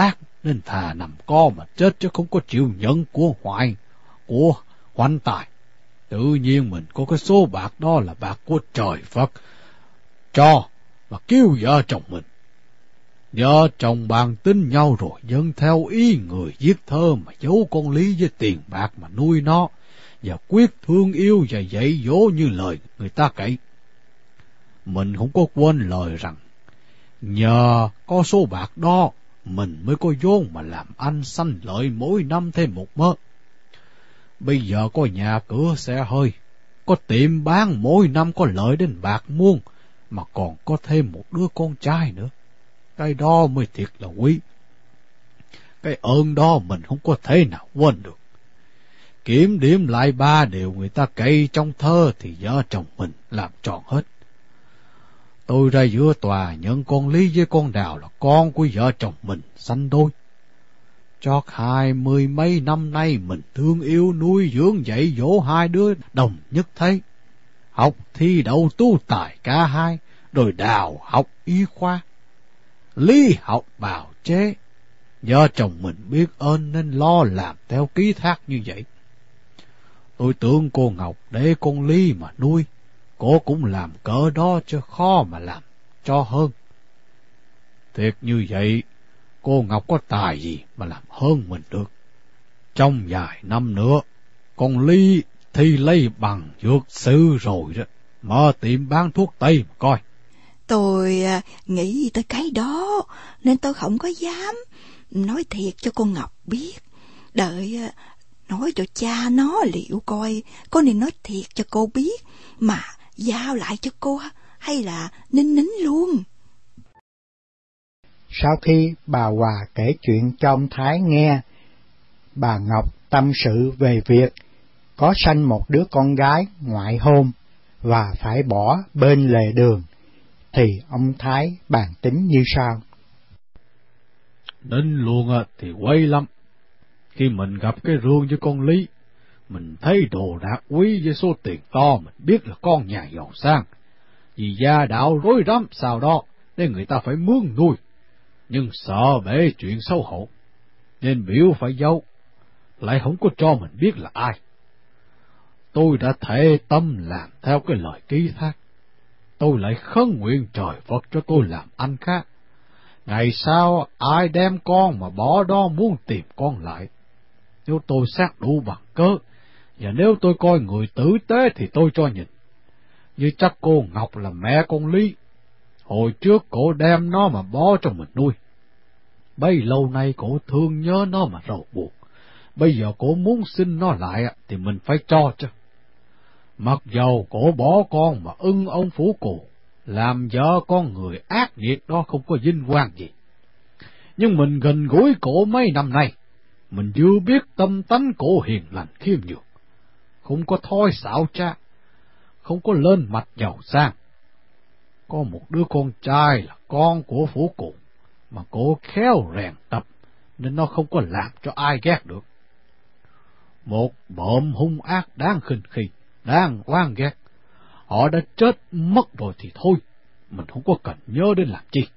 nên thà nằm co mà chết chứ không có chịu nhận của hoài, của hoành tài. Tự nhiên mình có cái số bạc đó là bạc của trời Phật cho mà kêu vợ chồng mình. Vợ chồng bàn tính nhau rồi dâng theo ý người viết thơ mà giấu con Lý với tiền bạc mà nuôi nó, và quyết thương yêu và dạy dỗ như lời người ta kể. Mình không có quên lời rằng, nhờ có số bạc đó, mình mới có vốn mà làm ăn sanh lợi mỗi năm thêm một mớ. Bây giờ có nhà cửa xe hơi, có tiệm bán mỗi năm có lợi đến bạc muôn, mà còn có thêm một đứa con trai nữa. Cái đó mới thiệt là quý. Cái ơn đó mình không có thể nào quên được. Kiểm điểm lại ba điều người ta kể trong thơ thì vợ chồng mình làm tròn hết. Tôi ra giữa tòa nhận con Lý với con Đào là con của vợ chồng mình sanh đôi. Chót hai mươi mấy năm nay mình thương yêu nuôi dưỡng dạy dỗ hai đứa đồng nhất thấy. Học thi đậu tu tài cả hai, rồi Đào học y khoa, Lý học bào chế. Vợ chồng mình biết ơn nên lo làm theo ký thác như vậy. Tôi tưởng cô Ngọc để con Lý mà nuôi, cô cũng làm cỡ đó chứ khó mà làm cho hơn. Thiệt như vậy, cô Ngọc có tài gì mà làm hơn mình được. Trong vài năm nữa, con Lý thi lấy bằng dược sư rồi đó, mở tiệm bán thuốc tây mà coi. Tôi nghĩ tới cái đó, nên tôi không có dám nói thiệt cho cô Ngọc biết. Đợi nói cho cha nó liệu coi có nên nói thiệt cho cô biết mà giao lại cho cô, hay là nín nín luôn. Sau khi bà Hòa kể chuyện cho ông Thái nghe, bà Ngọc tâm sự về việc có sanh một đứa con gái ngoại hôn và phải bỏ bên lề đường, thì ông Thái bàn tính như sau. Đến luôn thì quay lắm. Khi mình gặp cái rương với con Lý, mình thấy đồ đạc quý với số tiền to, mình biết là con nhà giàu sang. Vì gia đạo rối rắm sao đó, nên người ta phải mướn nuôi. Nhưng sợ bể chuyện xấu hổ, nên biểu phải giấu, lại không có cho mình biết là ai. Tôi đã thể tâm làm theo cái lời ký thác. Tôi lại khấn nguyện trời Phật cho tôi làm anh khác. Ngày sau ai đem con mà bỏ đó muốn tìm con lại, nếu tôi xác đủ bằng cớ, và nếu tôi coi người tử tế thì tôi cho nhìn. Như chắc cô Ngọc là mẹ con Lý, hồi trước cổ đem nó mà bó cho mình nuôi. Bấy lâu nay cổ thương nhớ nó mà rầu buồn, bây giờ cổ muốn xin nó lại thì mình phải cho chứ. Mặc dầu cổ bỏ con mà ưng ông phủ cụ, làm vợ con người ác nghiệt đó không có vinh quang gì. Nhưng mình gần gũi cổ mấy năm nay, mình vừa biết tâm tánh cổ hiền lành khiêm nhường, không có thói xảo trá, không có lên mặt giàu sang. Có một đứa con trai là con của phủ cụ, mà cổ khéo rèn tập, nên nó không có làm cho ai ghét được. Một bộm hung ác đáng khinh khi, đáng oan ghét, họ đã chết mất rồi thì thôi, mình không có cần nhớ đến làm chi.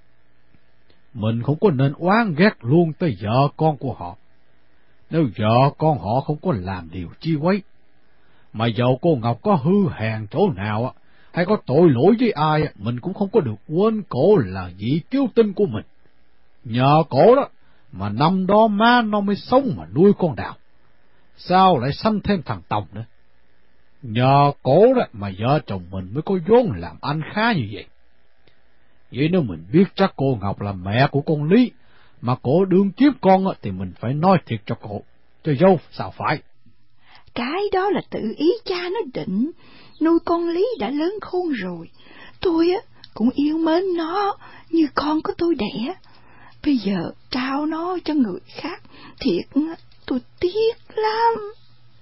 Mình không có nên oán ghét luôn tới vợ con của họ, nếu vợ con họ không có làm điều chi quấy. Mà dầu cô Ngọc có hư hèn chỗ nào, hay có tội lỗi với ai, mình cũng không có được quên cổ là vị cứu tinh của mình. Nhờ cổ đó mà năm đó má nó mới sống mà nuôi con Đào, sao lại sanh thêm thằng Tòng nữa. Nhờ cổ đó mà vợ chồng mình mới có vốn làm anh khá như vậy. Vậy nếu mình biết chắc cô Ngọc là mẹ của con Lý, mà cổ đương kiếp con thì mình phải nói thiệt cho cổ, cho dâu sao phải. Cái đó là tự ý cha nó định, nuôi con Lý đã lớn khôn rồi. Tôi á cũng yêu mến nó như con của tôi đẻ. Bây giờ trao nó cho người khác, thiệt tôi tiếc lắm.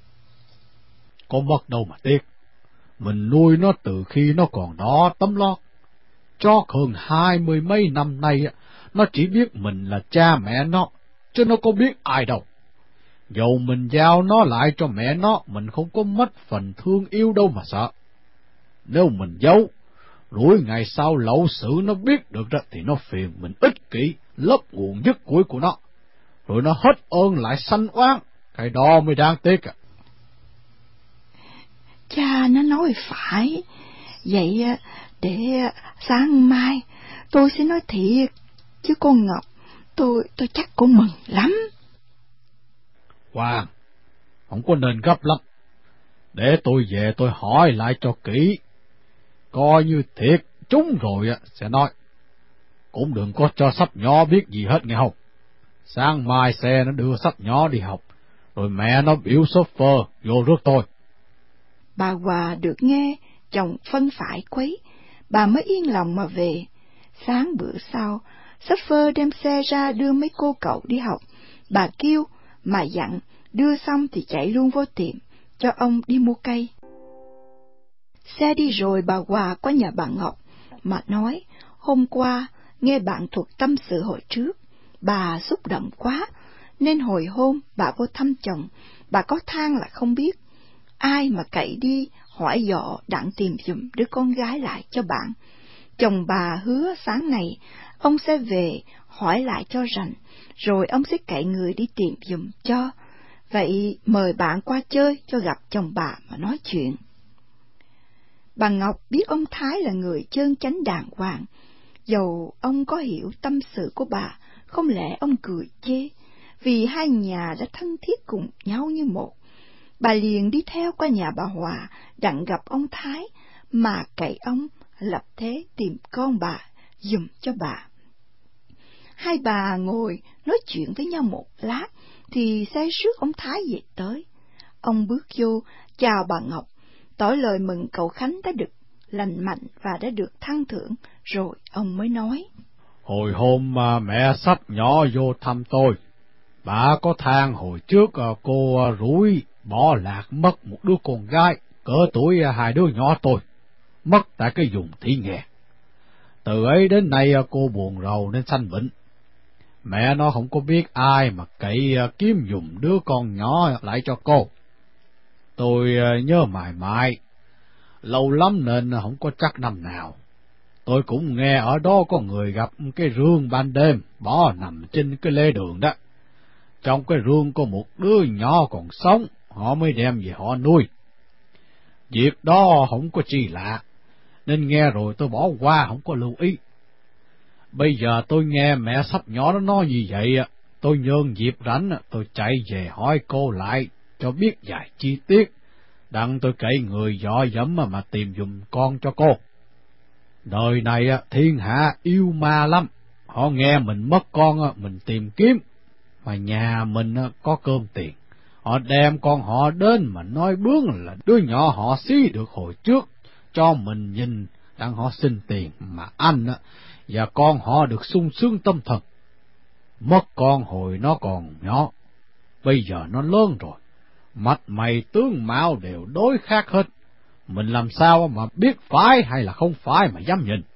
Có mất đâu mà tiếc. Mình nuôi nó từ khi nó còn đó tấm lót. Cho hơn hai mươi mấy năm nay, nó chỉ biết mình là cha mẹ nó, chứ nó có biết ai đâu. Dầu mình giao nó lại cho mẹ nó, mình không có mất phần thương yêu đâu mà sợ. Nếu mình giấu, rồi ngày sau lậu sự nó biết được ra thì nó phiền mình ích kỷ, lấp nguồn dứt cuối của nó, rồi nó hết ơn lại sanh oán, cái đó mới đáng tiếc à. Cha nó nói phải, vậy để sáng mai tôi sẽ nói thiệt, chứ con Ngọc, tôi tôi chắc cô mừng lắm. Hoàng, không có nên gấp lắm, để tôi về tôi hỏi lại cho kỹ, coi như thiệt trúng rồi sẽ nói. Cũng đừng có cho sắp nhỏ biết gì hết nghe không. Sáng mai xe nó đưa sắp nhỏ đi học, rồi mẹ nó biểu shopper vô rước tôi. Bà Hòa được nghe chồng phân phải quấy, bà mới yên lòng mà về. Sáng bữa sau, shopper đem xe ra đưa mấy cô cậu đi học. Bà kêu mà dặn, đưa xong thì chạy luôn vô tiệm cho ông đi mua cây. Xe đi rồi, bà Hòa qua nhà bà Ngọc mà nói, hôm qua nghe bạn thuật tâm sự hồi trước, bà xúc động quá, nên hồi hôm bà vô thăm chồng, bà có than là không biết ai mà cậy đi hỏi dọ đặng tìm giùm đứa con gái lại cho bạn. Chồng bà hứa sáng này ông sẽ về hỏi lại cho rành, rồi ông sẽ cậy người đi tìm giùm cho. Vậy mời bạn qua chơi cho gặp chồng bà mà nói chuyện. Bà Ngọc biết ông Thái là người chân chánh đàng hoàng, dầu ông có hiểu tâm sự của bà, không lẽ ông cười chê, vì hai nhà đã thân thiết cùng nhau như một. Bà liền đi theo qua nhà bà Hòa đặng gặp ông Thái, mà cậy ông lập thế tìm con bà giùm cho bà. Hai bà ngồi nói chuyện với nhau một lát, thì xe rước ông Thái về tới. Ông bước vô chào bà Ngọc, tỏ lời mừng cậu Khánh đã được lành mạnh và đã được thăng thưởng, rồi ông mới nói. Hồi hôm mà mẹ sắp nhỏ vô thăm tôi, bà có than hồi trước cô rủi bỏ lạc mất một đứa con gái, cỡ tuổi hai đứa nhỏ tôi, mất tại cái vùng thị nghèo. Từ ấy đến nay cô buồn rầu nên sanh bệnh. Mẹ nó không có biết ai mà cậy kiếm giùm đứa con nhỏ lại cho cô. Tôi nhớ mãi mãi, lâu lắm nên không có chắc năm nào. Tôi cũng nghe ở đó có người gặp cái rương ban đêm bỏ nằm trên cái lề đường đó. Trong cái rương có một đứa nhỏ còn sống, họ mới đem về họ nuôi. Việc đó không có chi lạ, nên nghe rồi tôi bỏ qua không có lưu ý. Bây giờ tôi nghe mẹ sắp nhỏ nó nói như vậy, tôi nhân dịp rảnh tôi chạy về hỏi cô lại cho biết vài chi tiết, đặng tôi cậy người dọ dẫm mà tìm giùm con cho cô. Đời này thiên hạ yêu ma lắm, họ nghe mình mất con mình tìm kiếm, mà nhà mình có cơm tiền, họ đem con họ đến mà nói bướng là đứa nhỏ họ xí được hồi trước, cho mình nhìn đang họ xin tiền mà anh và con họ được sung sướng tâm thần. Mất con hồi nó còn nhỏ, bây giờ nó lớn rồi, mặt mày tướng mạo đều đối khác hết, mình làm sao mà biết phải hay là không phải mà dám nhìn.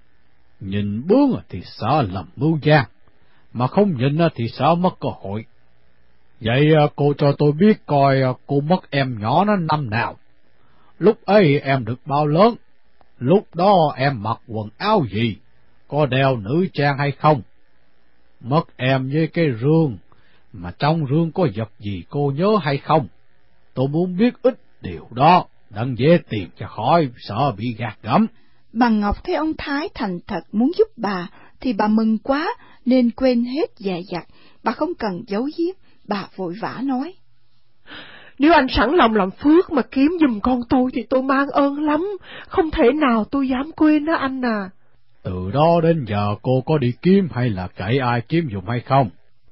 Nhìn bướng thì sợ lầm mưu gian, mà không nhìn thì sợ mất cơ hội. Vậy cô cho tôi biết coi cô mất em nhỏ nó năm nào, lúc ấy em được bao lớn, lúc đó em mặc quần áo gì, có đeo nữ trang hay không. Mất em với cái rương, mà trong rương có vật gì cô nhớ hay không. Tôi muốn biết ít điều đó, đặng dễ tìm cho khỏi sợ bị gạt gẫm. Bà Ngọc thấy ông Thái thành thật muốn giúp bà, thì bà mừng quá, nên quên hết dè dặt, bà không cần giấu giếm, bà vội vã nói. Nếu anh sẵn lòng làm phước mà kiếm giùm con tôi thì tôi mang ơn lắm, không thể nào tôi dám quên đó anh à. Từ đó đến giờ cô có đi kiếm hay là cậy ai kiếm giùm hay không?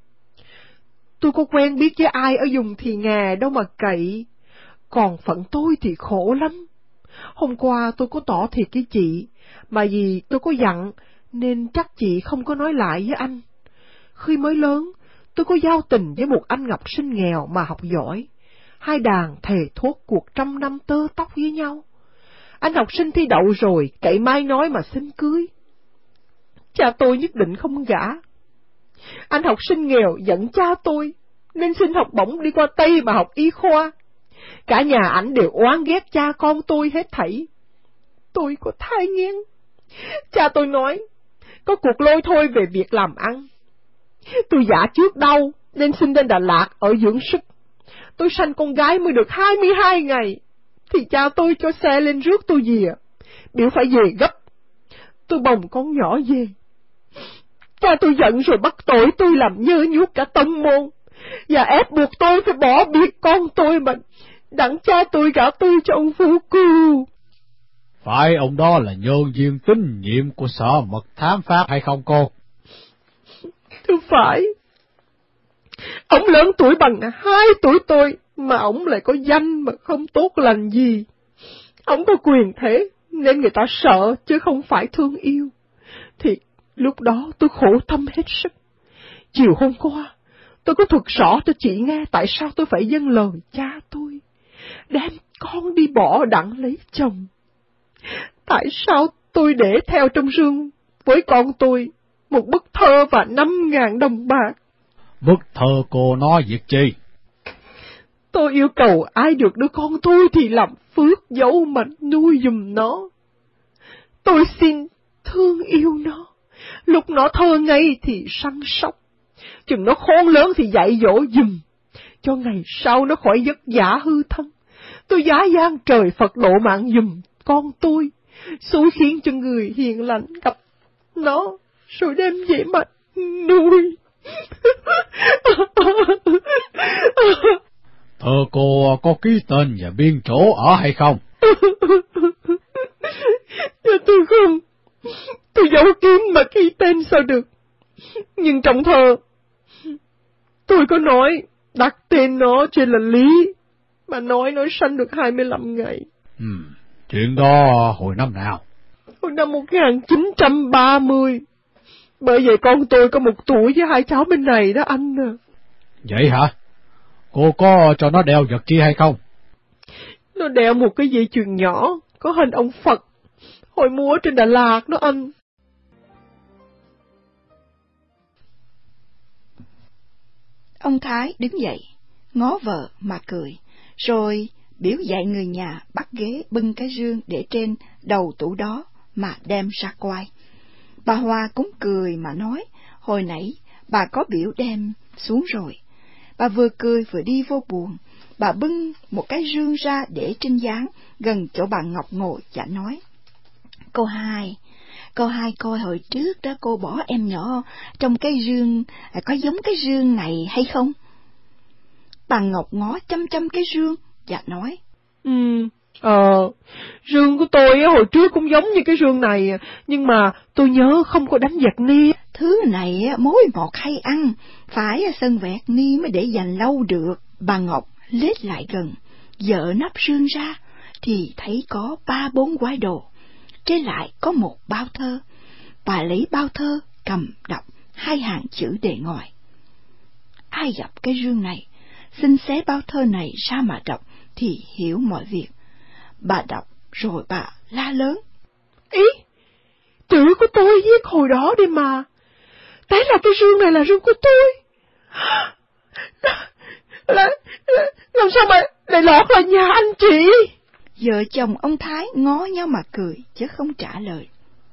Tôi có quen biết với ai ở vùng thì nghè đâu mà cậy, còn phận tôi thì khổ lắm. Hôm qua tôi có tỏ thiệt với chị, mà vì tôi có dặn nên chắc chị không có nói lại với anh. Khi mới lớn, tôi có giao tình với một anh học sinh nghèo mà học giỏi. Hai đàn thề thốt cuộc trăm năm tơ tóc với nhau. Anh học sinh thi đậu rồi, cậy mai nói mà xin cưới. Cha tôi nhất định không gả. Anh học sinh nghèo giận cha tôi, nên xin học bổng đi qua Tây mà học y khoa. Cả nhà ảnh đều oán ghét cha con tôi hết thảy. Tôi có thai nghiến. Cha tôi nói, có cuộc lôi thôi về việc làm ăn. Tôi giả trước đâu, nên xin lên Đà Lạt ở dưỡng sức. Tôi sanh con gái mới được hai mươi hai ngày, thì cha tôi cho xe lên rước tôi về, biểu phải về gấp. Tôi bồng con nhỏ về. Cha tôi giận rồi bắt tội tôi làm nhơ nhuốc cả tông môn, và ép buộc tôi phải bỏ biệt con tôi mà đặng cha tôi gả tôi cho ông Phú Cưu. Phải ông đó là nhân viên tín nhiệm của sở mật thám pháp hay không cô? Thưa phải. Ông lớn tuổi bằng hai tuổi tôi, mà ông lại có danh mà không tốt lành gì. Ông có quyền thế, nên người ta sợ chứ không phải thương yêu. Thì lúc đó tôi khổ tâm hết sức. Chiều hôm qua, tôi có thuật rõ cho chị nghe tại sao tôi phải dâng lời cha tôi, đem con đi bỏ đặng lấy chồng. Tại sao tôi để theo trong rương với con tôi một bức thơ và năm ngàn đồng bạc. Bức thơ cô nói việc chi? Tôi yêu cầu ai được đứa con tôi thì làm phước dấu mệnh nuôi giùm nó. Tôi xin thương yêu nó, lúc nó thơ ngây thì săn sóc, chừng nó khôn lớn thì dạy dỗ giùm, cho ngày sau nó khỏi vất vả hư thân. Tôi giá gian trời Phật độ mạng giùm con tôi, xúi khiến cho người hiền lành gặp nó, rồi đem về mà nuôi. Thơ cô có ký tên và biên chỗ ở hay không? Dạ tôi không. Tôi giấu kín mà ký tên sao được. Nhưng trong thơ, tôi có nói đặt tên nó trên là Lý, mà nói nó sanh được hai mươi lăm ngày. Ừ, chuyện đó hồi năm nào? Hồi năm một nghìn chín trăm ba mươi. Bởi vậy con tôi có một tuổi với hai cháu bên này đó anh à. Vậy hả? Cô có cho nó đeo vật chi hay không? Nó đeo một cái dây chuyền nhỏ, có hình ông Phật, hồi mua trên Đà Lạt đó anh. Ông Thái đứng dậy, ngó vợ mà cười, rồi biểu dạy người nhà bắt ghế bưng cái rương để trên đầu tủ đó mà đem ra quay. Bà Hoa cũng cười mà nói, hồi nãy bà có biểu đem xuống rồi. Bà vừa cười vừa đi vô buồng, bà bưng một cái rương ra để trên gián gần chỗ bà Ngọc ngồi và nói: Cô hai, cô hai coi hồi trước đó cô bỏ em nhỏ trong cái rương, có giống cái rương này hay không? Bà Ngọc ngó chăm chăm cái rương và nói: Ừ, ờ, rương của tôi hồi trước cũng giống như cái rương này, nhưng mà tôi nhớ không có đánh vẹt ni. Thứ này mối ngọt hay ăn, phải sân vẹt ni mới để dành lâu được. Bà Ngọc lết lại gần, dỡ nắp rương ra, thì thấy có ba bốn quái đồ, trên lại có một bao thơ. Bà lấy bao thơ cầm đọc hai hàng chữ đề ngòi: Ai gặp cái rương này, xin xé bao thơ này ra mà đọc thì hiểu mọi việc. Bà đọc rồi bà la lớn: Ý, chữ của tôi viết hồi đó đi mà. Thế là cái rương này là rương của tôi. Là, là, là, làm sao mà lại lọt vào nhà anh chị? Vợ chồng ông Thái ngó nhau mà cười chứ không trả lời.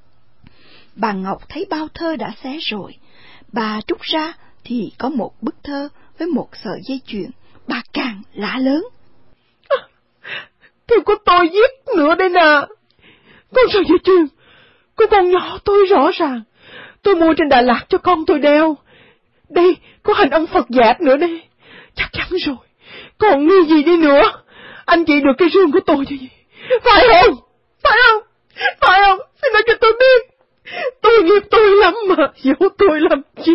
Bà Ngọc thấy bao thơ đã xé rồi, bà trút ra thì có một bức thơ với một sợi dây chuyền. Bà càng lạ lớn: à, Thư của tôi viết nữa đây nè. Con sợi dây chuyền của con nhỏ tôi rõ ràng. Tôi mua trên Đà Lạt cho con tôi đeo. Đây, có hình ông Phật dẹp nữa đây. Chắc chắn rồi. Còn nghi gì đi nữa. Anh chị được cái rương của tôi chứ gì. Phải không? Phải không? Phải không? Xin nói cho tôi biết. Tôi nghiệp tôi lắm mà. Giấu tôi làm chi?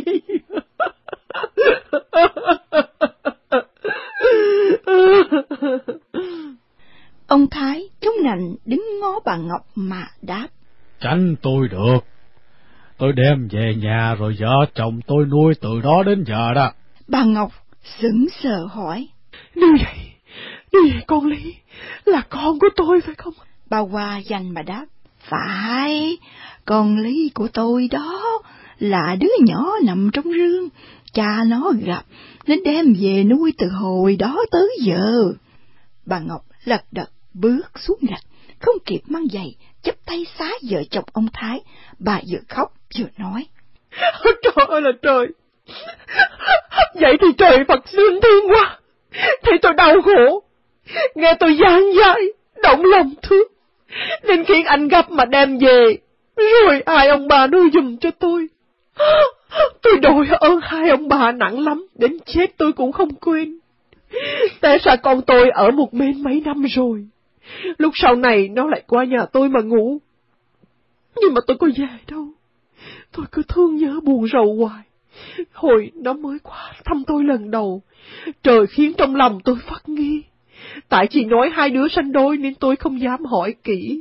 Ông Thái chống nạnh đứng ngó bà Ngọc mà đáp: Tránh tôi được. Tôi đem về nhà rồi vợ chồng tôi nuôi từ đó đến giờ đó. Bà Ngọc sững sờ hỏi: Như vậy, như vậy con Lý là con của tôi phải không? Bà Hoa dành mà đáp: Phải, con Lý của tôi đó, là đứa nhỏ nằm trong rương, cha nó gặp nên đem về nuôi từ hồi đó tới giờ. Bà Ngọc lật đật bước xuống gạch, không kịp mang giày, chắp tay xá vợ chồng ông Thái. Bà vừa khóc vừa nói: Trời ơi là trời, Vậy thì trời Phật xuyên thiên quá, thấy tôi đau khổ, nghe tôi giảng giải, động lòng thương, nên khiến anh gấp mà đem về, rồi hai ông bà nuôi giùm cho tôi. Tôi đội ơn hai ông bà nặng lắm, đến chết tôi cũng không quên. Tại sao con tôi ở một bên mấy năm rồi, lúc sau này nó lại qua nhà tôi mà ngủ. Nhưng mà tôi có về đâu, tôi cứ thương nhớ buồn rầu hoài. Hồi nó mới qua thăm tôi lần đầu, trời khiến trong lòng tôi phát nghi. Tại chị nói hai đứa sanh đôi nên tôi không dám hỏi kỹ.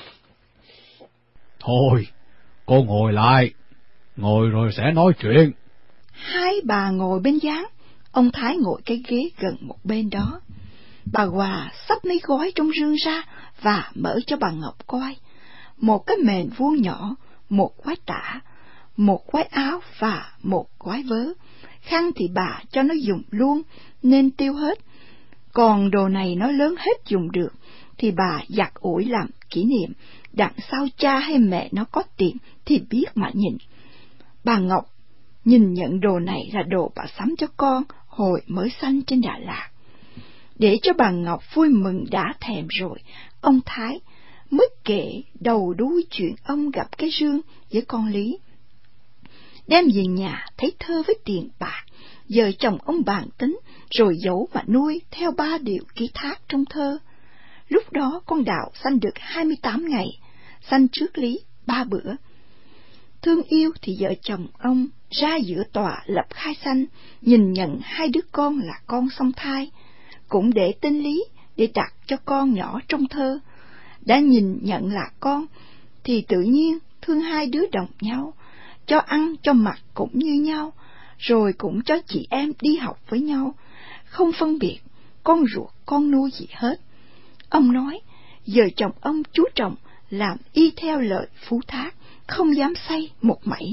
Thôi, cô ngồi lại, ngồi rồi sẽ nói chuyện. Hai bà ngồi bên gián, ông Thái ngồi cái ghế gần một bên đó. Bà Hòa xách mấy gói trong rương ra và mở cho bà Ngọc coi. Một cái mền vuông nhỏ, một gói tả, một gói áo và một gói vớ. Khăn thì bà cho nó dùng luôn nên tiêu hết. Còn đồ này nó lớn hết dùng được thì bà giặt ủi làm kỷ niệm, đặng sao cha hay mẹ nó có tiền thì biết mà nhìn. Bà Ngọc nhìn nhận đồ này là đồ bà sắm cho con hồi mới sanh trên Đà Lạt. Để cho bà Ngọc vui mừng đã thèm rồi, ông Thái mới kể đầu đuôi chuyện ông gặp cái rương với con Lý. Đem về nhà thấy thơ với tiền bạc, giờ chồng ông bàn tính rồi giấu mà nuôi theo ba điều ký thác trong thơ. Lúc đó con Đào sanh được hai mươi tám ngày, sanh trước Lý ba bữa. Thương yêu thì vợ chồng ông ra giữa tòa lập khai sanh, nhìn nhận hai đứa con là con song thai, cũng để tên Lý để đặt cho con nhỏ trong thơ. Đã nhìn nhận là con thì tự nhiên thương hai đứa đồng nhau, cho ăn cho mặc cũng như nhau, rồi cũng cho chị em đi học với nhau, không phân biệt con ruột con nuôi gì hết. Ông nói giờ chồng ông chú trọng làm y theo lời phú thác, không dám say một mảy.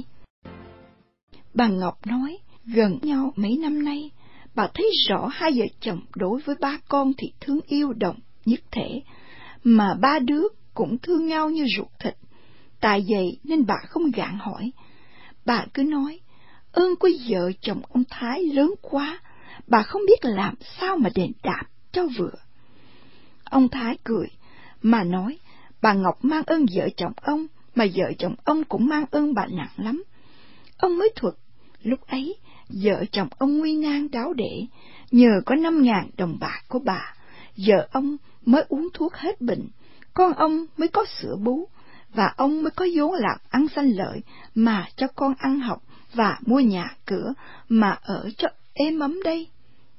Bà Ngọc nói gần nhau mấy năm nay, bà thấy rõ hai vợ chồng đối với ba con thì thương yêu đồng nhất thể, mà ba đứa cũng thương nhau như ruột thịt. Tại vậy nên bà không gạn hỏi. Bà cứ nói ơn của vợ chồng ông Thái lớn quá, bà không biết làm sao mà đền đáp cho vừa. Ông Thái cười mà nói bà Ngọc mang ơn vợ chồng ông, mà vợ chồng ông cũng mang ơn bà nặng lắm. Ông mới thuật lúc ấy vợ chồng ông nguy nan đáo để, nhờ có năm ngàn đồng bạc của bà, vợ ông mới uống thuốc hết bệnh, con ông mới có sữa bú, và ông mới có vốn làm ăn sanh lợi mà cho con ăn học và mua nhà cửa mà ở cho êm ấm đây.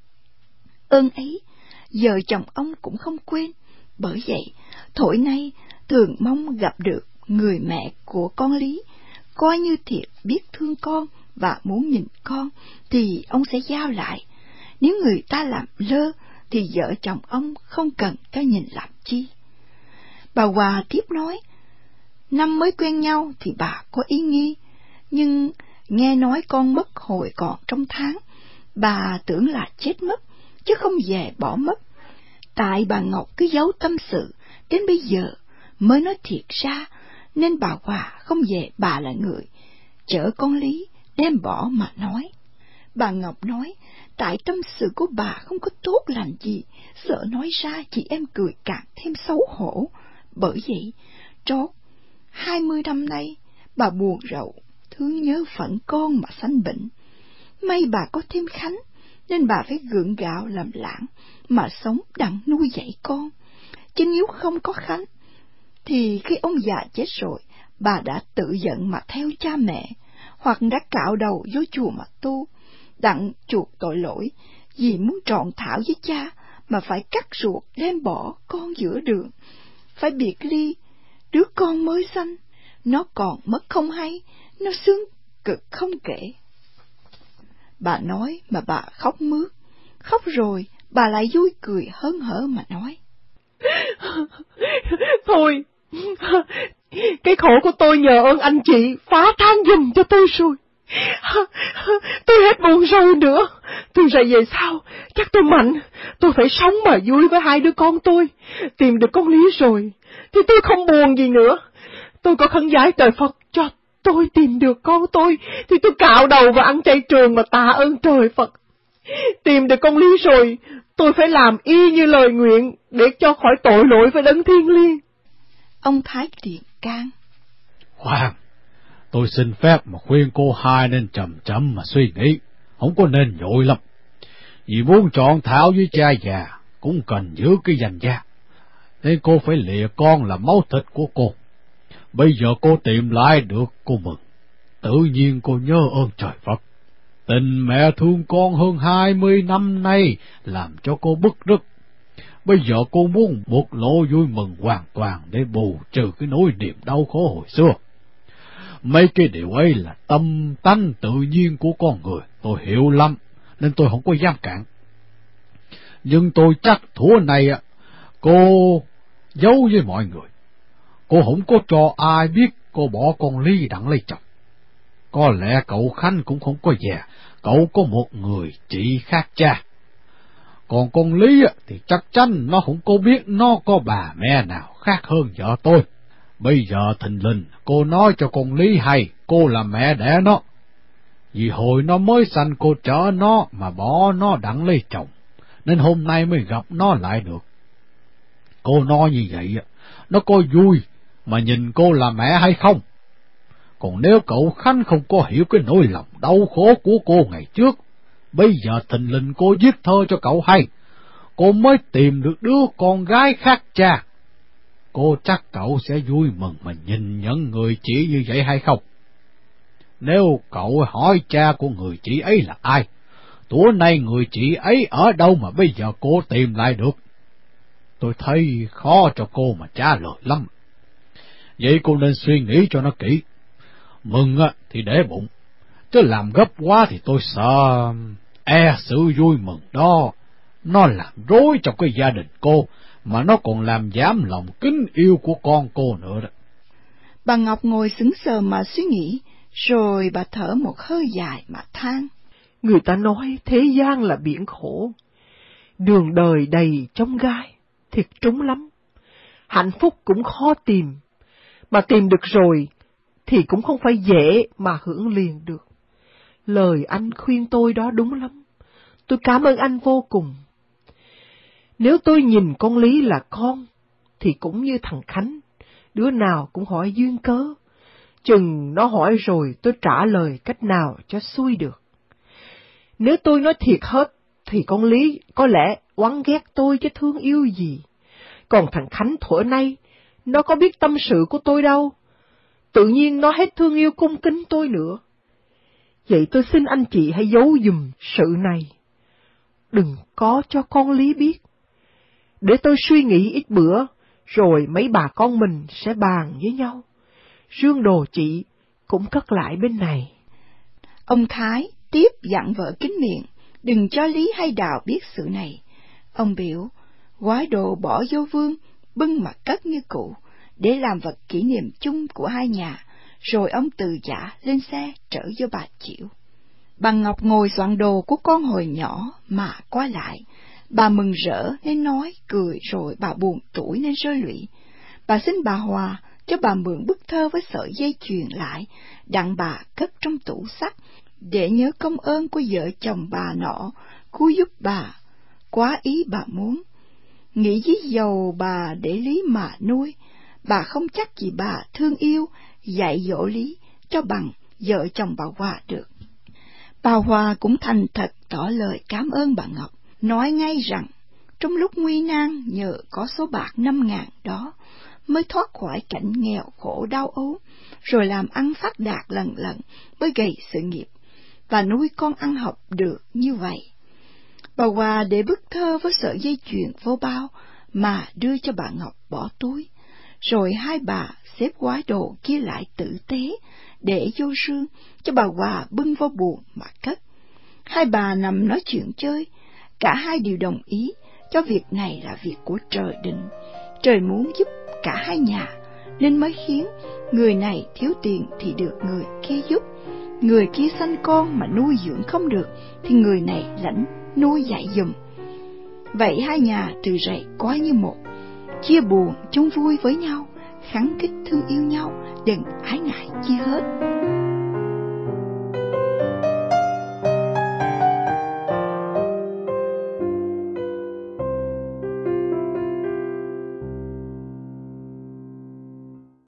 Ơn ấy vợ chồng ông cũng không quên, bởi vậy thổi nay thường mong gặp được người mẹ của con Lý, coi như thiệt biết thương con và muốn nhìn con thì ông sẽ giao lại. Nếu người ta làm lơ thì vợ chồng ông không cần cho nhìn làm chi. Bà Hòa tiếp nói, năm mới quen nhau thì bà có ý nghi, nhưng nghe nói con mất hồi còn trong tháng, bà tưởng là chết mất, chứ không về bỏ mất. Tại bà Ngọc cứ giấu tâm sự, đến bây giờ mới nói thiệt ra, nên bà Hòa không về bà là người chở con Lý đem bỏ mà nói. Bà Ngọc nói, tại tâm sự của bà không có tốt lành gì, sợ nói ra chị em cười càng thêm xấu hổ. Bởi vậy, trót hai mươi năm nay, bà buồn rầu, thương nhớ phận con mà sanh bệnh. May bà có thêm Khánh, nên bà phải gượng gạo làm lãng, mà sống đặng nuôi dạy con. Chứ nếu không có Khánh, thì khi ông già chết rồi, bà đã tự giận mà theo cha mẹ, hoặc đã cạo đầu vô chùa mà tu, đặng chuộc tội lỗi, vì muốn trọn thảo với cha, mà phải cắt ruột đem bỏ con giữa đường. Phải biệt ly, đứa con mới sanh, nó còn mất không hay, nó sướng cực không kể. Bà nói mà bà khóc mướt, khóc rồi bà lại vui cười hớn hở mà nói. Thôi, cái khổ của tôi nhờ ơn anh chị phá tan giùm cho tôi rồi. Tôi hết buồn rầu nữa. Từ giờ về sau, chắc tôi mạnh, tôi phải sống mà vui với hai đứa con tôi. Tìm được con Lý rồi, thì tôi không buồn gì nữa. Tôi có khấn vái trời Phật cho tôi tìm được con tôi, thì tôi cạo đầu và ăn chay trường mà tạ ơn trời Phật. Tìm được con Lý rồi, tôi phải làm y như lời nguyện để cho khỏi tội lỗi với đấng thiên liêng. Ông Thái điện can. Khoan, tôi xin phép mà khuyên cô hai nên chậm chậm mà suy nghĩ, không có nên vội lắm. Vì muốn chọn Thảo với cha già cũng cần giữ cái danh giá, nên cô phải lìa con là máu thịt của cô. Bây giờ cô tìm lại được, cô mừng. Tự nhiên cô nhớ ơn trời Phật. Tình mẹ thương con hơn hai mươi năm nay làm cho cô bức rứt. Bây giờ cô muốn bộc lộ vui mừng hoàn toàn để bù trừ cái nỗi niềm đau khổ hồi xưa. Mấy cái điều ấy là tâm tánh tự nhiên của con người, tôi hiểu lắm, nên tôi không có dám cản. Nhưng tôi chắc thủa này cô giấu với mọi người. Cô không có cho ai biết cô bỏ con Lý đặng lấy chồng. Có lẽ cậu Khánh cũng không có già, cậu có một người chị khác cha. Còn con Lý thì chắc chắn nó không có biết nó có bà mẹ nào khác hơn vợ tôi. Bây giờ thình lình cô nói cho con Lý hay cô là mẹ đẻ nó. Vì hồi nó mới sanh cô chở nó mà bỏ nó đặng lấy chồng, nên hôm nay mới gặp nó lại được. Cô nói như vậy, nó có vui mà nhìn cô là mẹ hay không? Còn nếu cậu Khánh không có hiểu cái nỗi lòng đau khổ của cô ngày trước, bây giờ thình lình cô viết thơ cho cậu hay, cô mới tìm được đứa con gái khác cha, cô chắc cậu sẽ vui mừng mà nhìn nhận người chị như vậy hay không? Nếu cậu hỏi cha của người chị ấy là ai, tối nay người chị ấy ở đâu mà bây giờ cô tìm lại được? Tôi thấy khó cho cô mà trả lời lắm. Vậy cô nên suy nghĩ cho nó kỹ. Mừng thì để bụng, chứ làm gấp quá thì tôi sợ e sự vui mừng đó nó làm rối trong cái gia đình cô, mà nó còn làm giảm lòng kính yêu của con cô nữa đó. Bà Ngọc ngồi sững sờ mà suy nghĩ, rồi bà thở một hơi dài mà than. Người ta nói thế gian là biển khổ, đường đời đầy chông gai, thiệt trúng lắm. Hạnh phúc cũng khó tìm, mà tìm được rồi thì cũng không phải dễ mà hưởng liền được. Lời anh khuyên tôi đó đúng lắm, tôi cảm ơn anh vô cùng. Nếu tôi nhìn con Lý là con, thì cũng như thằng Khánh, đứa nào cũng hỏi duyên cớ. Chừng nó hỏi rồi tôi trả lời cách nào cho xuôi được. Nếu tôi nói thiệt hết, thì con Lý có lẽ oán ghét tôi chứ thương yêu gì. Còn thằng Khánh thuở nay, nó có biết tâm sự của tôi đâu. Tự nhiên nó hết thương yêu cung kính tôi nữa. Vậy tôi xin anh chị hãy giấu giùm sự này. Đừng có cho con Lý biết. Để tôi suy nghĩ ít bữa, rồi mấy bà con mình sẽ bàn với nhau. Rương đồ chị cũng cất lại bên này. Ông Thái tiếp dặn vợ kín miệng, đừng cho Lý hay Đào biết sự này. Ông biểu, gói đồ bỏ vô vương, bưng mà cất như cũ, để làm vật kỷ niệm chung của hai nhà, rồi ông từ giả lên xe trở vô Bà Chiểu. Bà Ngọc ngồi soạn đồ của con hồi nhỏ mà qua lại. Bà mừng rỡ nên nói, cười, rồi bà buồn tủi nên rơi lụy. Bà xin bà Hòa cho bà mượn bức thơ với sợi dây chuyền lại, đặng bà cất trong tủ sắt, để nhớ công ơn của vợ chồng bà nọ, cứu giúp bà, quá ý bà muốn. Nghĩ với giàu bà để Lý mà nuôi, bà không chắc gì bà thương yêu, dạy dỗ Lý cho bằng vợ chồng bà Hòa được. Bà Hòa cũng thành thật tỏ lời cảm ơn bà Ngọc, nói ngay rằng trong lúc nguy nan nhờ có số bạc năm ngàn đó mới thoát khỏi cảnh nghèo khổ đau ốm, rồi làm ăn phát đạt lần lần mới gây sự nghiệp và nuôi con ăn học được như vậy. Bà Hòa để bức thơ với sợi dây chuyền vô bao mà đưa cho bà Ngọc bỏ túi, rồi hai bà xếp gói đồ kia lại tử tế để vô rương cho bà Hòa bưng vô buồng mà cất. Hai bà nằm nói chuyện chơi, cả hai đều đồng ý cho việc này là việc của trời định. Trời muốn giúp cả hai nhà, nên mới khiến người này thiếu tiền thì được người kia giúp, người kia sanh con mà nuôi dưỡng không được thì người này lãnh nuôi dạy giùm. Vậy hai nhà từ rậy coi như một, chia buồn chung vui với nhau, khắng khích thương yêu nhau, đừng ái ngại chi hết.